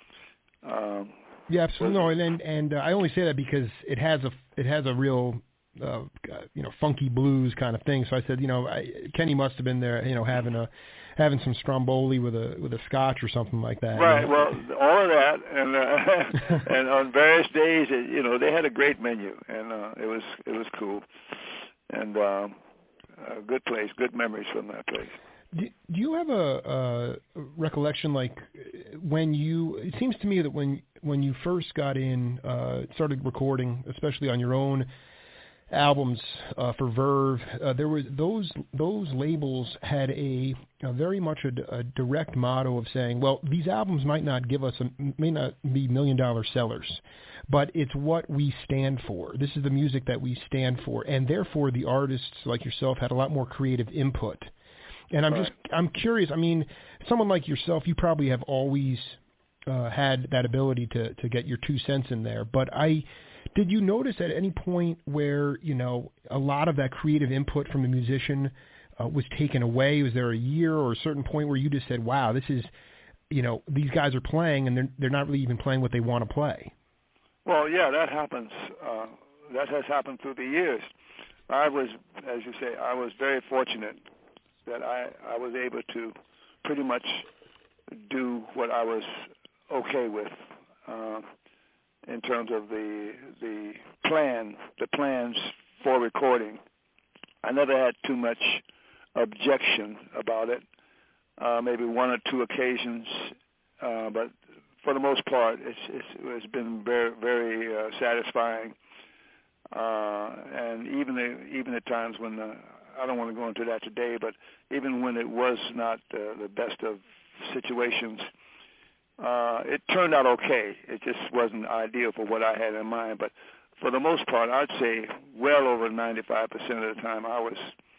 Yeah, absolutely. No, and I only say that because it has a real funky blues kind of thing. So I said, Kenny must have been there, having some Stromboli with a scotch or something like that. Right. Well, all of that, and and on various days, they had a great menu, and it was cool, and a good place, good memories from that place. Do you have a recollection, like it seems to me that when you first got in, started recording, especially on your own albums for Verve, there was those labels had a very much a direct motto of saying, well, these albums may not be $1 million sellers, but it's what we stand for. This is the music that we stand for, and therefore the artists like yourself had a lot more creative input. And I'm curious. I mean, someone like yourself, you probably have always had that ability to get your 2 cents in there. But did you notice at any point where a lot of that creative input from the musician was taken away? Was there a year or a certain point where you just said, "Wow, this is, these guys are playing and they're not really even playing what they want to play"? Well, yeah, that happens. That has happened through the years. I was, as you say, I was very fortunate that I was able to pretty much do what I was okay with in terms of the plans for recording. I never had too much objection about it. Maybe 1 or 2 occasions, but for the most part, it's been very, very satisfying. And even at times when I don't want to go into that today, but even when it was not the best of situations, it turned out okay. It just wasn't ideal for what I had in mind. But for the most part, I'd say well over 95% of the time I was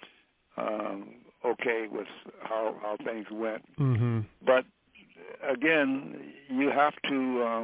okay with how things went. Mm-hmm. But again, you have to,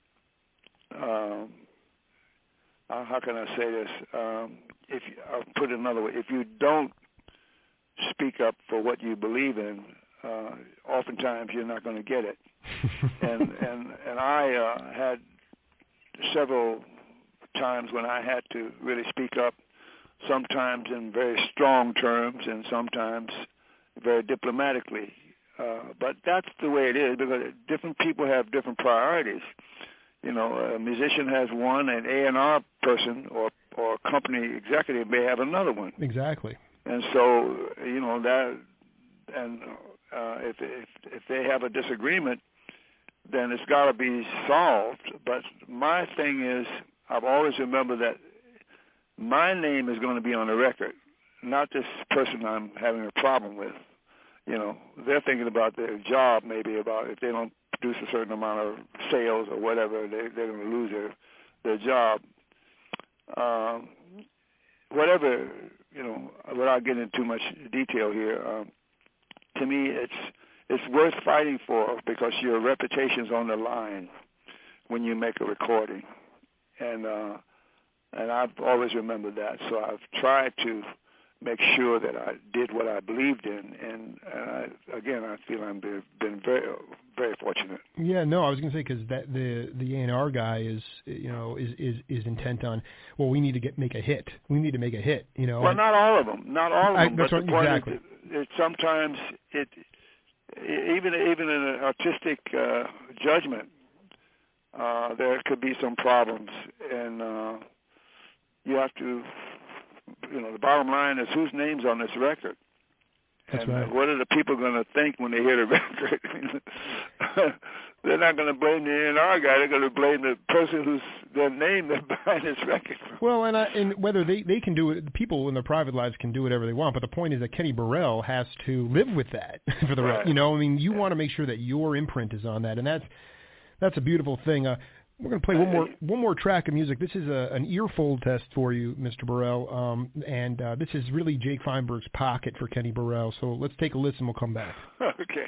how can I say this? I'll put it another way. If you don't speak up for what you believe in, oftentimes you're not going to get it. and I had several times when I had to really speak up, sometimes in very strong terms and sometimes very diplomatically. But that's the way it is, because different people have different priorities. A musician has one, an A&R person or company executive may have another one. Exactly. And so, that, and if they have a disagreement, then it's got to be solved. But my thing is, I've always remembered that my name is going to be on the record, not this person I'm having a problem with. They're thinking about their job, maybe about if they don't produce a certain amount of sales or whatever, they're going to lose their job. Whatever, without getting into too much detail here, to me it's worth fighting for, because your reputation's on the line when you make a recording. And I've always remembered that. So I've tried to make sure that I did what I believed in, and I feel I've been very, very fortunate. Yeah, no, I was going to say, because the A&R guy is intent on, well, we need to make a hit. We need to make a hit. Well, not all of them, but the point exactly. is, sometimes even in an artistic judgment, there could be some problems, and you have to. The bottom line is, whose name's on this record? That's and right. What are the people going to think when they hear the record? They're not going to blame the A&R guy. They're going to blame the person whose their name they're buying this record from. Well, and whether they can do it, people in their private lives can do whatever they want. But the point is that Kenny Burrell has to live with that for the rest. You want to make sure that your imprint is on that, and that's That's a beautiful thing. We're going to play one more track of music. This is an earfold test for you, Mr. Burrell, and this is really Jake Feinberg's Pocket for Kenny Burrell. So let's take a listen. We'll come back. Okay.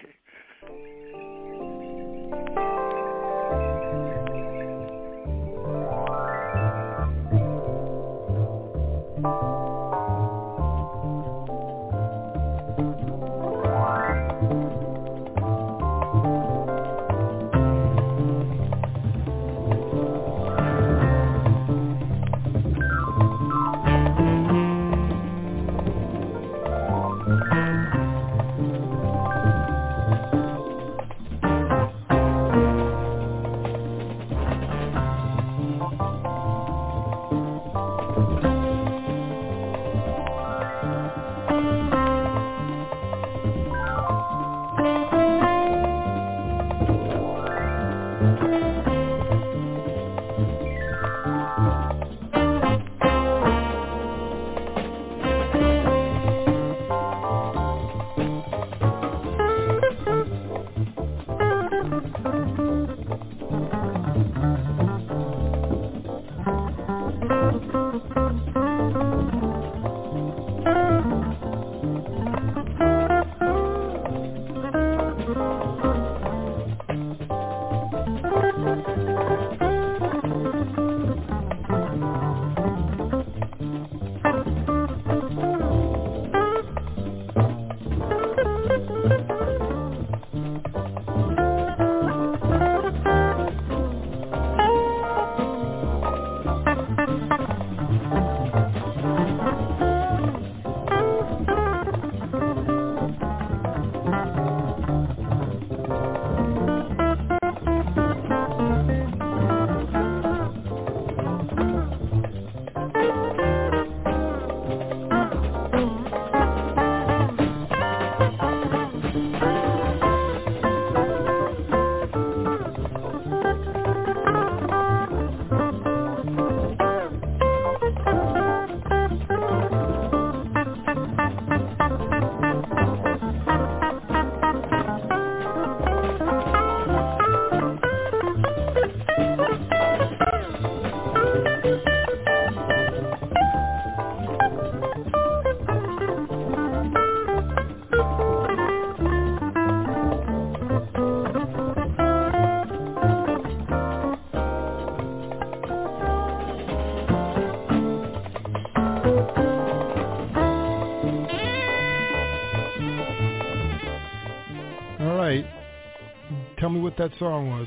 Tell me what that song was.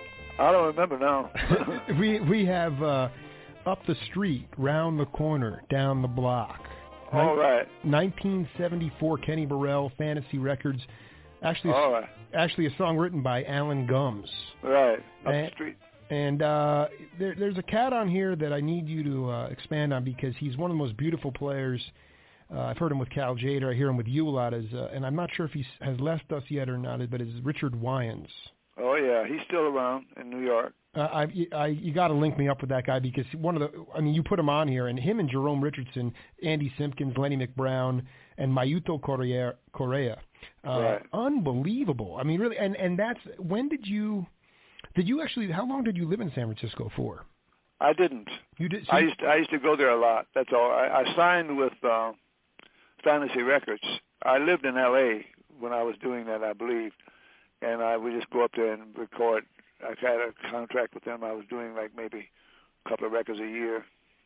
I don't remember now. we have Up the Street, Round the Corner, Down the Block. All right. 1974 Kenny Burrell, Fantasy Records. Actually, actually a song written by Alan Gums. Right. Up the Street. And there's a cat on here that I need you to expand on because he's one of the most beautiful players. I've heard him with Cal Jader. I hear him with you a lot. And I'm not sure if he has left us yet or not, but it's Richard Wyans. Oh, yeah. He's still around in New York. You got to link me up with that guy because you put him on here, and him and Jerome Richardson, Andy Simpkins, Lenny McBrown, and Mayuto Correa. Right. Unbelievable. I mean, really. And that's, when did you actually, how long did you live in San Francisco for? I didn't. You did? So I used to go there a lot. That's all. I signed with Fantasy Records. I lived in L.A. when I was doing that, I believe, and I would just go up there and record. I had a contract with them. I was doing like maybe a couple of records a year.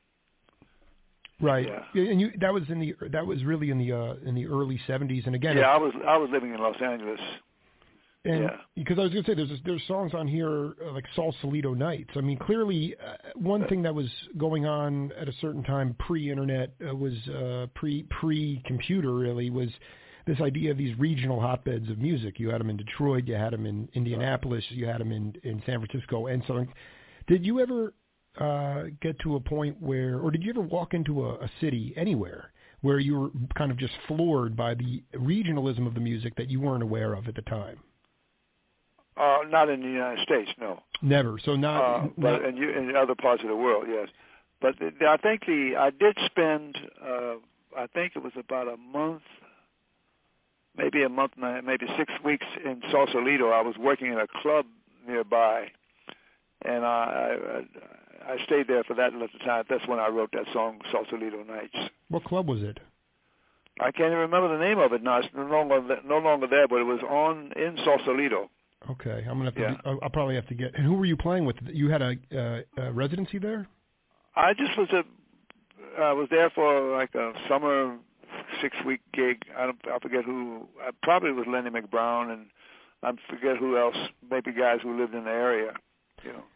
Right. Yeah. And that was really in the early 70s. And again, yeah, I was living in Los Angeles. And yeah. Because I was going to say, there's songs on here like Sausalito Nights. I mean, clearly, one thing that was going on at a certain time pre-internet was pre-computer really was this idea of these regional hotbeds of music. You had them in Detroit, you had them in Indianapolis, you had them in San Francisco, and so. Did you ever get to a point where, or did you ever walk into a city anywhere where you were kind of just floored by the regionalism of the music that you weren't aware of at the time? Not in the United States, no. Never. So but in other parts of the world, yes. But I think I did spend. I think it was about a month, maybe 6 weeks in Sausalito. I was working in a club nearby, and I stayed there for that at the time. That's when I wrote that song, Sausalito Nights. What club was it? I can't even remember the name of it now. It's no longer there, but it was in Sausalito. Okay, I'm gonna have to. I'll probably have to get. And who were you playing with? You had a residency there? I just was was there for like a summer 6-week gig. I forget who. Probably was Lenny McBrown, and I forget who else. Maybe guys who lived in the area. You know.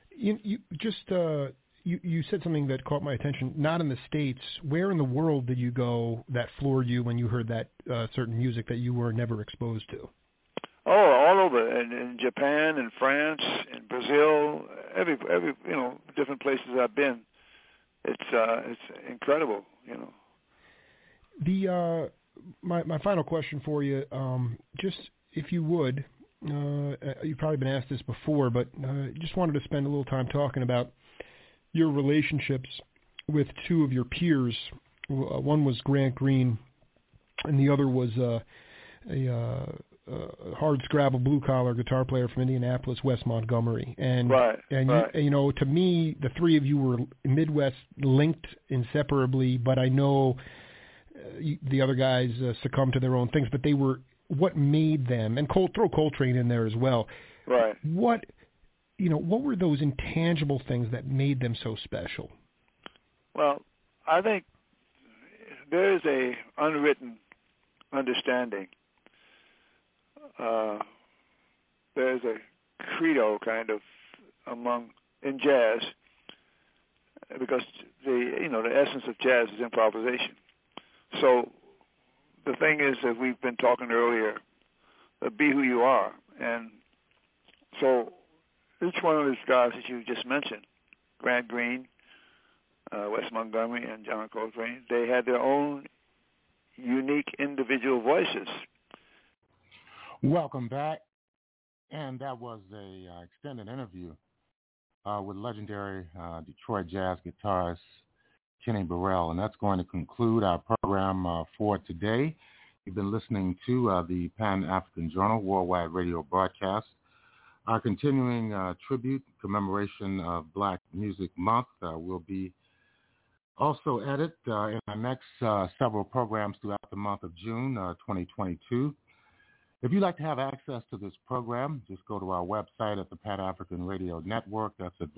You said something that caught my attention. Not in the States. Where in the world did you go that floored you when you heard that certain music that you were never exposed to? Oh, all over, in Japan, in France, in Brazil, every different places I've been. It's incredible, you know. The my final question for you, just if you would, you've probably been asked this before, but just wanted to spend a little time talking about your relationships with two of your peers. One was Grant Green, and the other was a hard scrabble blue collar guitar player from Indianapolis, Wes Montgomery. And you know, to me, the three of you were Midwest linked inseparably, but I know the other guys succumbed to their own things, but they were what made them, and throw Coltrane in there as well. Right. What were those intangible things that made them so special? Well, I think there is a unwritten understanding. There's a credo kind of in jazz, because the essence of jazz is improvisation. So the thing is that we've been talking earlier, be who you are. And so each one of these guys that you just mentioned, Grant Green, Wes Montgomery, and John Coltrane, they had their own unique individual voices. Welcome back. And that was a extended interview with legendary Detroit jazz guitarist Kenny Burrell. And that's going to conclude our program for today. You've been listening to the Pan-African Journal Worldwide Radio broadcast. Our continuing tribute commemoration of Black Music Month will be also added in our next several programs throughout the month of June 2022. If you'd like to have access to this program, just go to our website at the Pan-African Radio Network. That's at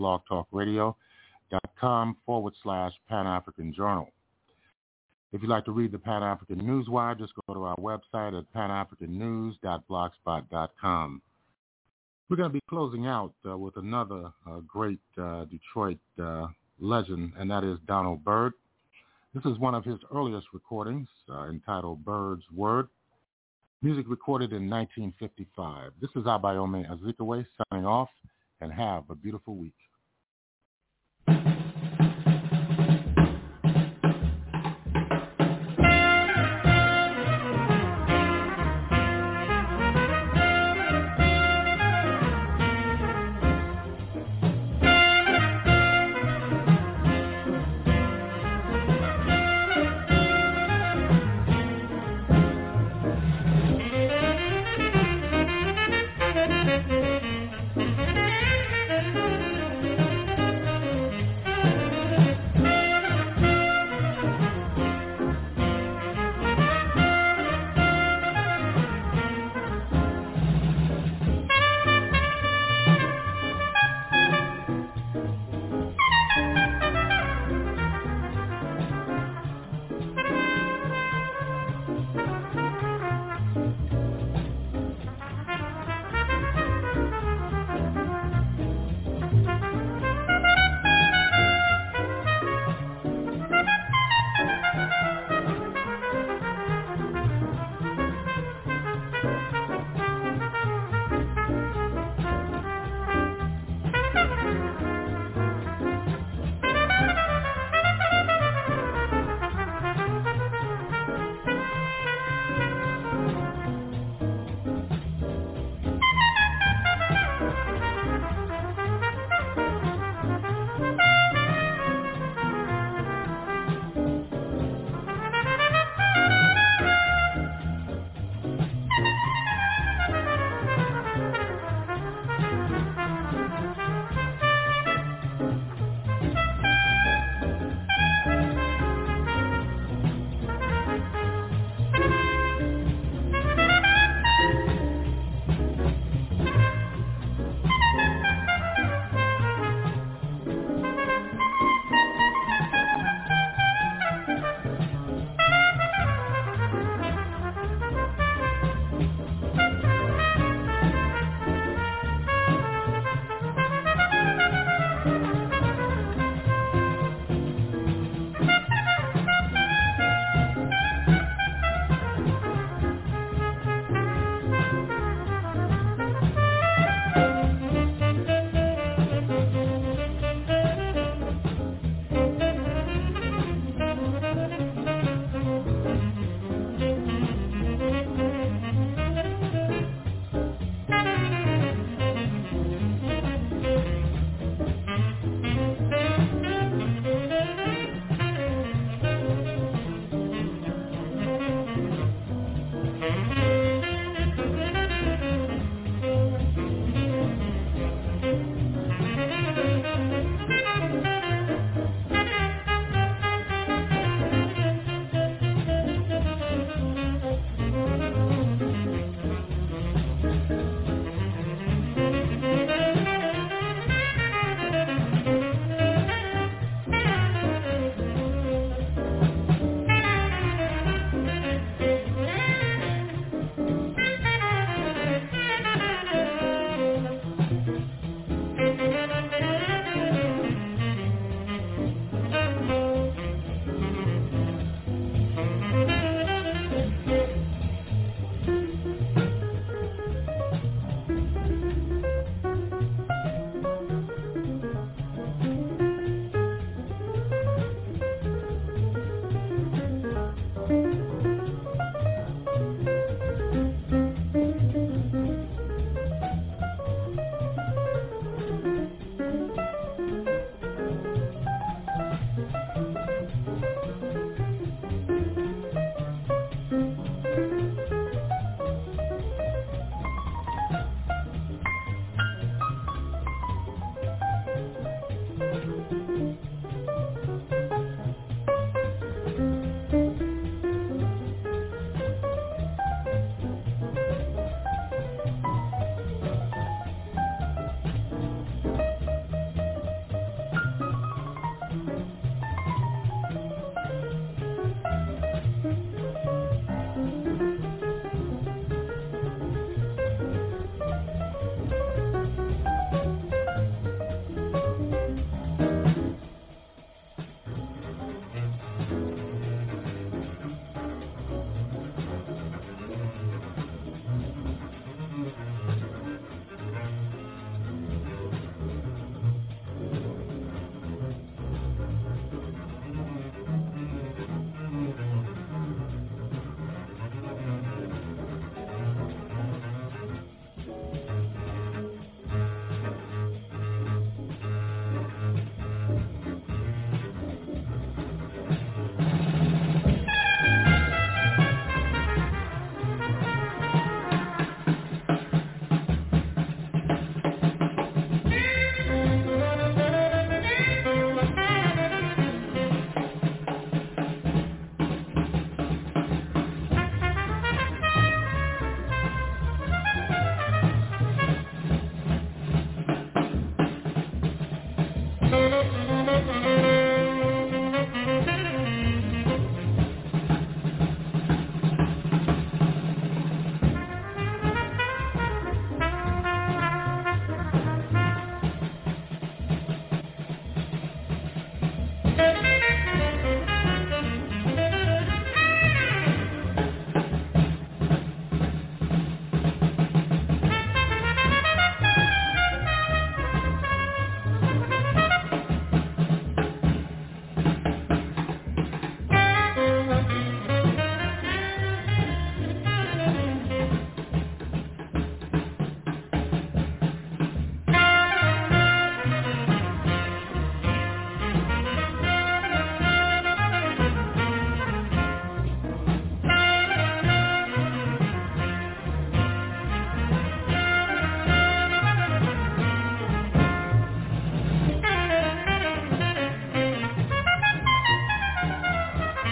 blogtalkradio.com/Pan-African Journal. If you'd like to read the Pan-African Newswire, just go to our website at panafricannews.blogspot.com. We're going to be closing out with another great Detroit legend, and that is Donald Byrd. This is one of his earliest recordings entitled Byrd's Word. Music recorded in 1955. This is Abayomi Azikiwe signing off, and have a beautiful week.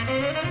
Bye.